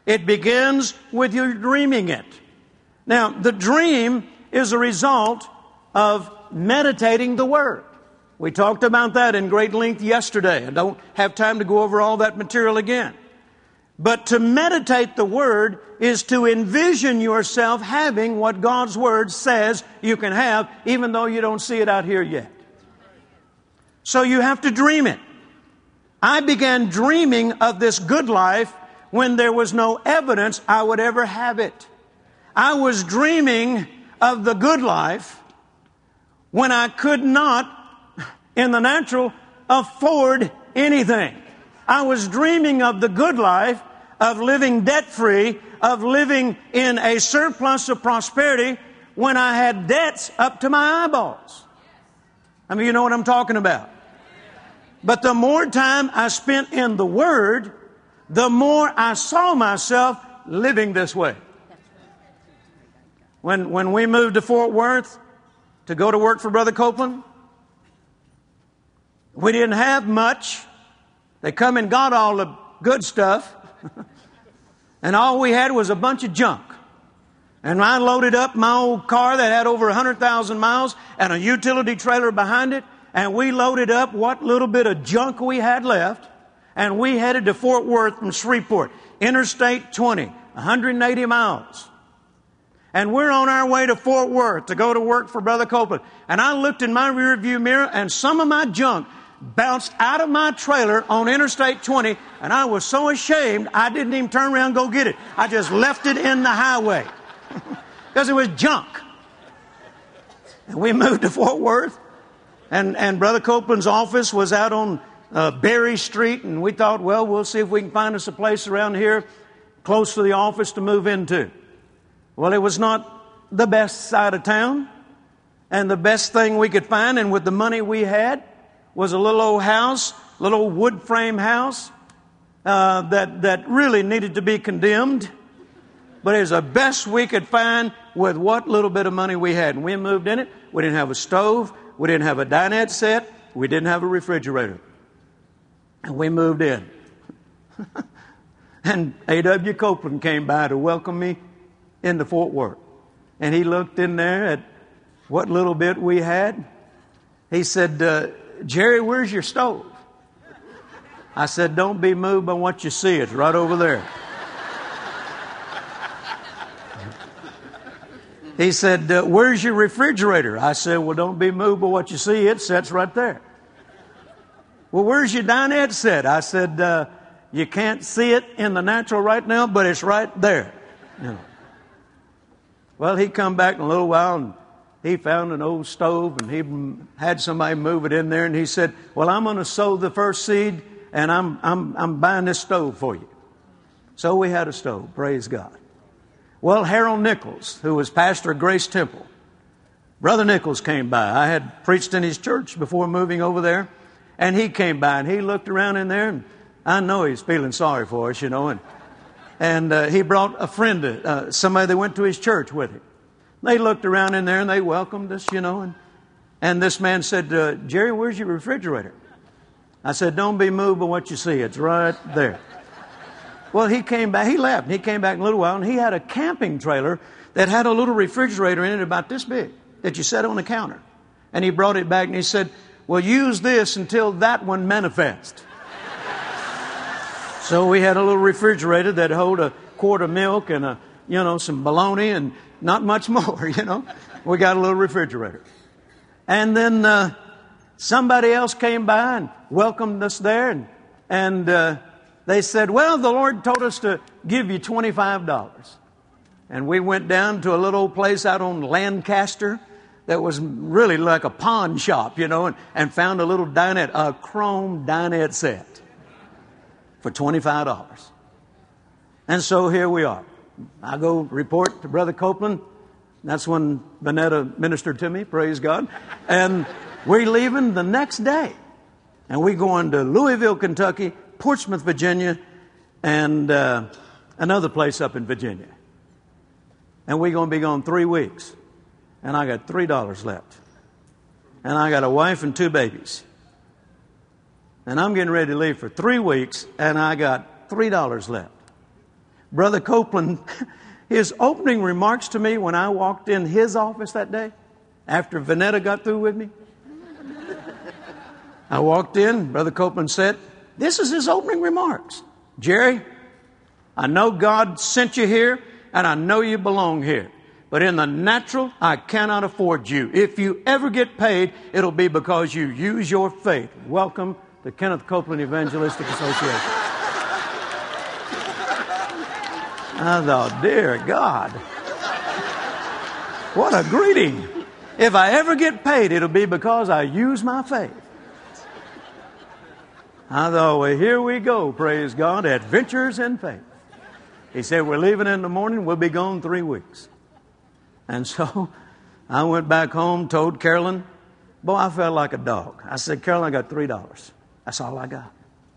Speaker 3: It begins with you dreaming it. Now, the dream is a result of meditating the Word. We talked about that in great length yesterday. I don't have time to go over all that material again. But to meditate the Word is to envision yourself having what God's Word says you can have, even though you don't see it out here yet. So you have to dream it. I began dreaming of this good life when there was no evidence I would ever have it. I was dreaming of the good life when I could not, in the natural, afford anything. I was dreaming of the good life of living debt-free, of living in a surplus of prosperity when I had debts up to my eyeballs. I mean, you know what I'm talking about. But the more time I spent in the Word, the more I saw myself living this way. When we moved to Fort Worth to go to work for Brother Copeland, we didn't have much. They come and got all the good stuff. And all we had was a bunch of junk. And I loaded up my old car that had over 100,000 miles and a utility trailer behind it. And we loaded up what little bit of junk we had left. And we headed to Fort Worth from Shreveport. Interstate 20, 180 miles. And we're on our way to Fort Worth to go to work for Brother Copeland. And I looked in my rearview mirror and some of my junk bounced out of my trailer on Interstate 20, and I was so ashamed I didn't even turn around and go get it. I just left it in the highway because it was junk. And we moved to Fort Worth, and Brother Copeland's office was out on Berry Street, and we thought, well, we'll see if we can find us a place around here close to the office to move into. Well, it was not the best side of town, and the best thing we could find, and with the money we had, was a little old house, little old wood frame house that really needed to be condemned. But it was the best we could find with what little bit of money we had. And we moved in it. We didn't have a stove. We didn't have a dinette set. We didn't have a refrigerator. And we moved in. And A.W. Copeland came by to welcome me into Fort Worth. And he looked in there at what little bit we had. He said, Jerry, where's your stove? I said, don't be moved by what you see. It's right over there. He said, where's your refrigerator? I said, well, don't be moved by what you see. It sits right there. Well, where's your dinette set? I said, you can't see it in the natural right now, but it's right there. You know. Well, he come back in a little while and he found an old stove and he had somebody move it in there, and he said, well, I'm going to sow the first seed and I'm buying this stove for you. So we had a stove, praise God. Well, Harold Nichols, who was pastor of Grace Temple, Brother Nichols came by. I had preached in his church before moving over there, and he came by and he looked around in there, and I know he's feeling sorry for us, you know, and he brought a friend, somebody that went to his church with him. They looked around in there and they welcomed us, you know, and this man said, Jerry, where's your refrigerator? I said, don't be moved by what you see. It's right there. Well, he came back. He left. He came back in a little while, and he had a camping trailer that had a little refrigerator in it about this big that you set on the counter. And he brought it back and he said, well, use this until that one manifests. So we had a little refrigerator that held a quart of milk and some bologna and not much more, you know. We got a little refrigerator. And then somebody else came by and welcomed us there. And they said, well, the Lord told us to give you $25. And we went down to a little old place out on Lancaster that was really like a pawn shop, you know, and found a little dinette, a chrome dinette set for $25. And so here we are. I go report to Brother Copeland. That's when Vanetta ministered to me, praise God. And we're leaving the next day. And we're going to Louisville, Kentucky, Portsmouth, Virginia, and another place up in Virginia. And we're going to be gone 3 weeks. And I got $3 left. And I got a wife and 2 babies. And I'm getting ready to leave for 3 weeks, and I got $3 left. Brother Copeland, his opening remarks to me when I walked in his office that day, after Vanetta got through with me, I walked in, Brother Copeland said, this is his opening remarks. Jerry, I know God sent you here, and I know you belong here. But in the natural, I cannot afford you. If you ever get paid, it'll be because you use your faith. Welcome to Kenneth Copeland Evangelistic Association. I thought, dear God, what a greeting. If I ever get paid, it'll be because I use my faith. I thought, well, here we go, praise God, adventures in faith. He said, we're leaving in the morning, we'll be gone 3 weeks. And so I went back home, told Carolyn, boy, I felt like a dog. I said, Carolyn, I got $3. That's all I got.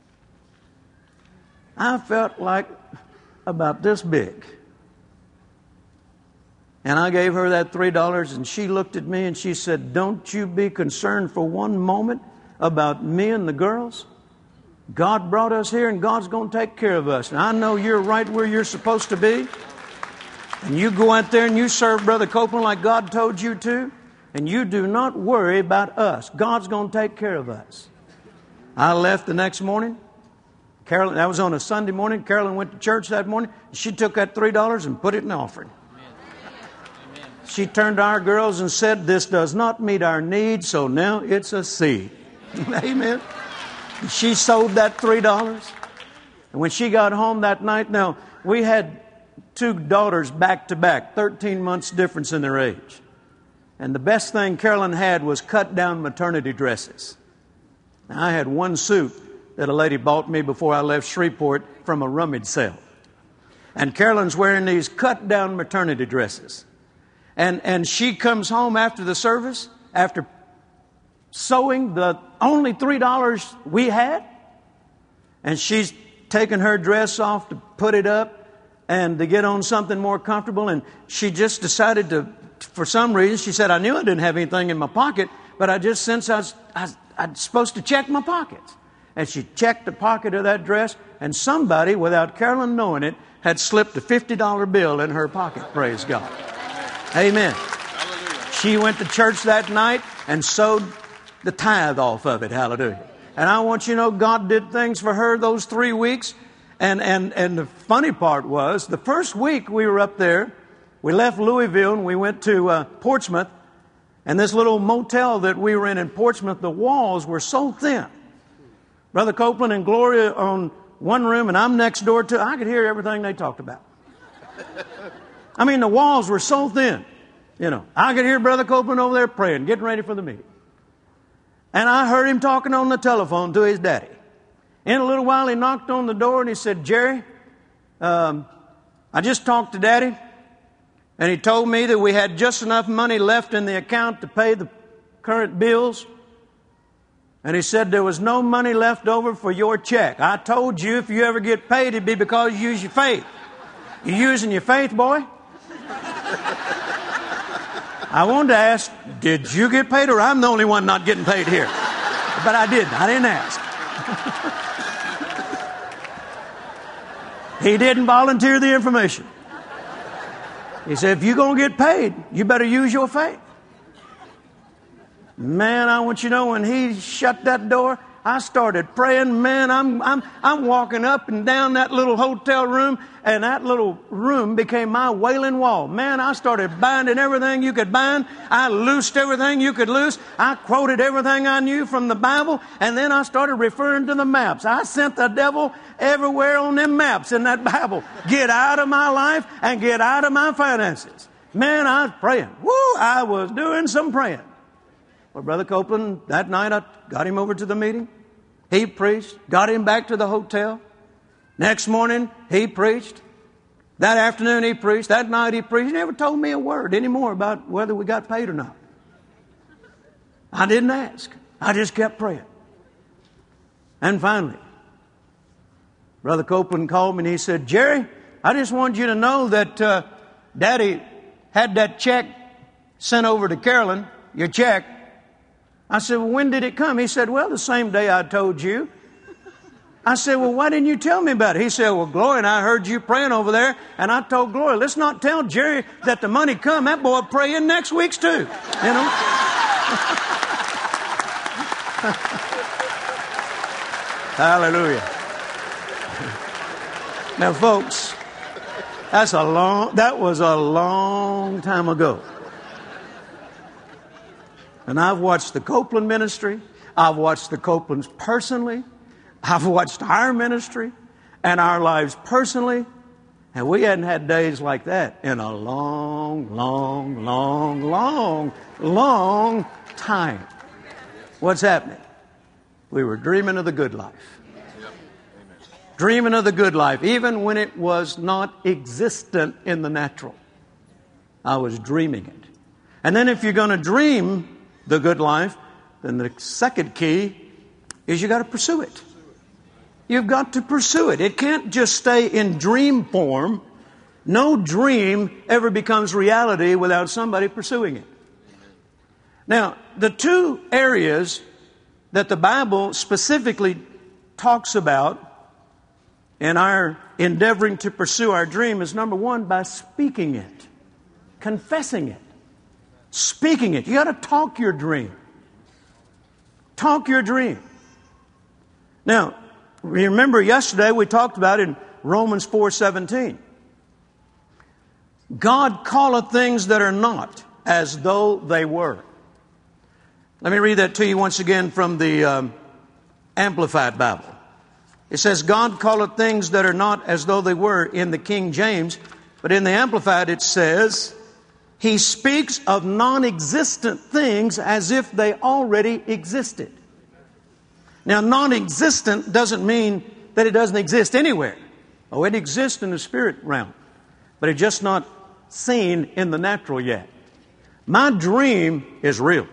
Speaker 3: I felt like about this big. And I gave her that $3, and she looked at me and she said, don't you be concerned for one moment about me and the girls. God brought us here, and God's going to take care of us. And I know you're right where you're supposed to be. And you go out there and you serve Brother Copeland like God told you to. And you do not worry about us. God's going to take care of us. I left the next morning. Carolyn, that was on a Sunday morning. Carolyn went to church that morning. She took that $3 and put it in the offering. Amen. She turned to our girls and said, this does not meet our needs, so now it's a seed. Amen. She sold that $3. And when she got home that night, now, we had 2 daughters back to back, 13 months difference in their age. And the best thing Carolyn had was cut down maternity dresses. Now, I had one suit that a lady bought me before I left Shreveport from a rummage sale. And Carolyn's wearing these cut down maternity dresses. And she comes home after the service, after sewing the only $3 we had, and she's taken her dress off to put it up and to get on something more comfortable, and she just decided to, for some reason, she said, I knew I didn't have anything in my pocket, but I just sensed I was supposed to check my pockets. And she checked the pocket of that dress, and somebody, without Carolyn knowing it, had slipped a $50 bill in her pocket, praise God. Amen. Hallelujah. She went to church that night and sewed the tithe off of it. Hallelujah. And I want you to know God did things for her those 3 weeks. And the funny part was, the first week we were up there, we left Louisville and we went to Portsmouth. And this little motel that we were in Portsmouth, the walls were so thin. Brother Copeland and Gloria on one room, and I'm next door to, I could hear everything they talked about. I mean, the walls were so thin. You know, I could hear Brother Copeland over there praying, getting ready for the meeting. And I heard him talking on the telephone to his daddy. In a little while, he knocked on the door and he said, Jerry, I just talked to Daddy, and he told me that we had just enough money left in the account to pay the current bills. And he said there was no money left over for your check. I told you if you ever get paid, it'd be because you use your faith. You using your faith, boy? I wanted to ask, did you get paid, or I'm the only one not getting paid here? But I didn't. I didn't ask. He didn't volunteer the information. He said, if you're going to get paid, you better use your faith. Man, I want you to know, when he shut that door, I started praying. Man, I'm walking up and down that little hotel room, and that little room became my wailing wall. Man, I started binding everything you could bind. I loosed everything you could loose. I quoted everything I knew from the Bible, and then I started referring to the maps. I sent the devil everywhere on them maps in that Bible. Get out of my life and get out of my finances. Man, I was praying. Woo, I was doing some praying. Well, Brother Copeland, that night I got him over to the meeting. He preached, got him back to the hotel. Next morning, he preached. That afternoon, he preached. That night, he preached. He never told me a word anymore about whether we got paid or not. I didn't ask. I just kept praying. And finally, Brother Copeland called me and he said, Jerry, I just wanted you to know that Daddy had that check sent over to Carolyn, your check. I said, well, when did it come? He said, well, the same day I told you. I said, well, why didn't you tell me about it? He said, well, Gloria and I heard you praying over there, and I told Gloria, let's not tell Jerry that the money come. That boy will pray in next week's too. You know? Hallelujah. Now, folks, that was a long time ago. And I've watched the Copeland ministry. I've watched the Copelands personally. I've watched our ministry and our lives personally. And we hadn't had days like that in a long time. What's happening? We were dreaming of the good life. Dreaming of the good life, even when it was not existent in the natural. I was dreaming it. And then if you're going to dream the good life, then the second key is you got to pursue it. You've got to pursue it. It can't just stay in dream form. No dream ever becomes reality without somebody pursuing it. Now, the two areas that the Bible specifically talks about in our endeavoring to pursue our dream is, number one, by speaking it, confessing it, speaking it. You got to talk your dream. Talk your dream. Now, remember yesterday we talked about in Romans 4:17. God calleth things that are not as though they were. Let me read that to you once again from the Amplified Bible. It says, God calleth things that are not as though they were in the King James, but in the Amplified it says, He speaks of non-existent things as if they already existed. Now, non-existent doesn't mean that it doesn't exist anywhere. Oh, it exists in the spirit realm, but it's just not seen in the natural yet. My dream is real.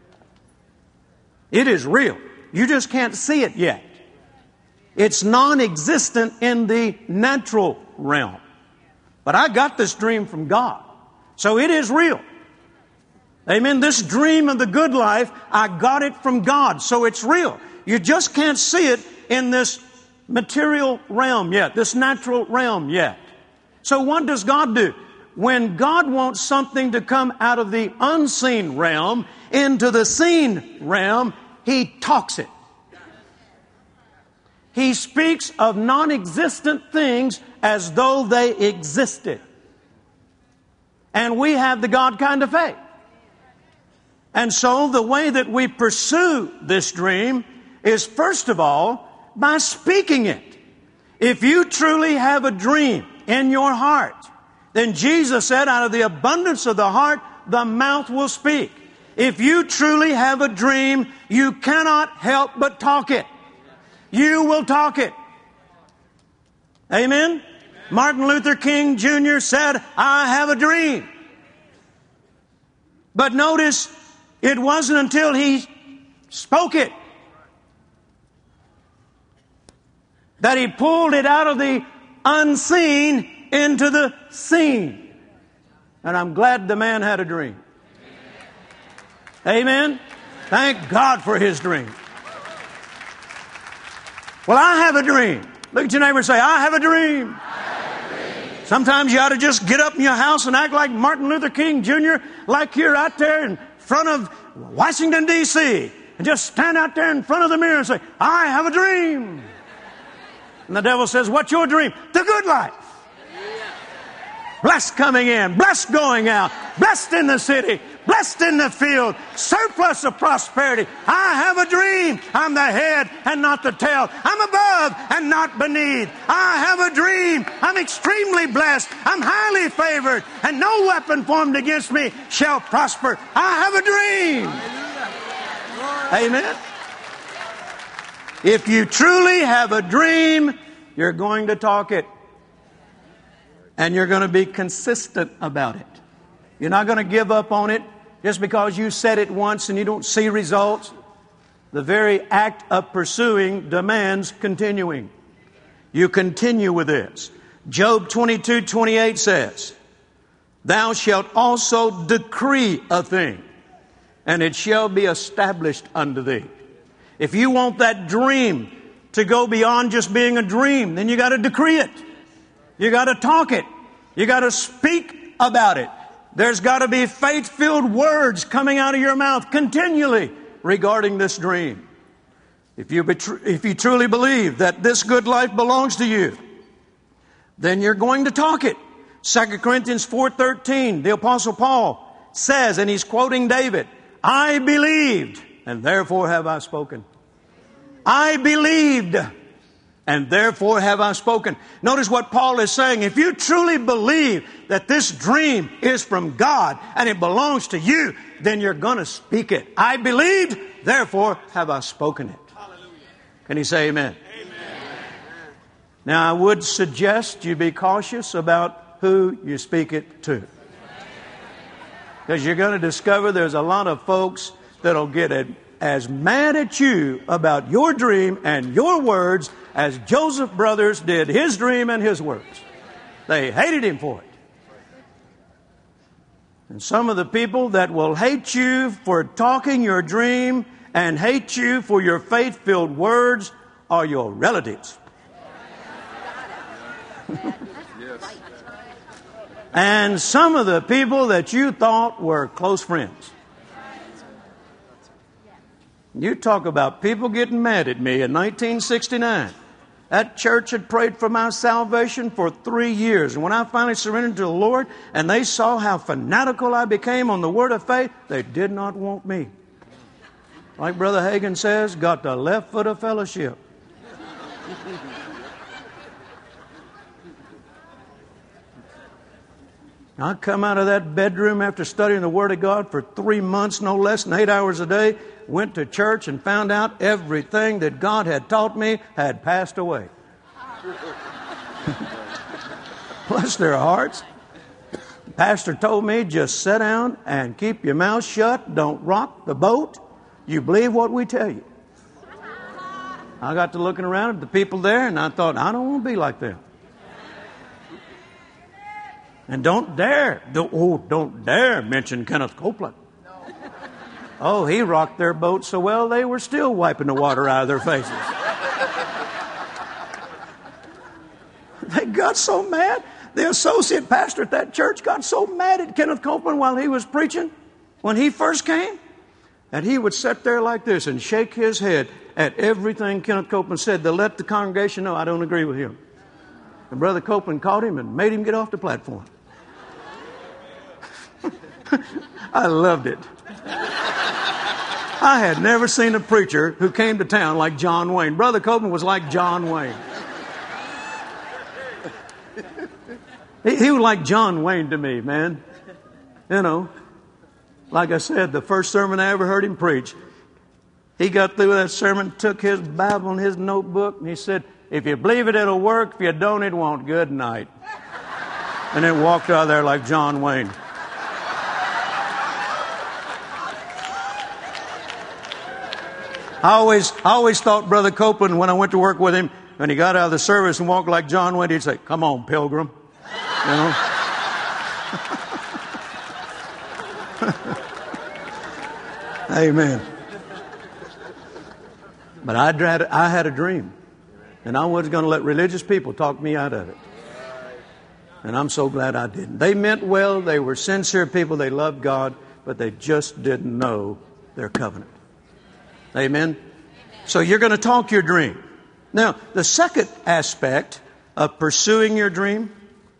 Speaker 3: It is real. You just can't see it yet. It's non-existent in the natural realm. But I got this dream from God, so it is real. Amen. This dream of the good life, I got it from God, so it's real. You just can't see it in this material realm yet, this natural realm yet. So what does God do? When God wants something to come out of the unseen realm into the seen realm, He talks it. He speaks of non-existent things as though they existed. And we have the God kind of faith. And so the way that we pursue this dream is, first of all, by speaking it. If you truly have a dream in your heart, then Jesus said, out of the abundance of the heart, the mouth will speak. If you truly have a dream, you cannot help but talk it. You will talk it. Amen? Martin Luther King Jr. said, I have a dream. But notice, it wasn't until he spoke it that he pulled it out of the unseen into the seen. And I'm glad the man had a dream. Amen? Thank God for his dream. Well, I have a dream. Look at your neighbor and say, I have a dream. Sometimes you ought to just get up in your house and act like Martin Luther King Jr., like you're out there in front of Washington, D.C., and just stand out there in front of the mirror and say, I have a dream. And the devil says, what's your dream? The good life. Blessed coming in, blessed going out, blessed in the city, blessed in the field, surplus of prosperity. I have a dream. I'm the head and not the tail. I'm above and not beneath. I have a dream. I'm extremely blessed. I'm highly favored, and no weapon formed against me shall prosper. I have a dream. Amen. If you truly have a dream, you're going to talk it. And you're going to be consistent about it. You're not going to give up on it just because you said it once and you don't see results. The very act of pursuing demands continuing. You continue with this. Job 22:28 says, Thou shalt also decree a thing, and it shall be established unto thee. If you want that dream to go beyond just being a dream, then you got to decree it. You got to talk it. You got to speak about it. There's got to be faith-filled words coming out of your mouth continually regarding this dream. If you truly believe that this good life belongs to you, then you're going to talk it. 2 Corinthians 4:13, the Apostle Paul says, and he's quoting David, I believed, and therefore have I spoken. I believed, and therefore have I spoken. Notice what Paul is saying. If you truly believe that this dream is from God and it belongs to you, then you're going to speak it. I believed, therefore have I spoken it. Hallelujah. Can you say amen? Amen. Now, I would suggest you be cautious about who you speak it to. Because you're going to discover there's a lot of folks that'll get as mad at you about your dream and your words as Joseph Brothers did his dream and his words. They hated him for it. And some of the people that will hate you for talking your dream and hate you for your faith-filled words are your relatives. And some of the people that you thought were close friends. You talk about people getting mad at me in 1969. That church had prayed for my salvation for 3 years. And when I finally surrendered to the Lord and they saw how fanatical I became on the word of faith, they did not want me. Like Brother Hagin says, got the left foot of fellowship. I come out of that bedroom after studying the Word of God for 3 months, no less than 8 hours a day, went to church and found out everything that God had taught me had passed away. Bless their hearts. The pastor told me, just sit down and keep your mouth shut. Don't rock the boat. You believe what we tell you. I got to looking around at the people there and I thought, I don't want to be like them. And don't dare mention Kenneth Copeland. Oh, he rocked their boat so well they were still wiping the water out of their faces. They got so mad. The associate pastor at that church got so mad at Kenneth Copeland while he was preaching when he first came that he would sit there like this and shake his head at everything Kenneth Copeland said to let the congregation know I don't agree with him. And Brother Copeland caught him and made him get off the platform. I loved it. I had never seen a preacher who came to town like John Wayne. Brother Copeland was like John Wayne. He was like John Wayne to me, man. You know, like I said, the first sermon I ever heard him preach, he got through that sermon, took his Bible and his notebook, and he said, if you believe it, it'll work. If you don't, it won't. Good night. And then walked out of there like John Wayne. I always thought Brother Copeland, when I went to work with him, when he got out of the service and walked like John Wayne, he'd say, come on, pilgrim. You know? Amen. But I had a dream. And I wasn't going to let religious people talk me out of it. And I'm so glad I didn't. They meant well. They were sincere people. They loved God. But they just didn't know their covenant. Amen? So you're going to talk your dream. Now, the second aspect of pursuing your dream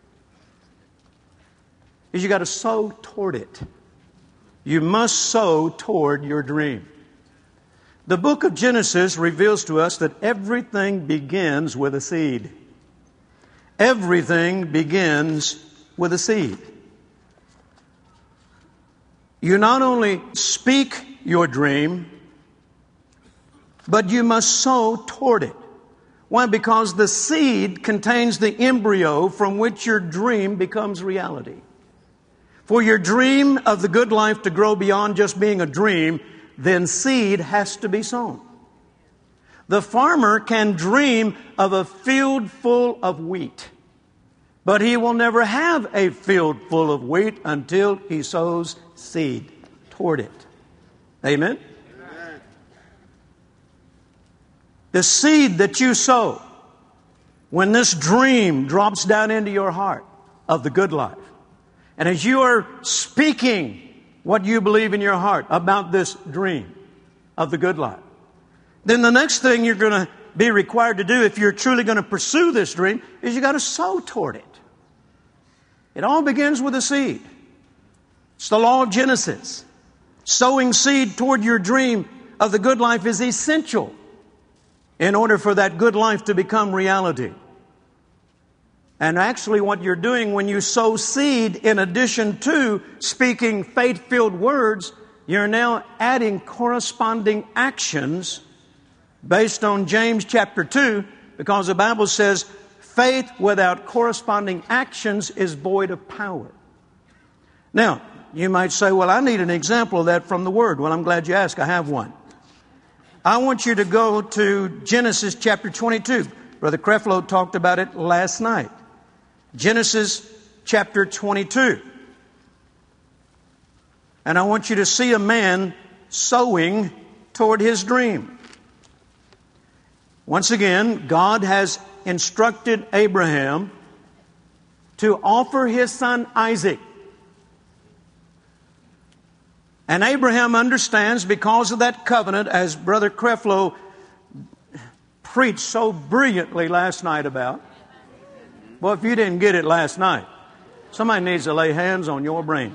Speaker 3: is you got to sow toward it. You must sow toward your dream. The book of Genesis reveals to us that everything begins with a seed. Everything begins with a seed. You not only speak your dream, but you must sow toward it. Why? Because the seed contains the embryo from which your dream becomes reality. For your dream of the good life to grow beyond just being a dream, then seed has to be sown. The farmer can dream of a field full of wheat, but he will never have a field full of wheat until he sows seed toward it. Amen? The seed that you sow, when this dream drops down into your heart of the good life, and as you are speaking what you believe in your heart about this dream of the good life, then the next thing you're going to be required to do if you're truly going to pursue this dream is you got to sow toward it. It all begins with a seed. It's the law of Genesis. Sowing seed toward your dream of the good life is essential in order for that good life to become reality. And actually what you're doing when you sow seed, in addition to speaking faith-filled words, you're now adding corresponding actions based on James chapter 2, because the Bible says faith without corresponding actions is void of power. Now, you might say, well, I need an example of that from the Word. Well, I'm glad you asked. I have one. I want you to go to Genesis chapter 22. Brother Creflo talked about it last night. Genesis chapter 22. And I want you to see a man sowing toward his dream. Once again, God has instructed Abraham to offer his son Isaac. And Abraham understands, because of that covenant, as Brother Creflo preached so brilliantly last night about. Well, if you didn't get it last night, somebody needs to lay hands on your brain.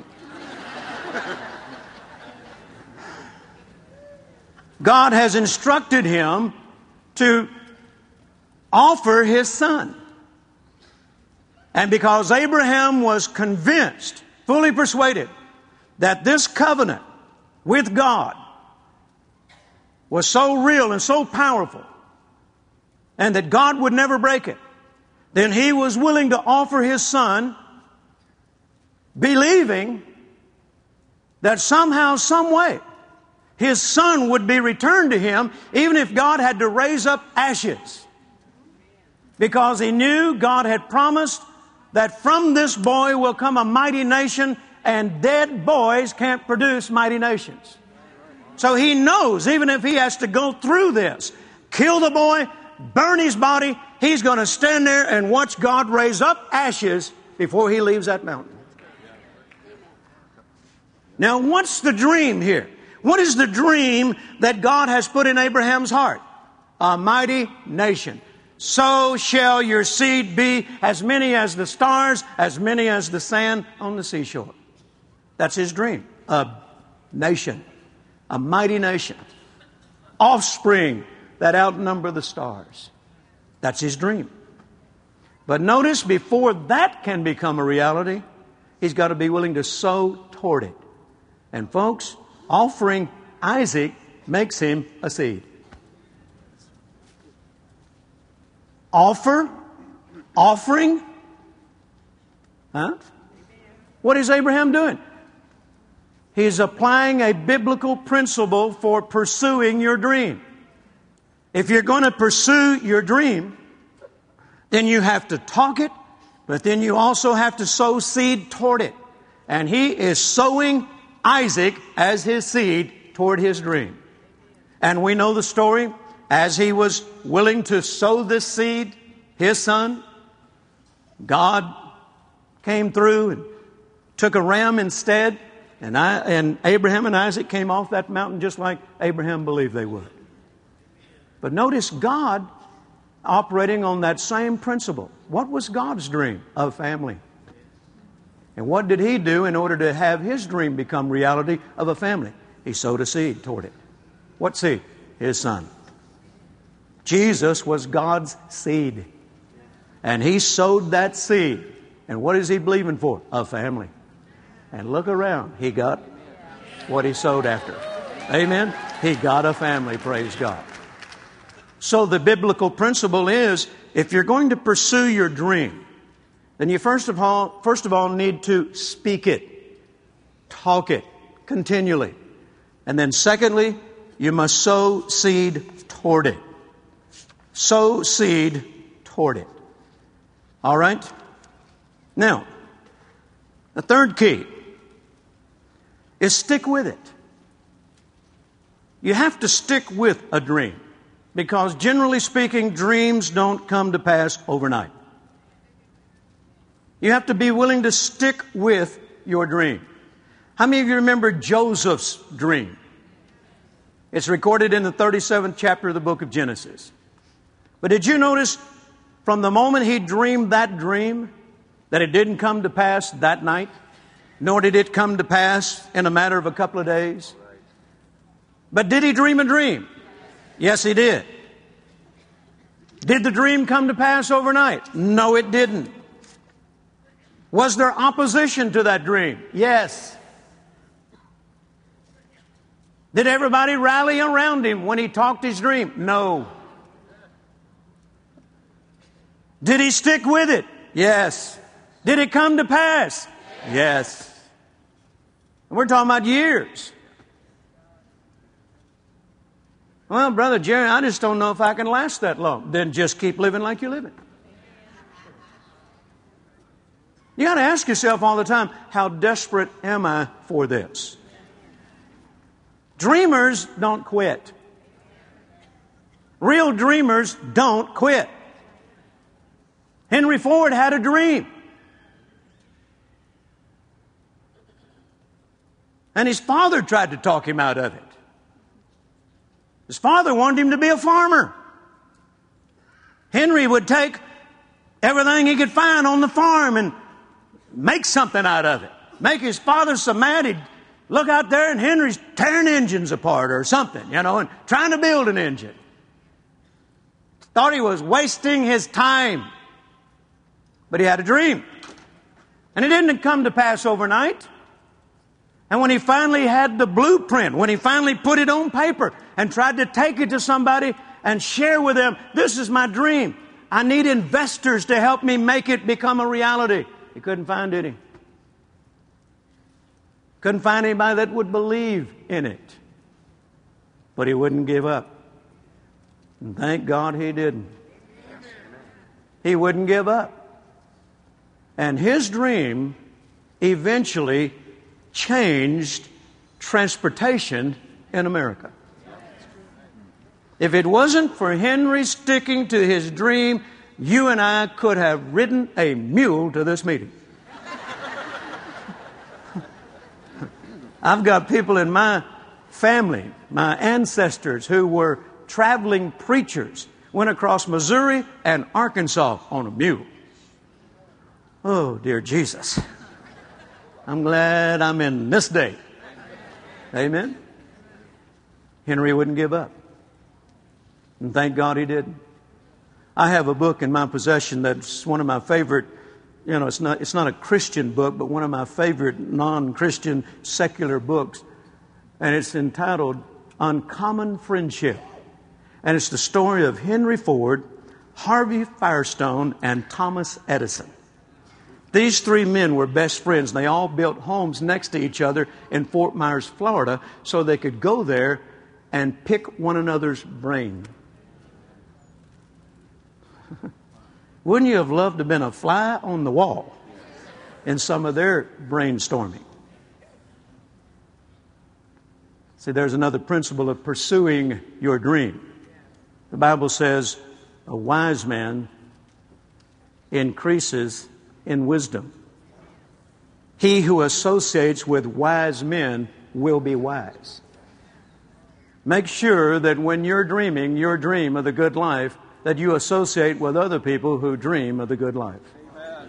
Speaker 3: God has instructed him to offer his son. And because Abraham was convinced, fully persuaded, that this covenant with God was so real and so powerful, and that God would never break it, then he was willing to offer his son, believing that somehow, some way, his son would be returned to him, even if God had to raise up ashes. Because he knew God had promised that from this boy will come a mighty nation, and dead boys can't produce mighty nations. So he knows, even if he has to go through this, kill the boy, burn his body, he's going to stand there and watch God raise up ashes before he leaves that mountain. Now, what's the dream here? What is the dream that God has put in Abraham's heart? A mighty nation. So shall your seed be, as many as the stars, as many as the sand on the seashore. That's his dream. A nation. A mighty nation. Offspring that outnumber the stars. That's his dream. But notice, before that can become a reality, he's got to be willing to sow toward it. And folks, offering Isaac makes him a seed. Offering. Huh? What is Abraham doing? He's applying a biblical principle for pursuing your dream. If you're going to pursue your dream, then you have to talk it, but then you also have to sow seed toward it. And he is sowing Isaac as his seed toward his dream. And we know the story. As he was willing to sow this seed, his son, God came through and took a ram instead. And Abraham and Isaac came off that mountain just like Abraham believed they would. But notice God operating on that same principle. What was God's dream? Of family. And what did he do in order to have his dream become reality of a family? He sowed a seed toward it. What seed? His son. Jesus was God's seed. And he sowed that seed. And what is he believing for? A family. And look around. He got what he sowed after. Amen? He got a family, praise God. So the biblical principle is, if you're going to pursue your dream, then you first of all need to speak it, talk it continually. And then secondly, you must sow seed toward it. Sow seed toward it. All right? Now, the third key is stick with it. You have to stick with a dream. Because generally speaking, dreams don't come to pass overnight. You have to be willing to stick with your dream. How many of you remember Joseph's dream? It's recorded in the 37th chapter of the book of Genesis. But did you notice from the moment he dreamed that dream that it didn't come to pass that night? Nor did it come to pass in a matter of a couple of days. But did he dream a dream? Yes, he did. Did the dream come to pass overnight? No, it didn't. Was there opposition to that dream? Yes. Did everybody rally around him when he talked his dream? No. Did he stick with it? Yes. Did it come to pass? Yes. And we're talking about years. Well, Brother Jerry, I just don't know if I can last that long. Then just keep living like you're living. You got to ask yourself all the time, how desperate am I for this? Dreamers don't quit. Real dreamers don't quit. Henry Ford had a dream. And his father tried to talk him out of it. His father wanted him to be a farmer. Henry would take everything he could find on the farm and make something out of it. Make his father so mad he'd look out there and Henry's tearing engines apart or something, and trying to build an engine. Thought he was wasting his time. But he had a dream. And it didn't come to pass overnight. And when he finally had the blueprint, when he finally put it on paper and tried to take it to somebody and share with them, this is my dream. I need investors to help me make it become a reality. He couldn't find any. Couldn't find anybody that would believe in it. But he wouldn't give up. And thank God he didn't. He wouldn't give up. And his dream eventually changed transportation in America. If it wasn't for Henry sticking to his dream, you and I could have ridden a mule to this meeting. I've got people in my family, my ancestors, who were traveling preachers, went across Missouri and Arkansas on a mule. Oh, dear Jesus. I'm glad I'm in this day. Amen. Henry wouldn't give up. And thank God he didn't. I have a book in my possession that's one of my favorite, it's not a Christian book, but one of my favorite non-Christian secular books. And it's entitled Uncommon Friendship. And it's the story of Henry Ford, Harvey Firestone, and Thomas Edison. These three men were best friends. They all built homes next to each other in Fort Myers, Florida, so they could go there and pick one another's brain. Wouldn't you have loved to have been a fly on the wall in some of their brainstorming? See, there's another principle of pursuing your dream. The Bible says a wise man increases in wisdom. He who associates with wise men will be wise. Make sure that when you're dreaming your dream of the good life, that you associate with other people who dream of the good life. Amen.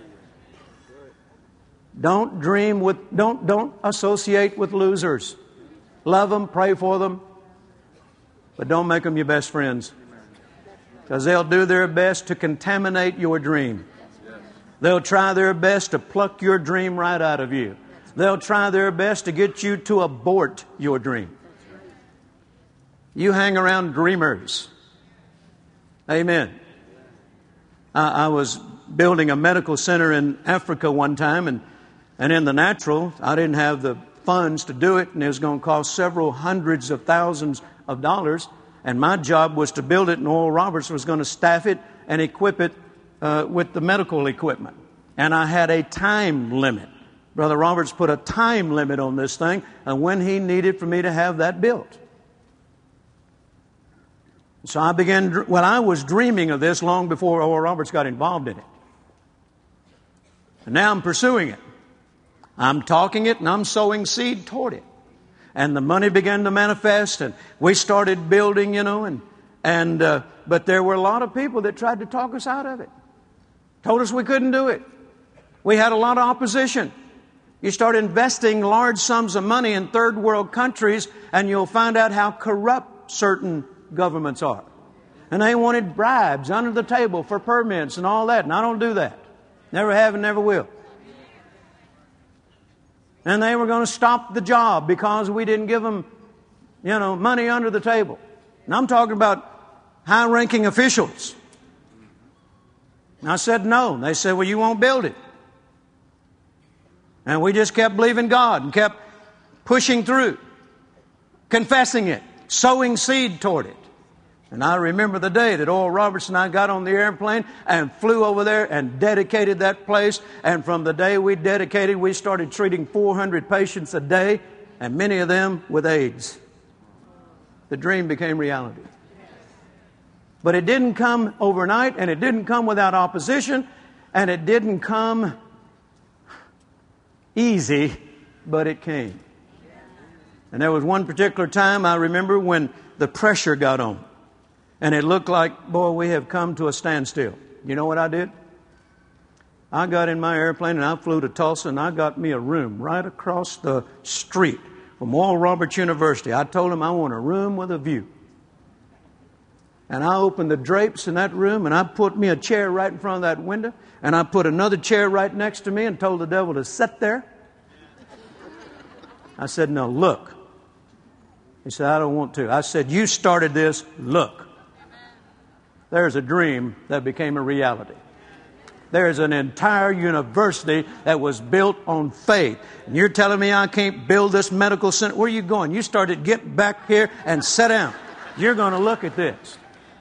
Speaker 3: Don't associate with losers. Love them, pray for them, but don't make them your best friends, because they'll do their best to contaminate your dream. They'll try their best to pluck your dream right out of you. They'll try their best to get you to abort your dream. You hang around dreamers. Amen. I was building a medical center in Africa one time, and in the natural, I didn't have the funds to do it, and it was going to cost several hundreds of thousands of dollars. And my job was to build it, and Oral Roberts was going to staff it and equip it with the medical equipment. And I had a time limit. Brother Roberts put a time limit on this thing and when he needed for me to have that built. So I was dreaming of this long before Oral Roberts got involved in it. And now I'm pursuing it. I'm talking it and I'm sowing seed toward it. And the money began to manifest and we started building, but there were a lot of people that tried to talk us out of it. Told us we couldn't do it. We had a lot of opposition. You start investing large sums of money in third world countries and you'll find out how corrupt certain governments are. And they wanted bribes under the table for permits and all that. And I don't do that. Never have and never will. And they were going to stop the job because we didn't give them, money under the table. And I'm talking about high-ranking officials. And I said no. They said, well, you won't build it. And we just kept believing God and kept pushing through, confessing it, sowing seed toward it. And I remember the day that Oral Roberts and I got on the airplane and flew over there and dedicated that place. And from the day we dedicated, we started treating 400 patients a day, and many of them with AIDS. The dream became reality. But it didn't come overnight, and it didn't come without opposition, and it didn't come easy, but it came. And there was one particular time I remember when the pressure got on. And it looked like, boy, we have come to a standstill. You know what I did? I got in my airplane and I flew to Tulsa and I got me a room right across the street from Oral Roberts University. I told them I want a room with a view. And I opened the drapes in that room and I put me a chair right in front of that window. And I put another chair right next to me and told the devil to sit there. I said, no, look. He said, I don't want to. I said, you started this, look. There's a dream that became a reality. There's an entire university that was built on faith. And you're telling me I can't build this medical center? Where are you going? You started, get back here and sit down. You're going to look at this.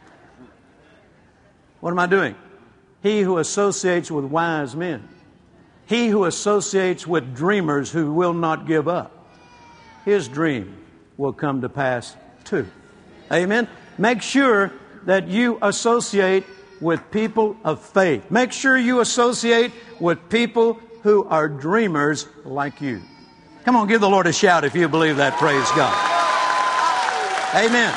Speaker 3: What am I doing? He who associates with wise men, he who associates with dreamers who will not give up, his dream will come to pass too. Amen? Make sure that you associate with people of faith. Make sure you associate with people who are dreamers like you. Come on, give the Lord a shout if you believe that. Praise God. Amen.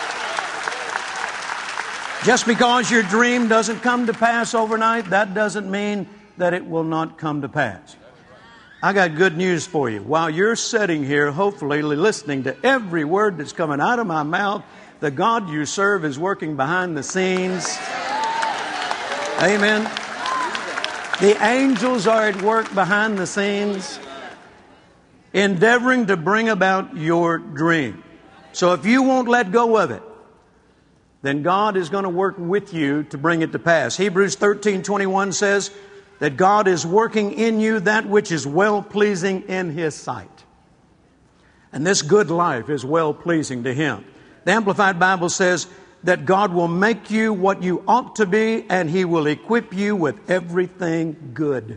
Speaker 3: Just because your dream doesn't come to pass overnight, that doesn't mean that it will not come to pass. I got good news for you. While you're sitting here, hopefully listening to every word that's coming out of my mouth, the God you serve is working behind the scenes. Amen. The angels are at work behind the scenes, endeavoring to bring about your dream. So if you won't let go of it, then God is going to work with you to bring it to pass. Hebrews 13:21 says that God is working in you that which is well-pleasing in His sight. And this good life is well-pleasing to Him. The Amplified Bible says that God will make you what you ought to be and He will equip you with everything good.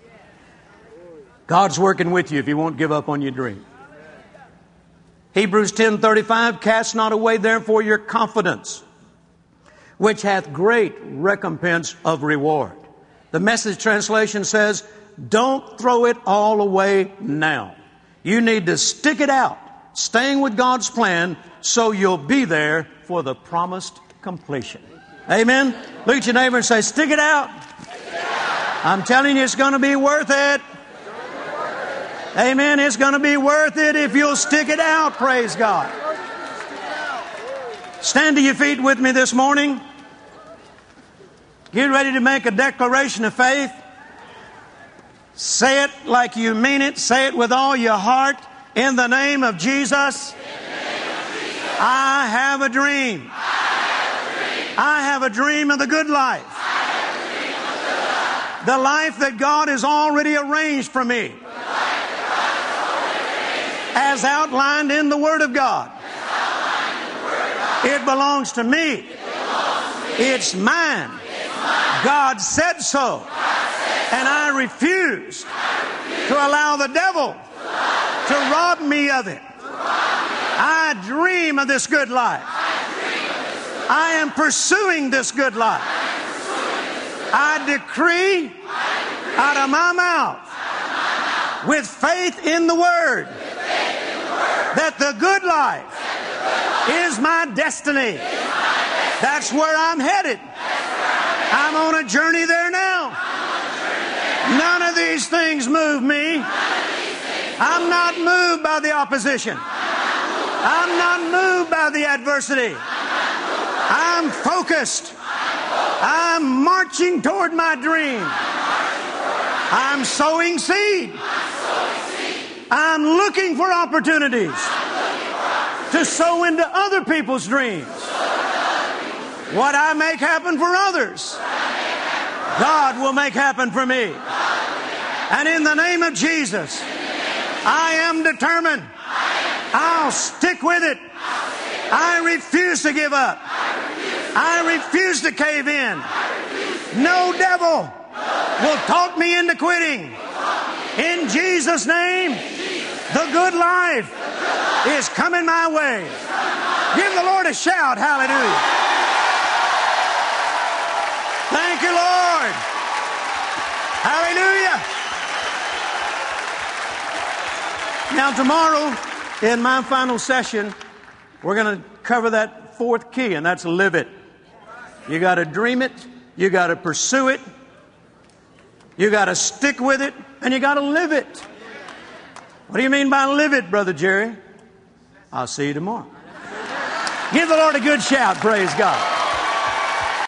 Speaker 3: God's working with you if you won't give up on your dream. Hebrews 10:35, cast not away therefore your confidence, which hath great recompense of reward. The Message translation says, don't throw it all away now. You need to stick it out, staying with God's plan, so you'll be there for the promised completion. Amen? Look at your neighbor and say, stick it out. I'm telling you, it's going to be worth it. Amen. It's going to be worth it if you'll stick it out. Praise God. Stand to your feet with me this morning. Get ready to make a declaration of faith. Say it like you mean it. Say it with all your heart. In the name of Jesus, I have a dream. I have a dream of the good life. The life that God has already arranged for me, as outlined in the Word of God. It belongs to me. It's mine. God said so. And I refuse to allow the devil to rob me of it. I dream of this good life. I am pursuing this good life. I decree out of my mouth with faith in the Word that the good life is my destiny. That's where I'm headed. I'm on a journey there now. None of these things move me. I'm not moved by the opposition. I'm not moved by the adversity. I'm focused. I'm marching toward my dream. I'm sowing seed. I'm looking for opportunities to sow into other people's dreams. What I make happen for others, God will make happen for me. And in the name of Jesus, I am determined. I'll stick with it. I refuse to give up. I refuse to cave in. No devil will talk me into quitting. In Jesus' name, the good life is coming my way. Give the Lord a shout. Hallelujah. Thank you, Lord. Hallelujah. Now tomorrow, in my final session, we're going to cover that fourth key, and that's live it. You got to dream it. You got to pursue it. You got to stick with it, and you got to live it. What do you mean by live it, Brother Jerry? I'll see you tomorrow. Give the Lord a good shout. Praise God.